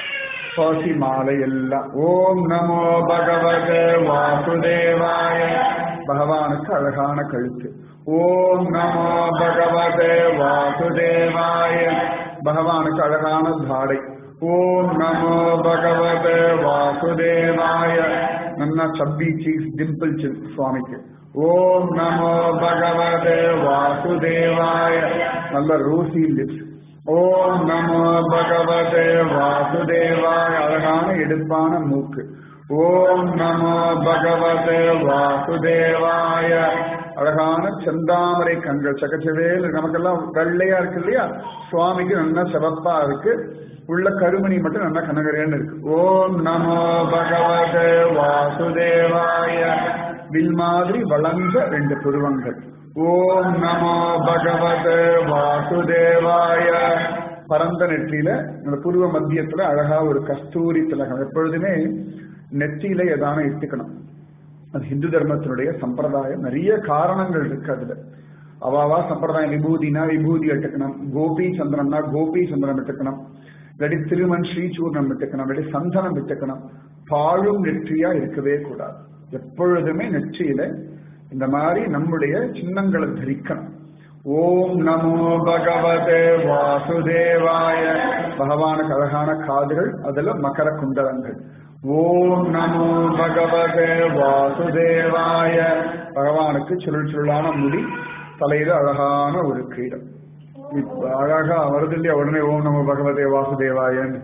பாசி மாலை எல்லாம். ஓம் நமோ பகவதே வாசுதேவாய, பகவானுக்கு அழகான கழுத்து. ஓம் நமோ பகவதே வாசுதேவாய, பகவானுக்கு அழகான தாடை. ஓம் நமோ பகவதே வாசுதேவாய, நன்னா சப்பி சீக்ஸ், டிம்பிள் சிக்ஸ் சுவாமிக்கு. ஓம் நமோ பகவதே வாசுதேவாய, நல்ல ரோசி லிப்ஸ். ஓம் நமோ பகவதே வாசுதேவாய, அழகான எடுப்பான மூக்கு. ஓம் நமோ பகவதே வாசுதேவாய, அழகான செந்தாமரை கண்கள், சக்கச்சவேல். நமக்கெல்லாம் வெள்ளையா இருக்கு இல்லையா, சுவாமிக்கு நல்லா சிவப்பா இருக்கு, உள்ள கருமணி மட்டும் நல்லா கனகரேன்னு இருக்கு. ஓம் நமோ பகவதே வாசுதேவாய, வில் மாதிரி வளர்ந்த ரெண்டு புருவங்கள். ஓம் நமோ பகவதே வாசுதேவாய. பரந்த நெற்றியில இந்த பூர்வ மத்தியத்துல அழகா ஒரு கஸ்தூரி திலகம். எப்பொழுதுமே நெற்றியில எதான இட்டுக்கணும். அது ஹிந்து தர்மத்தினுடைய சம்பிரதாயம். நிறைய காரணங்கள் இருக்கு அதுல. அவாவா சம்பிரதாயம். விபூதினா விபூதி இட்டுக்கணும், கோபி சந்திரம்னா கோபி சந்திரம் இட்டுக்கணும், இல்லாட்டி திருமண் ஸ்ரீசூர்ணம் இட்டுக்கணும், இல்லாட்டி சந்தனம் இட்டுக்கணும். பாழும் நெற்றியா இருக்கவே கூடாது. எப்பொழுதுமே நெற்றியில இந்த மாதிரி நம்முடைய சின்னங்களை தரிக்கணும். ஓம் நமோ பகவதே வாசுதேவாய. பகவானுக்கு அழகான காதுகள், அதுல மகர குண்டலங்கள். ஓம் நமோ பகவதே வாசுதேவாய. பகவானுக்கு சுருள் சுருளான முடி, தலையில அழகான ஒரு கிரீடம். இப்ப அழகா வருது இல்லையா உடனே ஓம் நமோ பகவதே வாசுதேவாயன்னு.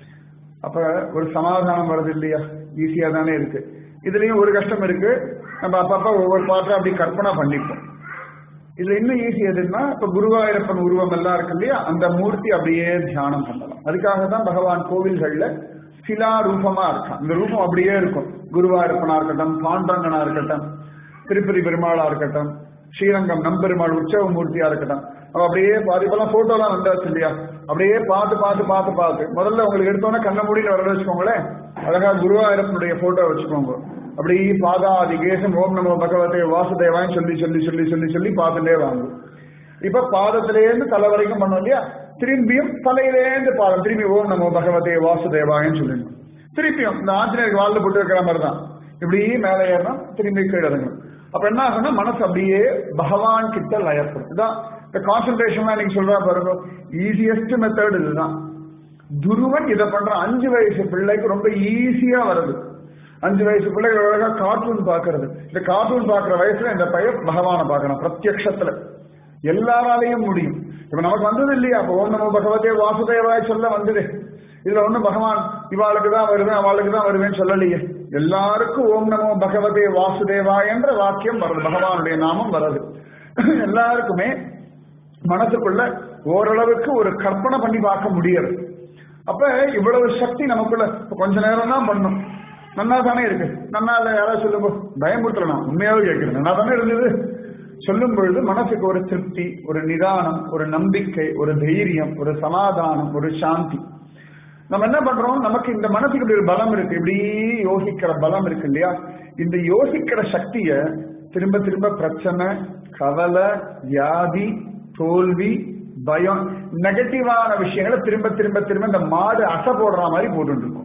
அப்ப ஒரு சமாதானம் வருது இல்லையா, ஈஸியா தானே இருக்கு. இதுலயும் ஒரு கஷ்டம் இருக்கு, நம்ம அப்பப்ப ஒவ்வொரு பாத்திரம் அப்படி கற்பனை பண்ணிப்போம். இதுல இன்னும் ஈஸி எதுன்னா, இப்ப குருவாயூரப்பன் உருவம் எல்லாம் இருக்கு இல்லையா, அந்த மூர்த்தி அப்படியே தியானம் பண்ணலாம். அதுக்காக தான் பகவான் கோவில்கள்ல சிலா ரூபமா இருக்கான். இந்த ரூபம் அப்படியே இருக்கும். குருவாயூரப்பனா இருக்கட்டும், பாண்டரங்கனா இருக்கட்டும், திருப்பதி பெருமாளா இருக்கட்டும், ஸ்ரீரங்கம் நம்பெருமாள் உற்சவ மூர்த்தியா இருக்கட்டும், அவ அப்படியே பாதி இப்பெல்லாம் போட்டோ எல்லாம் வந்தாச்சு இல்லையா, அப்படியே பார்த்து பார்த்து பார்த்து பார்த்து முதல்ல உங்களுக்கு எடுத்தோன்னே கண்ண மூடின்னு வர வச்சுக்கோங்களேன். அழகா குருவாயூரப்பனுடைய போட்டோ வச்சுக்கோங்க. அப்படி பாதாதி கேசம் ஓம் நமோ பகவதே வாசுதேவான்னு சொல்லி சொல்லி சொல்லி சொல்லி சொல்லி பார்த்துட்டே வாங்க. இப்ப பாதத்திலேருந்து தலை வரைக்கும் பண்ணோம் இல்லையா, திரும்பியும் தலையிலேருந்து பாதம் திரும்பி ஓம் நமோ பகவதே வாசுதேவான்னு சொல்லிடணும். திருப்பியும் இந்த ஆஞ்சநேயருக்கு வாழ்ந்து போட்டு வைக்கிற மாதிரி தான் இப்படி மேலே ஏறணும், திரும்பி கீழே இறங்கணும். அப்ப என்ன ஆகும்னா மனசு அப்படியே பகவான் கிட்ட லயப்படும். இதான் இந்த கான்சன்ட்ரேஷன் நீங்க சொல்றா பாருங்க, ஈஸியஸ்ட் மெத்தட் இதுதான். துருவன் இதை பண்ற அஞ்சு வயசு பிள்ளைக்கு ரொம்ப ஈஸியா வருது. அஞ்சு வயசு பிள்ளைகள் அழகா கார்ட்டூன் பாக்குறது. இந்த கார்ட்டூன் பாக்குற வயசுல இந்த பையன் பகவானை பார்க்கணும் பிரத்யக்ஷத்துல. எல்லாராலையும் முடியும். இப்ப நமக்கு வந்தது இல்லையா, அப்ப ஓம் நமோ பகவதே வாசுதேவாய் சொல்ல வந்தது. இதுல ஒண்ணு பகவான் இவாளுக்கு தான் வருவேன் அவளுக்கு தான் வருவேன்னு சொல்லலையே. எல்லாருக்கும் ஓம் நமோ பகவதே வாசுதேவாய் என்ற வாக்கியம் வருது, பகவானுடைய நாமம் வருது. எல்லாருக்குமே மனசுக்குள்ள ஓரளவுக்கு ஒரு கற்பனை பண்ணி பார்க்க முடியாது. அப்ப இவ்வளவு சக்தி நமக்குள்ள கொஞ்ச நேரம் தான் பண்ணும். நன்னா தானே இருக்கு. நன்னா இல்ல யாராவது சொல்லுங்க, பயமுறுத்தலாம். உண்மையாவே கேட்கிறேன், நன்னா தானே இருந்தது. சொல்லும் பொழுது மனசுக்கு ஒரு திருப்தி, ஒரு நிதானம், ஒரு நம்பிக்கை, ஒரு தைரியம், ஒரு சமாதானம், ஒரு சாந்தி. நம்ம என்ன பண்றோம், நமக்கு இந்த மனசுக்கு இப்படி ஒரு பலம் இருக்கு, இப்படி யோசிக்கிற பலம் இருக்கு இல்லையா. இந்த யோசிக்கிற சக்திய திரும்ப திரும்ப பிரச்சனை, கவலை, வியாதி, தோல்வி, பயம், நெகட்டிவான விஷயங்களை திரும்ப திரும்ப திரும்ப இந்த மாடு அசை போடுற மாதிரி போட்டு இருக்கும்.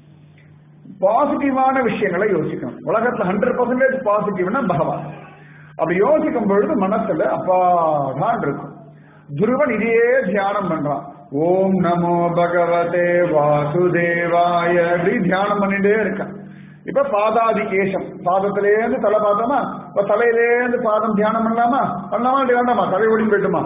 பாசிட்டிவான விஷயங்களை யோசிக்கணும். உலகத்துல ஹண்ட்ரட் பர்சன்டேஜ் பாசிட்டிவ்னா பகவான். அப்படி யோசிக்கும் பொழுது மனசுல அப்பாதான் இருக்கும். துருவன் இதையே தியானம் பண்றான். ஓம் நமோ பகவதே வாசுதேவாய அப்படி தியானம் பண்ணிட்டே இருக்கான். இப்ப பாதாதி கேசம், பாதத்திலேருந்து தலை பார்த்தோமா, இப்ப தலையிலேருந்து பாதம் தியானம் பண்ணலாமா பண்ணலாமா அப்படி வேண்டாமா, தலை ஓடி போயிட்டுமா.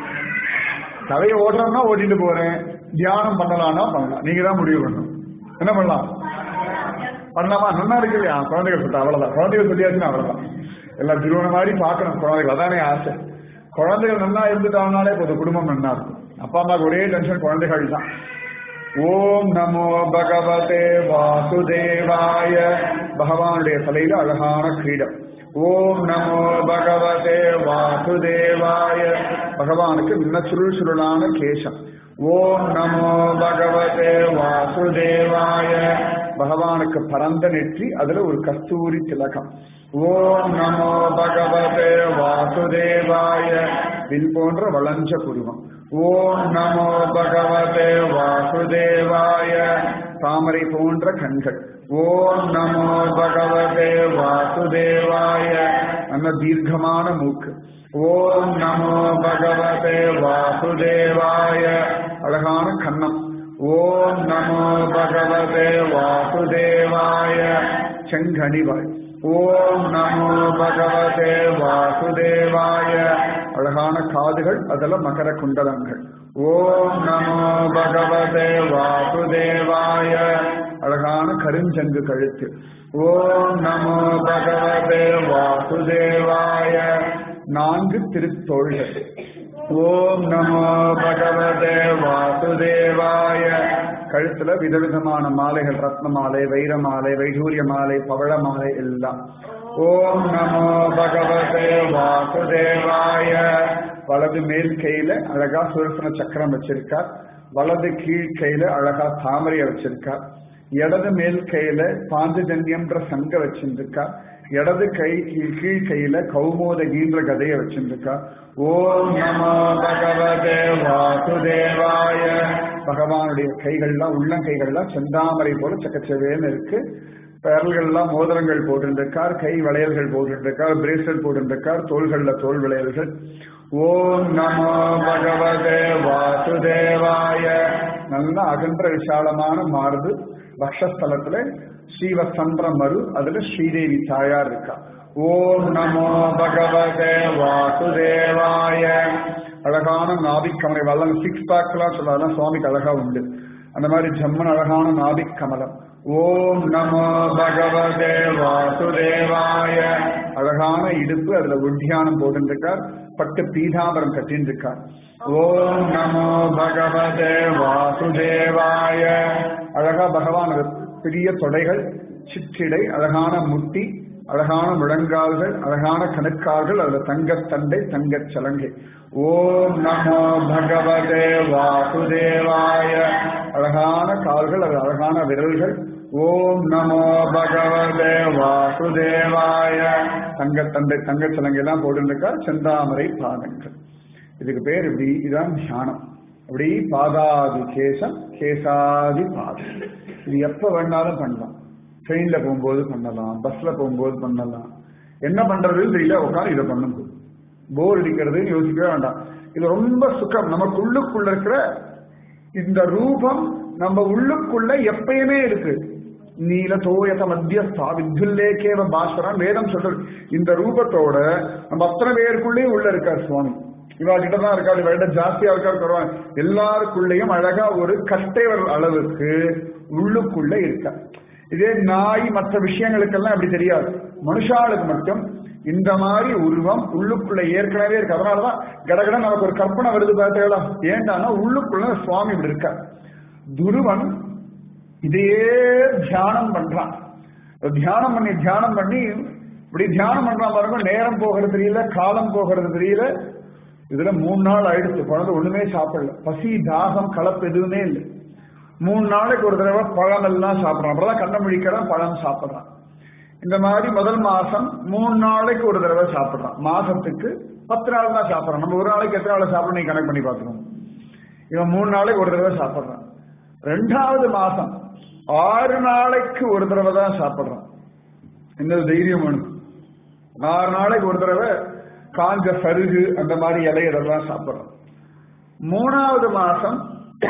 தலையை ஓடுறோம்னா ஓட்டிட்டு போறேன், தியானம் பண்ணலாம்னா பண்ணலாம். நீங்க தான் முடிவு பண்ணணும். என்ன பண்ணலாம் பண்ணலாமா. நல்லா இருக்கு இல்லையா, குழந்தைகள் சொல்லிட்டு அவ்வளவுதான். குழந்தைகள் சொல்லியாச்சுன்னா அவ்வளவுதான். எல்லாம் திருவண்ண மாதிரி பார்க்கணும் குழந்தைகள், அதானே ஆசை. குழந்தைகள் நல்லா இருந்துட்டாங்கனாலே போதும், குடும்பம் நல்லா இருக்கும். அப்பா அம்மாவுக்கு ஒரே டென்ஷன் குழந்தைகள் தான். ஓம் நமோ பகவதே வாசுதேவாய. பகவானுடைய தலையில அழகான கிரீடம். ஓம் நமோ பகவதே வாசுதேவாய. பகவானுக்கு இன்ன சுருள் சுருளான கேசம். ஓம் நமோ பகவதே வாசுதேவாய. பகவானுக்கு பரந்த நெற்றி, அதுல ஒரு கஸ்தூரி திலகம். ஓம் நமோ பகவதே வாசுதேவாய. வில் போன்ற வளஞ்ச புருவம். ஓம் நமோ பகவதே வாசுதேவாய. தாமரை போன்ற கண்கள். ஓம் நமோ பகவதே வாசுதேவாய. நல்ல தீர்க்கமான மூக்கு. ஓம் நமோ பகவதே வாசுதேவாய. அழகான கன்னம். ஓம் நமோ பகவதே வாசுதேவாய. செங்கனிவாய். ஓம் நமோ பகவதே வாசுதேவாய. அழகான காதுகள், அதெல்லாம் மகர குண்டலங்கள். ஓம் நமோ பகவதே வாசுதேவாய. அழகான கருஞ்சங்கு கழுத்து. ஓம் நமோ பகவதே வாசுதேவாய. நான்கு திருத்தோள்கள். ஓம் நமோ பகவதே வாசுதேவாய. கழுத்துல விதவிதமான மாலைகள், ரத்ன மாலை, வைர மாலை, வைடூரிய மாலை, பவழ மாலை எல்லாம். ஓம் நமோ பகவதே வாசுதேவாய. வலது மேல் கையில அழகா சுதர்சன சக்கரம் வச்சிருக்கார், வலது கீழ் கையில அழகா தாமரைய வச்சிருக்கார், இடது மேல் கையில பாஞ்சஜன்யம்ன்ற சங்க வச்சிருக்கா, இடது கை கீழ் கையில கௌமோதகின்ற கதையை வச்சிருக்கா. ஓம் நமோ பகவதே வாசுதேவாய. பகவானுடைய கைகள்லாம் உள்ளங்கைகள்லாம் செந்தாமரை போல சக்கச்சவேன்னு இருக்கு. பெரல்கள்லாம் மோதிரங்கள் போட்டிருக்கார், கை வளையல்கள் போட்டிருக்கார், பிரேஸ்லெட் போட்டிருக்கார், தோள்கள்ல தோல் வளையல்கள். ஓம் நமோ பகவதே வாசுதேவாய. நல்லா அகன்ற விசாலமான மாறுது. பக்ஷஸ்தலத்துல ஸ்ரீவசந்திர மரு, அதுல ஸ்ரீதேவி தாயார் இருக்கா. ஓம் நமோ பகவதே வாசுதேவாய. அழகான நாபிக்கமலை வல்லம் சிக்ஸ் பேக் எல்லாம் சொல்லாதான் சுவாமிக்கு அழகா உண்டு. அந்த மாதிரி ஜம்மன் அழகான நாபிக் கமலம். ஓம் நமோ பகவதே வாசுதேவாய. அழகான இடுப்பு, அதுல உத்தியானம் போட்டுருக்கார், பட்டு பீதாம்பரம் கட்டின்னு இருக்கார். ஓம் நமோ பகவதே வாசுதேவாய. அழகா பகவான் பெரிய தொடைகள், சிற்றிடை, அழகான முட்டி, அழகான முழங்கால்கள், அழகான கணக்கால்கள், அதுல தங்கத்தண்டை, தங்கச் சலங்கை. ஓம் நமோ பகவதே வாசுதேவாய. அழகான கால்கள், அது அழகான விரல்கள். ஓம் நமோ பகவதே வாசுதேவாய. தங்கத்தண்டை, தங்கச் சலங்கை எல்லாம் போட்டுருக்கார். செந்தாமரை பாதங்கள். இதுக்கு பேர் இப்படி, இதுதான் தியானம். அப்படி பாதாதி கேசம், கேசாதி பாதம். இது எப்ப வேணாலும் பண்ணலாம். ட்ரெயின்ல போகும்போது பண்ணலாம், பஸ்ல போகும்போது பண்ணலாம். என்ன பண்றதுன்னு தெரியல, உட்காந்து இதை பண்ணும்போது போர் அடிக்கிறதுன்னு யோசிக்கவே வேண்டாம். இது ரொம்ப சுகம். நமக்கு உள்ளுக்குள்ள இருக்கிற இந்த ரூபம் நம்ம உள்ளுக்குள்ள எப்பயுமே இருக்கு. நீல தோயத மத்தியஸ்தா வித்துல்லேகேவ பாஸ்வரன் வேதம் சொல்றது. இந்த ரூபத்தோட நம்ம அத்தனை பேருக்குள்ளேயும் உள்ள இருக்கார் சுவாமி. இவா கிட்டதான் இருக்காது, விட ஜாஸ்தியா இருக்காரு. எல்லாருக்குள்ளேயும் அழகா ஒரு கட்டைவர் அளவுக்கு உள்ளுக்குள்ள இருக்கா. இதே நாய் மற்ற விஷயங்களுக்கெல்லாம் அப்படி தெரியாது. மனுஷாளுக்கு மட்டும் இந்த மாதிரி உருவம் உள்ளுக்குள்ள ஏற்கனவே இருக்கு. அதனாலதான் கடகட நமக்கு ஒரு கற்பனை வருது பார்த்தீங்களா. ஏன்டானா உள்ளுக்குள்ள சுவாமி இப்படி இருக்க. துருவன் இதையே தியானம் பண்றான். தியானம் பண்ணி தியானம் பண்ணி இப்படி தியானம் பண்றான் பாருங்க. நேரம் போகிறது தெரியல, காலம் போகிறது தெரியல. இதுல மூணு நாள் ஆயிடுச்சு, குழந்தை ஒண்ணுமே சாப்பிடல. பசி தாகம் கலப்பு எதுவுமே இல்லை. மூணு நாளைக்கு ஒரு தடவை பழம் எல்லாம் சாப்பிடறான். அப்புறம் கண்ண முழிக்கிறான், பழம் சாப்பிடறான். இந்த மாதிரி முதல் மாசம் மூணு நாளைக்கு ஒரு தடவை சாப்பிடறான். மாசத்துக்கு பத்து நாள் தான் சாப்பிடறான். நம்ம ஒரு நாளைக்கு எத்தனை நாள் சாப்பிடணும் நீ கணக்கு பண்ணி பார்த்துக்கணும். இவன் மூணு நாளைக்கு ஒரு தடவை சாப்பிடறான். ரெண்டாவது மாசம் ஆறு நாளைக்கு ஒரு தடவை தான் சாப்பிடறான். இந்த தைரியம் வேணும். ஆறு நாளைக்கு ஒரு தடவை காஞ்ச சருகு அந்த மாதிரி இலையெல்லாம் சாப்பிடறான். மூணாவது மாசம்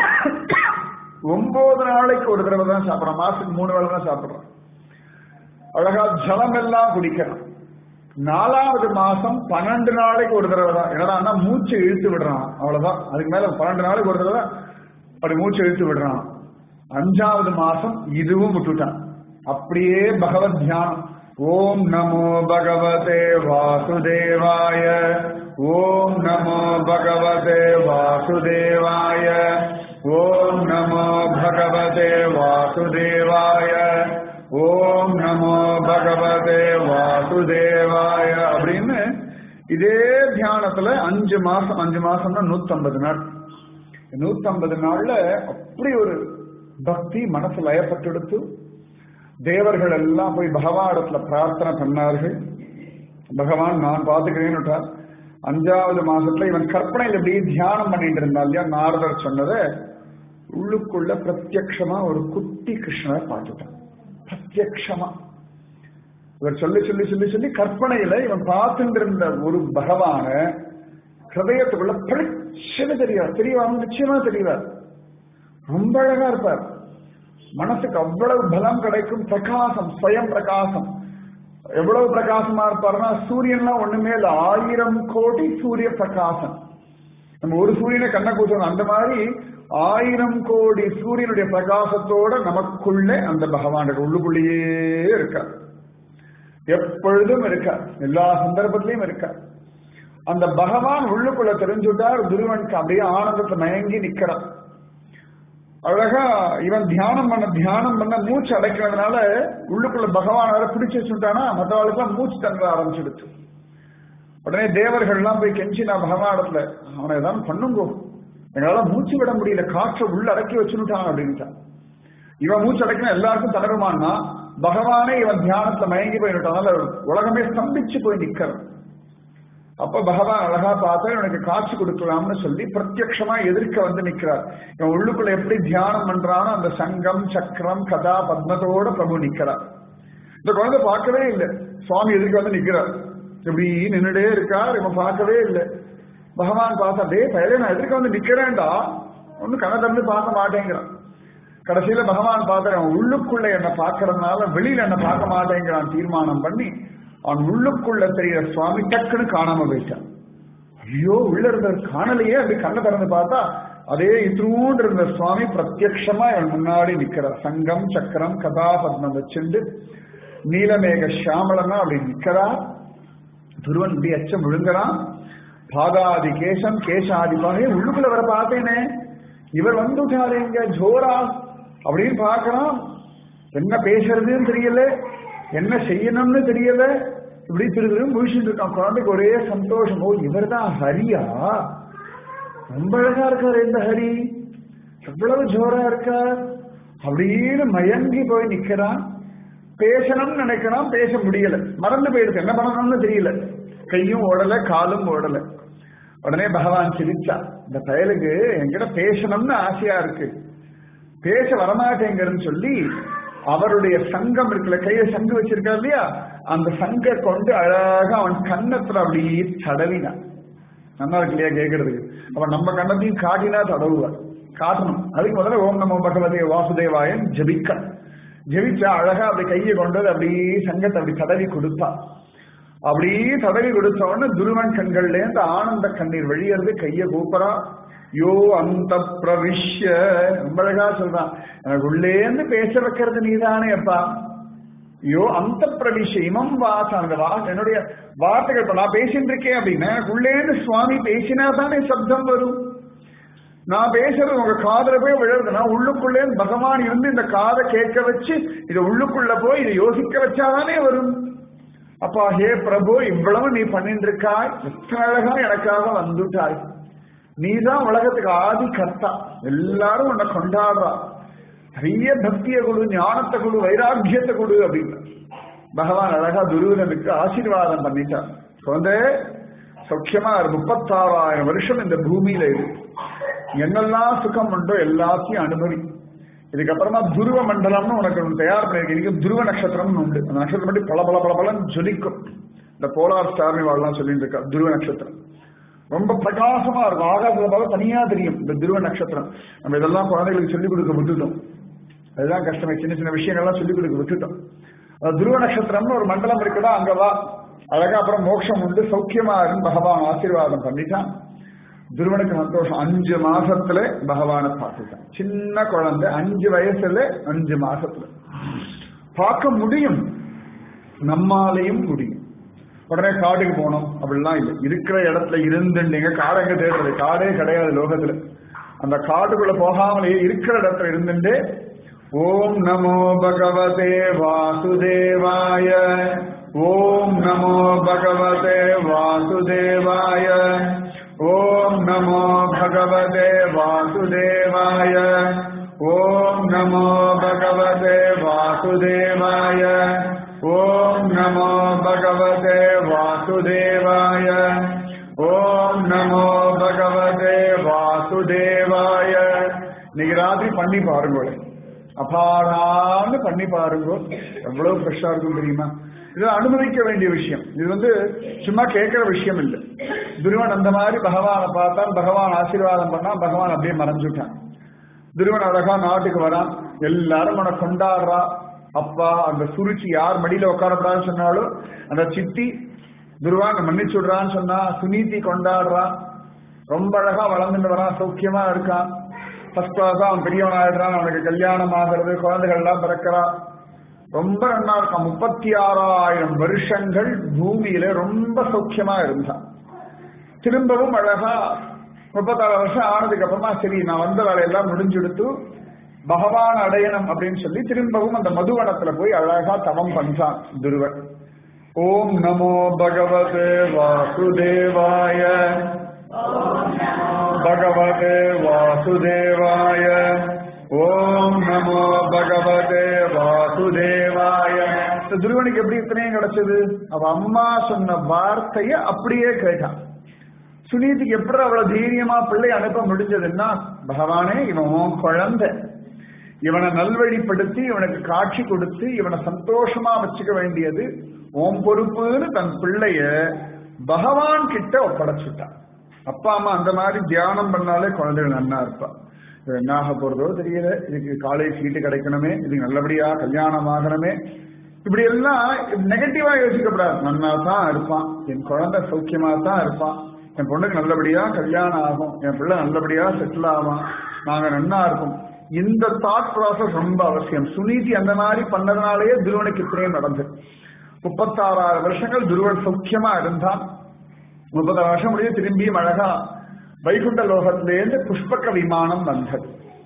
ஒன்பது நாளைக்கு ஒரு தடவை தான் சாப்பிடறான். மாசத்துக்கு மூணு வேளை தான் சாப்பிடறான். அழகா ஜலம் எல்லாம் குடிக்கிறான். நாலாவது மாசம் பன்னெண்டு நாளைக்கு ஒரு தடவை தான். என்னடா மூச்சு இழுத்து விடுறான், அவ்வளவுதான். அதுக்கு மேல பன்னெண்டு நாளைக்கு ஒரு தடவை அப்படி மூச்சு இழுத்து விடுறான். அஞ்சாவது மாசம் இதுவும் விட்டுட்டான். அப்படியே பகவத் தியானம். ஓம் நமோ பகவதே வாசுதேவாய. ஓம் நமோ பகவதே வாசுதேவாய. ஓம் நமோ பகவதே வாசுதேவாய. ஓம் நமோ பகவதே வாசுதேவாய. அப்படின்னு இதே தியானத்துல அஞ்சு மாசம் அஞ்சு மாசம்னா நூத்தி ஐம்பது நாள். நூத்தி ஐம்பது நாள்ல அப்படி ஒரு பக்தி மனசு லயப்பட்டெடுத்து தேவர்கள் எல்லாம் போய் பகவானிடத்துல பிரார்த்தனை பண்ணார்கள். பகவான் நான் பாத்துக்கிறேன்னு. அஞ்சாவது மாசத்துல இவன் கற்பனையில் எப்படி தியானம் பண்ணிட்டு இருந்தா இல்லையா, நாரதர் சொன்னதை உள்ளுக்குள்ள பிரத்யக்ஷமா ஒரு குட்டி கிருஷ்ணரை பார்த்துட்டான். பிரத்யக்ஷமா இவர் சொல்லி சொல்லி சொல்லி சொல்லி கற்பனையில இவன் பார்த்துட்டு இருந்த ஒரு பகவான ஹிருதயத்துக்குள்ள பளிச்சுன்னு தெரியாது. தெரியவாங்க, நிச்சயமா தெரியாது. ரொம்ப அழகா இருப்பார். மனசுக்கு அவ்வளவு பலம் கிடைக்கும். பிரகாசம், ஸ்வயம் பிரகாசம். எவ்வளவு பிரகாசமா இருப்பாருன்னா சூரியன்லாம் ஒண்ணுமே இல்லை, ஆயிரம் கோடி சூரிய பிரகாசம். நம்ம ஒரு சூரியனை கண்ண கூச்சணும், அந்த மாதிரி ஆயிரம் கோடி சூரியனுடைய பிரகாசத்தோட நமக்குள்ள அந்த பகவானுடைய உள்ளுக்குள்ளேயே இருக்கார். எப்பொழுதும் இருக்கார், எல்லா சந்தர்ப்பத்திலையும் இருக்கார். அந்த பகவான் உள்ளுக்குள்ள தெரிஞ்சுட்டார். துருவனுக்கு அப்படியே ஆனந்தத்தை மயங்கி நிக்கிறார். அழகா இவன் தியானம் பண்ண தியானம் பண்ண மூச்சு அடைக்கிறதுனால உள்ளுக்குள்ள பகவான் வேற பிடிச்சு வச்சுட்டானா மற்றவர்களுக்கு மூச்சு தங்க ஆரம்பிச்சுடுச்சு. உடனே தேவர்கள்லாம் போய் கெஞ்சி நான் பகவானிடத்துல அவனை ஏதாவது பண்ணுங்கோ, எங்களால மூச்சு விட முடியல, காற்றை உள்ள அடக்கி வச்சுட்டான் அப்படின்ட்டான். இவன் மூச்சு அடைக்கினா எல்லாருக்கும் தளருமான்னா பகவானே இவன் தியானத்துல மயங்கி போயிட்டான். உலகமே ஸ்தம்பிச்சு போய் நிக்கிறான். அப்ப பகவான் அழகா பார்த்தா இவனுக்கு காட்சி கொடுக்கலாம்னு சொல்லி பிரத்யட்சமா எதிர்க்க வந்து நிக்கிறார். இவன் உள்ளுக்குள்ள எப்படி தியானம் பண்றானோ அந்த சங்கம் சக்கரம் கதா பத்மத்தோட பிரபு நிக்கிறார். இந்த குழந்தை பார்க்கவே இல்லை, சுவாமி எதிர்க்க வந்து நிக்கிறார். இப்படி நின்றுடே இருக்கார், இவன் பார்க்கவே இல்லை. பகவான் பார்த்தா டே பயிலே நான் எதிர்க்க வந்து நிக்கிறேன்டா, ஒன்னும் கண்ணை திறந்து பார்க்க மாட்டேங்கிறான். கடைசியில பகவான் பார்க்கிறேன் உள்ளுக்குள்ள என்ன பார்க்கறதுனால வெளியில என்ன பார்க்க மாட்டேங்கிறான் தீர்மானம் பண்ணி அவன் உள்ளுக்குள்ள தெரியற சுவாமி டக்குன்னு காணாம போயிட்டான். ஐயோ உள்ள இருந்த காணலையே, அப்படி கண்ணை திறந்து பார்த்தா அதே இத்தூண்டு இருந்த சுவாமி பிரத்யட்சமா இவன் முன்னாடி நிக்கிறார். சங்கம் சக்கரம் கதா பத்மம் வச்சுண்டு நீலமேக ஷியாமலனா அப்படி நிக்கிறார். துருவன் இப்படி அச்சம் விழுங்குறான். பாதாதி கேசம் கேசாதி பாகே உள்ளுக்குள்ள வர பார்த்தேனே, இவர் வந்துட்டாருங்க ஜோரா அப்படின்னு பாக்குறான். என்ன பேசுறதுன்னு தெரியல, என்ன செய்யணும்னு தெரியல, இப்படி திருதிரும் முழிச்சுட்டு இருக்கான். குழந்தைக்கு ஒரே சந்தோஷம், ஓ இவர் தான் ஹரியா, ரொம்ப அழகா இருக்காரு இந்த ஹரி, எவ்வளவு ஜோரா இருக்கார் அப்படின்னு மயங்கி போய் நிக்கிறான். பேசணும்னு நினைக்கிறான், பேச முடியல, மறந்து போயிடுது, என்ன பண்ணணும்னு தெரியல, கையும் ஓடல காலும் ஓடல. உடனே பகவான் சிரிச்சா, இந்த பயலுக்கு என்கிட்ட பேசணும்னு ஆசையா இருக்கு, பேச வரமாட்டேங்கிறன்னு சொல்லி அவருடைய சங்கம் இருக்குல்ல, கையில சங்கு வச்சிருக்கா இல்லையா, அந்த சங்க கொண்டு அழகா அவன் கன்னத்துல அப்படியே தடவினான். நல்லா இருக்கு இல்லையா கேட்கறதுக்கு. அவன் நம்ம கண்ணத்தையும் காட்டினா தடவுவார், காட்டணும். அதுக்கு முதல்ல ஓம் நமோ பகவதே வாசுதேவாயன் ஜபிக்க ஜபிச்சா அழகா அப்படி கையை கொண்டது அப்படியே சங்கத்தை அப்படி தடவி கொடுப்பா. அப்படியே தடவி கொடுத்த உடனே துருவன் கண்கள்ல இருந்து ஆனந்த கண்ணீர் வெளியறது. கைய கூப்பரா, யோ அந்த பிரவிஷ்ய, ரொம்ப அழகா சொல்றான், எனக்கு உள்ளேந்து பேச வைக்கிறது நீதானே அப்பா. யோ அந்த பிரவிஷ இமம் வாசம், அந்த வா என்னுடைய வார்த்தைகள் இப்ப நான் பேசிட்டு இருக்கேன் அப்படின்னா எனக்கு உள்ளேந்து சுவாமி பேசினா தானே சப்தம் வரும். நான் பேசுறது உங்க காதல போய் விழுறதுன்னா உள்ளுக்குள்ளே பகவான் இருந்து இந்த காதை கேட்க வச்சு இதை உள்ளுக்குள்ள போய் இதை யோசிக்க வச்சாதானே வரும். அப்பா ஹே பிரபு, இவ்வளவு நீ பண்ணிட்டு இருக்காய், எத்தனை அழகா எனக்காக வந்துட்டாய், நீதான் உலகத்துக்கு ஆதி கர்த்தா, எல்லாரும் உன்னை கொண்டாடுறா, நிறைய பக்தியை கொடு, ஞானத்தை கொடு, வைராக்கியத்தை கொடு அப்படின்னு பகவான் அழகா துருவனுக்கு ஆசீர்வாதம் பண்ணிட்டார். குழந்தை சௌக்கியமா முப்பத்தாறாயிரம் வருஷம் இந்த பூமியில இருக்கு, என்னெல்லாம் சுகம் உண்டோ எல்லாத்தையும் அனுபவி. இதுக்கப்புறமா துருவ மண்டலம்னு உனக்கு ஒன்று தயார் பண்ணிருக்கீங்க. துருவ நட்சத்திரம்னு உண்டு, அந்த நட்சத்திரம் பற்றி பல பல பல பலன் ஜொலிக்கும். இந்த போலார் ஸ்டார் வாழலாம் சொல்லிட்டு இருக்கா. துருவ நட்சத்திரம் ரொம்ப பிரகாசமா இருக்கும், ஆகாசத்துல பார்க்க தனியா தெரியும் இந்த துருவ நட்சத்திரம். நம்ம இதெல்லாம் குழந்தைகளுக்கு சொல்லிக் கொடுக்க விட்டுட்டோம், அதுதான் கஷ்டமே. சின்ன சின்ன விஷயங்கள்லாம் சொல்லிக் கொடுக்க விட்டுட்டோம். துருவ நட்சத்திரம்னு ஒரு மண்டலம் இருக்குதா, அங்கவா அழகா அப்புறம் மோட்சம் உண்டு, சௌக்கியமா இருந்து பகவான் ஆசீர்வாதம் பண்ணிட்டான். துருவனுக்கு சந்தோஷம். அஞ்சு மாசத்துல பகவானை பார்த்துட்டான். சின்ன குழந்தை, அஞ்சு வயசுல அஞ்சு மாசத்துல பார்க்க முடியும், நம்மாலையும் முடியும். உடனே காட்டுக்கு போனோம் அப்படிலாம் இல்லை, இருக்கிற இடத்துல இருந்துட்டீங்க. காடு எங்க தேடுறது, காடே கிடையாது லோகத்துல. அந்த காட்டுக்குள்ள போகாமலேயே இருக்கிற இடத்துல இருந்துட்டு ஓம் நமோ பகவதே வாசுதேவாய, ஓம் நமோ பகவதே வாசுதேவாய, ஓம் நமோ பகவதே வாசுதேவாய, ஓம் நமோ பகவதே வாசுதேவாய, ஓம் நமோ பகவதே வாசுதேவாய, ஓம் நமோ பகவதே வாசுதேவாய. இன்னைக்கு ராத்திரி பண்ணி பாருங்க, அபாரான்னு பண்ணி பாருங்க, எவ்வளவு ஃப்ரெஷ்ஷா இருக்கும் தெரியுமா. இது அனுமதிக்க வேண்டிய விஷயம், இது வந்து சும்மா கேட்கிற விஷயம் இல்லை. துருவன் அந்த மாதிரி பகவானை பார்த்தான், பகவான் ஆசீர்வாதம் பண்ணான், பகவான் அப்படியே மறைஞ்சுட்டான். துருவன் அழகா நாட்டுக்கு வரான், எல்லாரும் அவனை கொண்டாடுறா. அப்பா அந்த சுருச்சி யார் மடியில உட்காரப்படாதுன்னு சொன்னாலும் அந்த சித்தி துருவான் மன்னிச்சு விடுறான்னு சொன்னா சுனீதி கொண்டாடுறா. ரொம்ப அழகா வளர்ந்துட்டு வரான், சௌக்கியமா இருக்கான், ஃபர்ஸ்ட் கிளாஸா அவன் பெரியவன் ஆயிடுறான், அவனுக்கு கல்யாணம் ஆகிறது, குழந்தைகள் எல்லாம் பிறக்கிறா, ரொம்ப நல்லா இருக்கான். முப்பத்தி ஆறாயிரம் வருஷங்கள் பூமியில ரொம்ப சௌக்கியமா இருந்தான். திரும்பவும் அழகா முப்பத்தாறு வருஷம் ஆனதுக்கு அப்புறமா சரி நான் வந்த வேலையெல்லாம் முடிஞ்செடுத்து பகவான் அடையணும் அப்படின்னு சொல்லி திரும்பவும் அந்த மதுவனத்துல போய் அழகா தவம் பண்றான் துருவன். ஓம் நமோ பகவதே வாசுதேவாய பகவதே வாசுதேவாய ஓம் நமோ பகவதே வாசுதேவாய. துருவனுக்கு எப்படி இத்தனையும் கிடைச்சது? அவ அம்மா சொன்ன வார்த்தைய அப்படியே கேட்டான். சுனீதிக்கு எப்படி அவ்வளவு தைரியமா பிள்ளை அனுப்ப முடிஞ்சதுன்னா, பகவானே இவன் குழந்தை, இவனை நல்வழிப்படுத்தி இவனுக்கு காட்சி கொடுத்து இவனை சந்தோஷமா வச்சுக்க வேண்டியது ஓம் பொறுப்புன்னு தன் பிள்ளைய பகவான் கிட்ட ஒப்படைச்சுட்டான். அப்பா அம்மா அந்த மாதிரி தியானம் பண்ணாலே குழந்தைகள் நன்னா இருப்பா. என்ன ஆக போறதோ தெரியல, இதுக்கு காலேஜ் சீட்டு கிடைக்கணுமே, இதுக்கு நல்லபடியா கல்யாணம் ஆகணுமே, இப்படி எல்லாம் நெகட்டிவா யோசிக்கப்படாது. நன்னா தான் இருப்பான், என் குழந்தை சௌக்கியமா தான் இருப்பான், என் பொண்ணுக்கு நல்லபடியா கல்யாணம் ஆகும், என் பிள்ளை நல்லபடியா செட்டில் ஆகும், நாங்க நன்னா இருக்கும். இந்த தாட் ப்ராசஸ் ரொம்ப அவசியம். சுனீதி அந்த மாதிரி பண்ணதுனாலேயே துருவனுக்கு இப்படியே நடந்தது. முப்பத்தாறாறு வருஷங்கள் துருவன் சௌக்கியமா இருந்தான். முப்பத்தாறு வருஷம் முடிய திரும்பியும் அழகா வைகுண்ட லோகத்திலேருந்து புஷ்பக விமானம் வந்தது.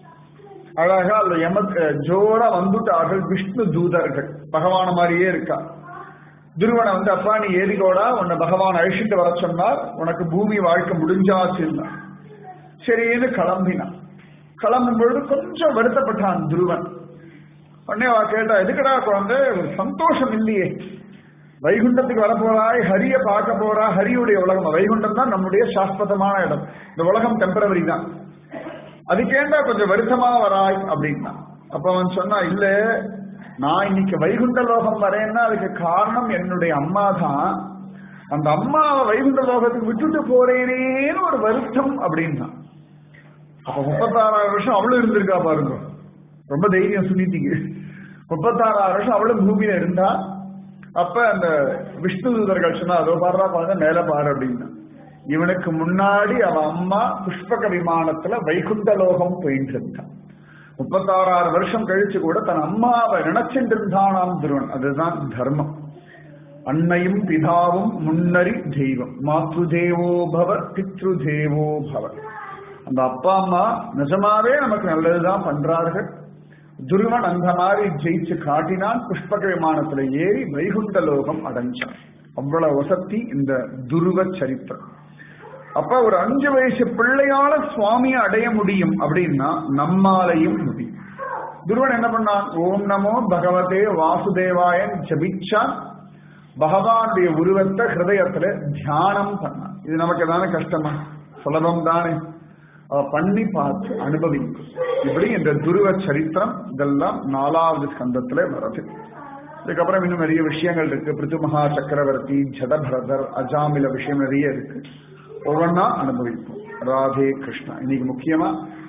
அழகா அந்த யம ஜோரா வந்துட்டார்கள் விஷ்ணு தூதர்கள், பகவான மாதிரியே இருக்கா. துருவனை வந்து அப்பா நீ ஏறிகோடா, உன்னை பகவான் அழிச்சிட்டு வர சொன்னார், உனக்கு பூமி வாழ்க்கை முடிஞ்சாச்சுன்னா சரின்னு கிளம்பினான். கிளம்பும் பொழுது கொஞ்சம் வருத்தப்பட்டான் துருவன். உடனே அவ கேட்டா, எதுக்கடா குழந்தை, ஒரு சந்தோஷம் இல்லையே, வைகுண்டத்துக்கு வரப்போறாய், ஹரிய பார்க்க போறா, ஹரியுடைய உலகம், வைகுண்டம் தான் நம்முடைய சாஸ்வதமான இடம், இந்த உலகம் டெம்பரவரி தான், அதுக்கேண்டா கொஞ்சம் வருத்தமா வராய் அப்படின்னா. அப்ப அவன் சொன்னா, இல்ல நான் இன்னைக்கு வைகுண்ட லோகம் வரேன்னா அதுக்கு காரணம் என்னுடைய அம்மா தான், அந்த அம்மாவை வைகுண்ட லோகத்துக்கு விட்டுட்டு போறேனேன்னு ஒரு வருத்தம் அப்படின்னா. அப்ப முப்பத்தாறாறு வருஷம் அவளும் இருந்திருக்கா பாருங்க, ரொம்ப தைரியம் சுனீதிக்கு. முப்பத்தாறாறு வருஷம் அவளும் பூமியில இருந்தா. அப்ப அந்த விஷ்ணு தூதர்கள் சொன்னா, அதோ பாடுறா பாருங்க மேல பாரு அப்படின்னா. இவனுக்கு முன்னாடி அவ அம்மா புஷ்பக விமானத்துல வைகுண்ட லோகம் போயிட்டு இருந்தான். முப்பத்தாறாறு வருஷம் கழிச்சு கூட தன் அம்மாவை நினைச்சிட்டு இருந்தானாம் துருவன். அதுதான் தர்மம். அன்னையும் பிதாவும் முன்னறி தெய்வம், மாத்ரு தேவோ பவ பித்ரு தேவோ பவ. அந்த அப்பா அம்மா நிஜமாவே நமக்கு நல்லதுதான் பண்றார்கள். துருவன் அந்த மாதிரி ஜெயிச்சு காட்டினான். புஷ்பக விமானத்துல ஏறி வைகுண்ட லோகம் அடைஞ்சான். அவ்வளவு வசதி இந்த துருவ சரித்திரம். அப்ப ஒரு அஞ்சு வயசு பிள்ளையால சுவாமியை அடைய முடியும் அப்படின்னா நம்மாலையும் முடியும். துருவன் என்ன பண்ணான்? ஓம் நமோ பகவதே வாசுதேவாயன் ஜபிச்சான். பகவானுடைய உருவத்தை ஹிருதயத்துல தியானம் பண்ணான். இது நமக்கு தானே கஷ்டமா? சுலபம் தானே? பண்ணி பார்த்து அனுபவிக்கும். இப்படி இந்த துருவ சரித்திரம் இதெல்லாம் நாலாவது ஸ்கந்தத்துல வருது. இதுக்கப்புறம் இன்னும் நிறைய விஷயங்கள் இருக்கு. பிருது மகா சக்கரவர்த்தி, ஜடபரதர், அஜாமில விஷயம் நிறைய இருக்கு. ஒவ்வொன்னா அனுபவிப்போம். ராதே கிருஷ்ணா. இன்னைக்கு முக்கியமா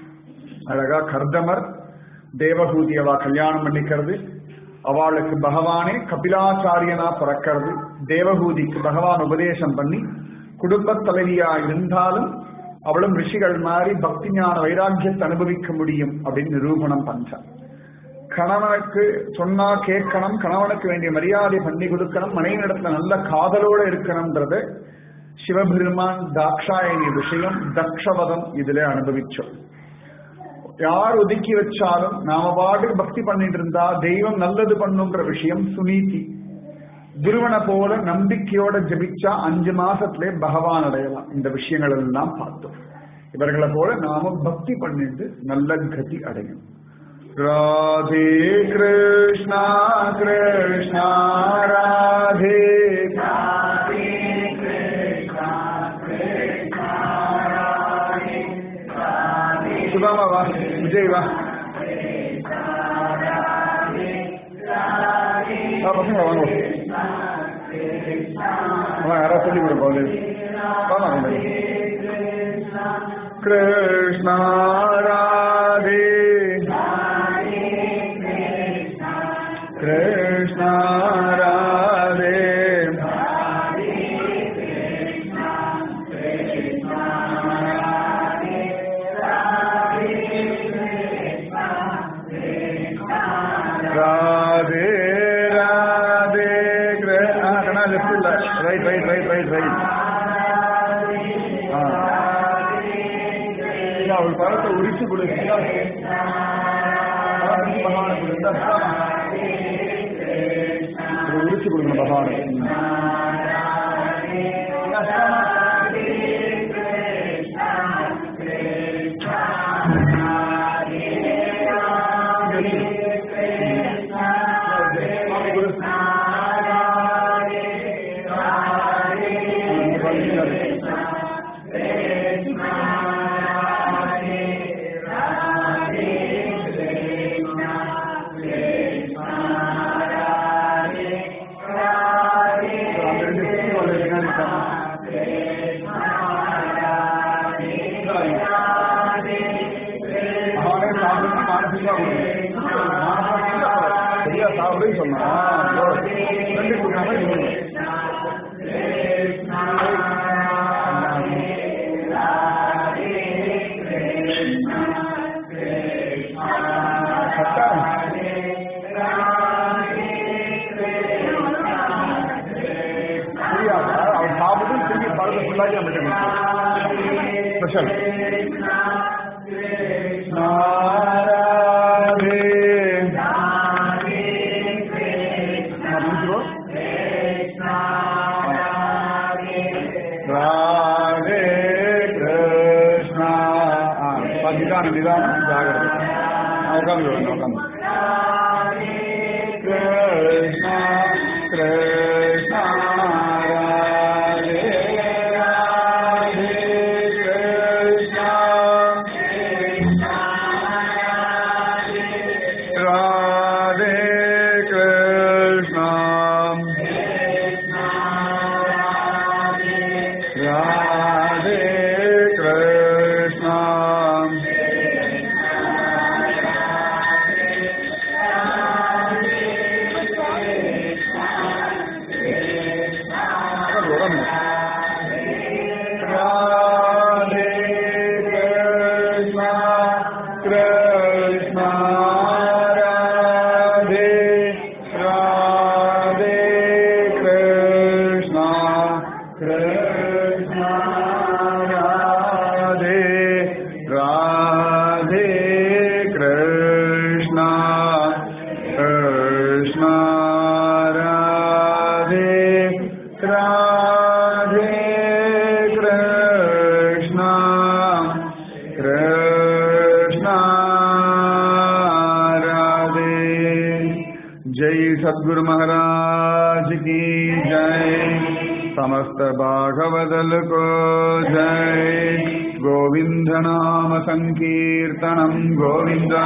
அழகா கர்தமர் தேவகூதி அவா கல்யாணம் பண்ணிக்கிறது, அவளுக்கு பகவானே கபிலாச்சாரியனா பிறக்கிறது, தேவகூதிக்கு பகவான் உபதேசம் பண்ணி குடும்ப தலைவியா இருந்தாலும் அவளும் ரிஷிகள் மாதிரி பக்தி ஞான வைராக்கியத்தை அனுபவிக்க முடியும் அப்படின்னு நிரூபணம் பண்றான். கணவனுக்கு சொன்னா கேட்கணும், கணவனுக்கு வேண்டிய மரியாதை பண்ணி கொடுக்கணும், மனைவி இடத்துல நல்ல காதலோட இருக்கணும்ன்றது சிவபெருமான் தாக்ஷாயணி விஷயம் தக்ஷவதம் இதுல அனுபவிச்சோம். யார் ஒதுக்கி வச்சாலும் நாம பாட்டுக்கு பக்தி பண்ணிட்டு இருந்தா தெய்வம் நல்லது பண்ணுன்ற விஷயம் சுனீதி. துருவனை போல நம்பிக்கையோட ஜபிச்சா அஞ்சு மாசத்திலே பகவான் அடையலாம். இந்த விஷயங்கள் எல்லாம் பார்த்தோம். இவர்களை போல நாம பக்தி பண்ணிட்டு நல்ல கதி அடையும். ராதே கிருஷ்ணா கிருஷ்ணா ராதே ராதே கிருஷ்ணா கிருஷ்ணா ராதே ராதே. சுதாமா வா, விஜய் வா, பசங்க வாங்க, யாரா சொல்லி கொடுப்போம். கிருஷ்ணா ராதே கிருஷ்ணா ராதே ராதே ராதே. கண்ணா லெஃப்ட் இல்ல, right right right right right. அவள் பழத்தை உரிச்சு கொடுக்க பகவானை கொடுத்தா உரிச்சு கொடுக்கணும் பகவானை. சரியா சாப்பிடுன்னு சொன்னா ரெண்டு கொடுக்காம அவர் சாப்பிட்டு திரும்பி பழத்தை ஃபுல்லாகி நம்ம ஸ்பெஷல் ராதே கிருஷ்ணா. நிதான நிதானம் ஜாகிரதை உட்காந்து உட்காந்து கிருஷ்ணா கிருஷ்ணா ராதே ராதே கிருஷ்ணா ராதே கிருஷ்ணா ராதே கிருஷ்ணா ராதே கிருஷ்ணா கிருஷ்ணா ராதே ராதே கிருஷ்ணா கிருஷ்ணா ராதே ராதே கிருஷ்ணா கிருஷ்ணா ராதே ராதே கிருஷ்ணா கிருஷ்ணா ராதே. जय सद्गुरु महाराज की जय. समस्त भागवदल को जय. गोविंद नाम संकीर्तनम गोविंदा.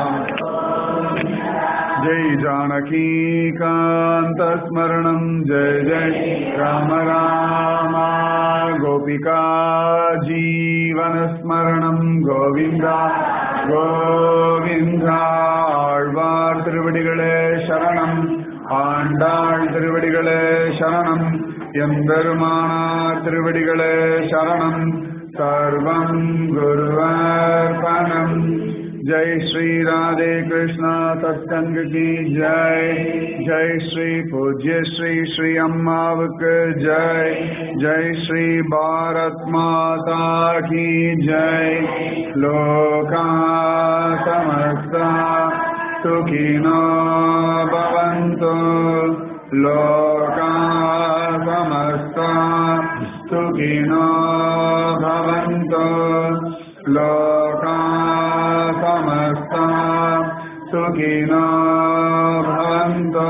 जय जानकी कांत स्मरणम जय जय राम राम. गोपिका जीवन स्मरणम गोविंदा गोविंदा. ஆழ்வார் திருவடிகளே சரணம். ஆண்டாள் திருவடிகளே சரணம். எம்பெருமானார் திருவடிகளே சரணம். சர்வம் குருவர்ப்பணம். जय श्री राधे कृष्णा सत्संग की जय. जय श्री पूज्य श्री श्री अम्मावक जय. जय श्री भारत माता की जय. लोका समस्ता सुखिनो भवन्तु. लोका समस्ता सुखिनो भवन्तु. लोका समस्ता सुखिनो भवन्तु.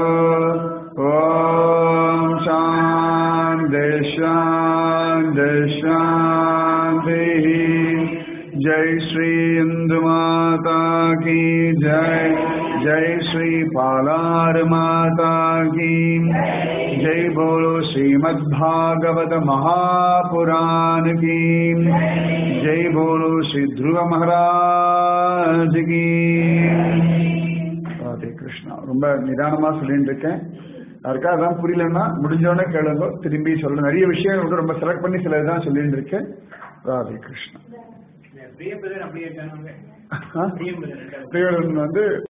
ॐ शान्ति शान्ति शान्तिः. जय श्री इंदु माता की जय. जय श्री पालार माता की जय. बोलो श्रीमद्भागवत महापुराण की जय. बोलो श्री ध्रुव महाराज की. राधे कृष्णा. ரொம்ப நிதானமா சொல்லிட்டு இருக்கேன். யாருக்கா அதான் புரியலன்னா முடிஞ்சோடனே கேளுங்க, திரும்பி சொல்ல. நிறைய விஷயம் ரொம்ப செலக்ட் பண்ணி சில இதான் சொல்லிட்டு இருக்கேன். ராதே கிருஷ்ணா. பிரியபதன் வந்து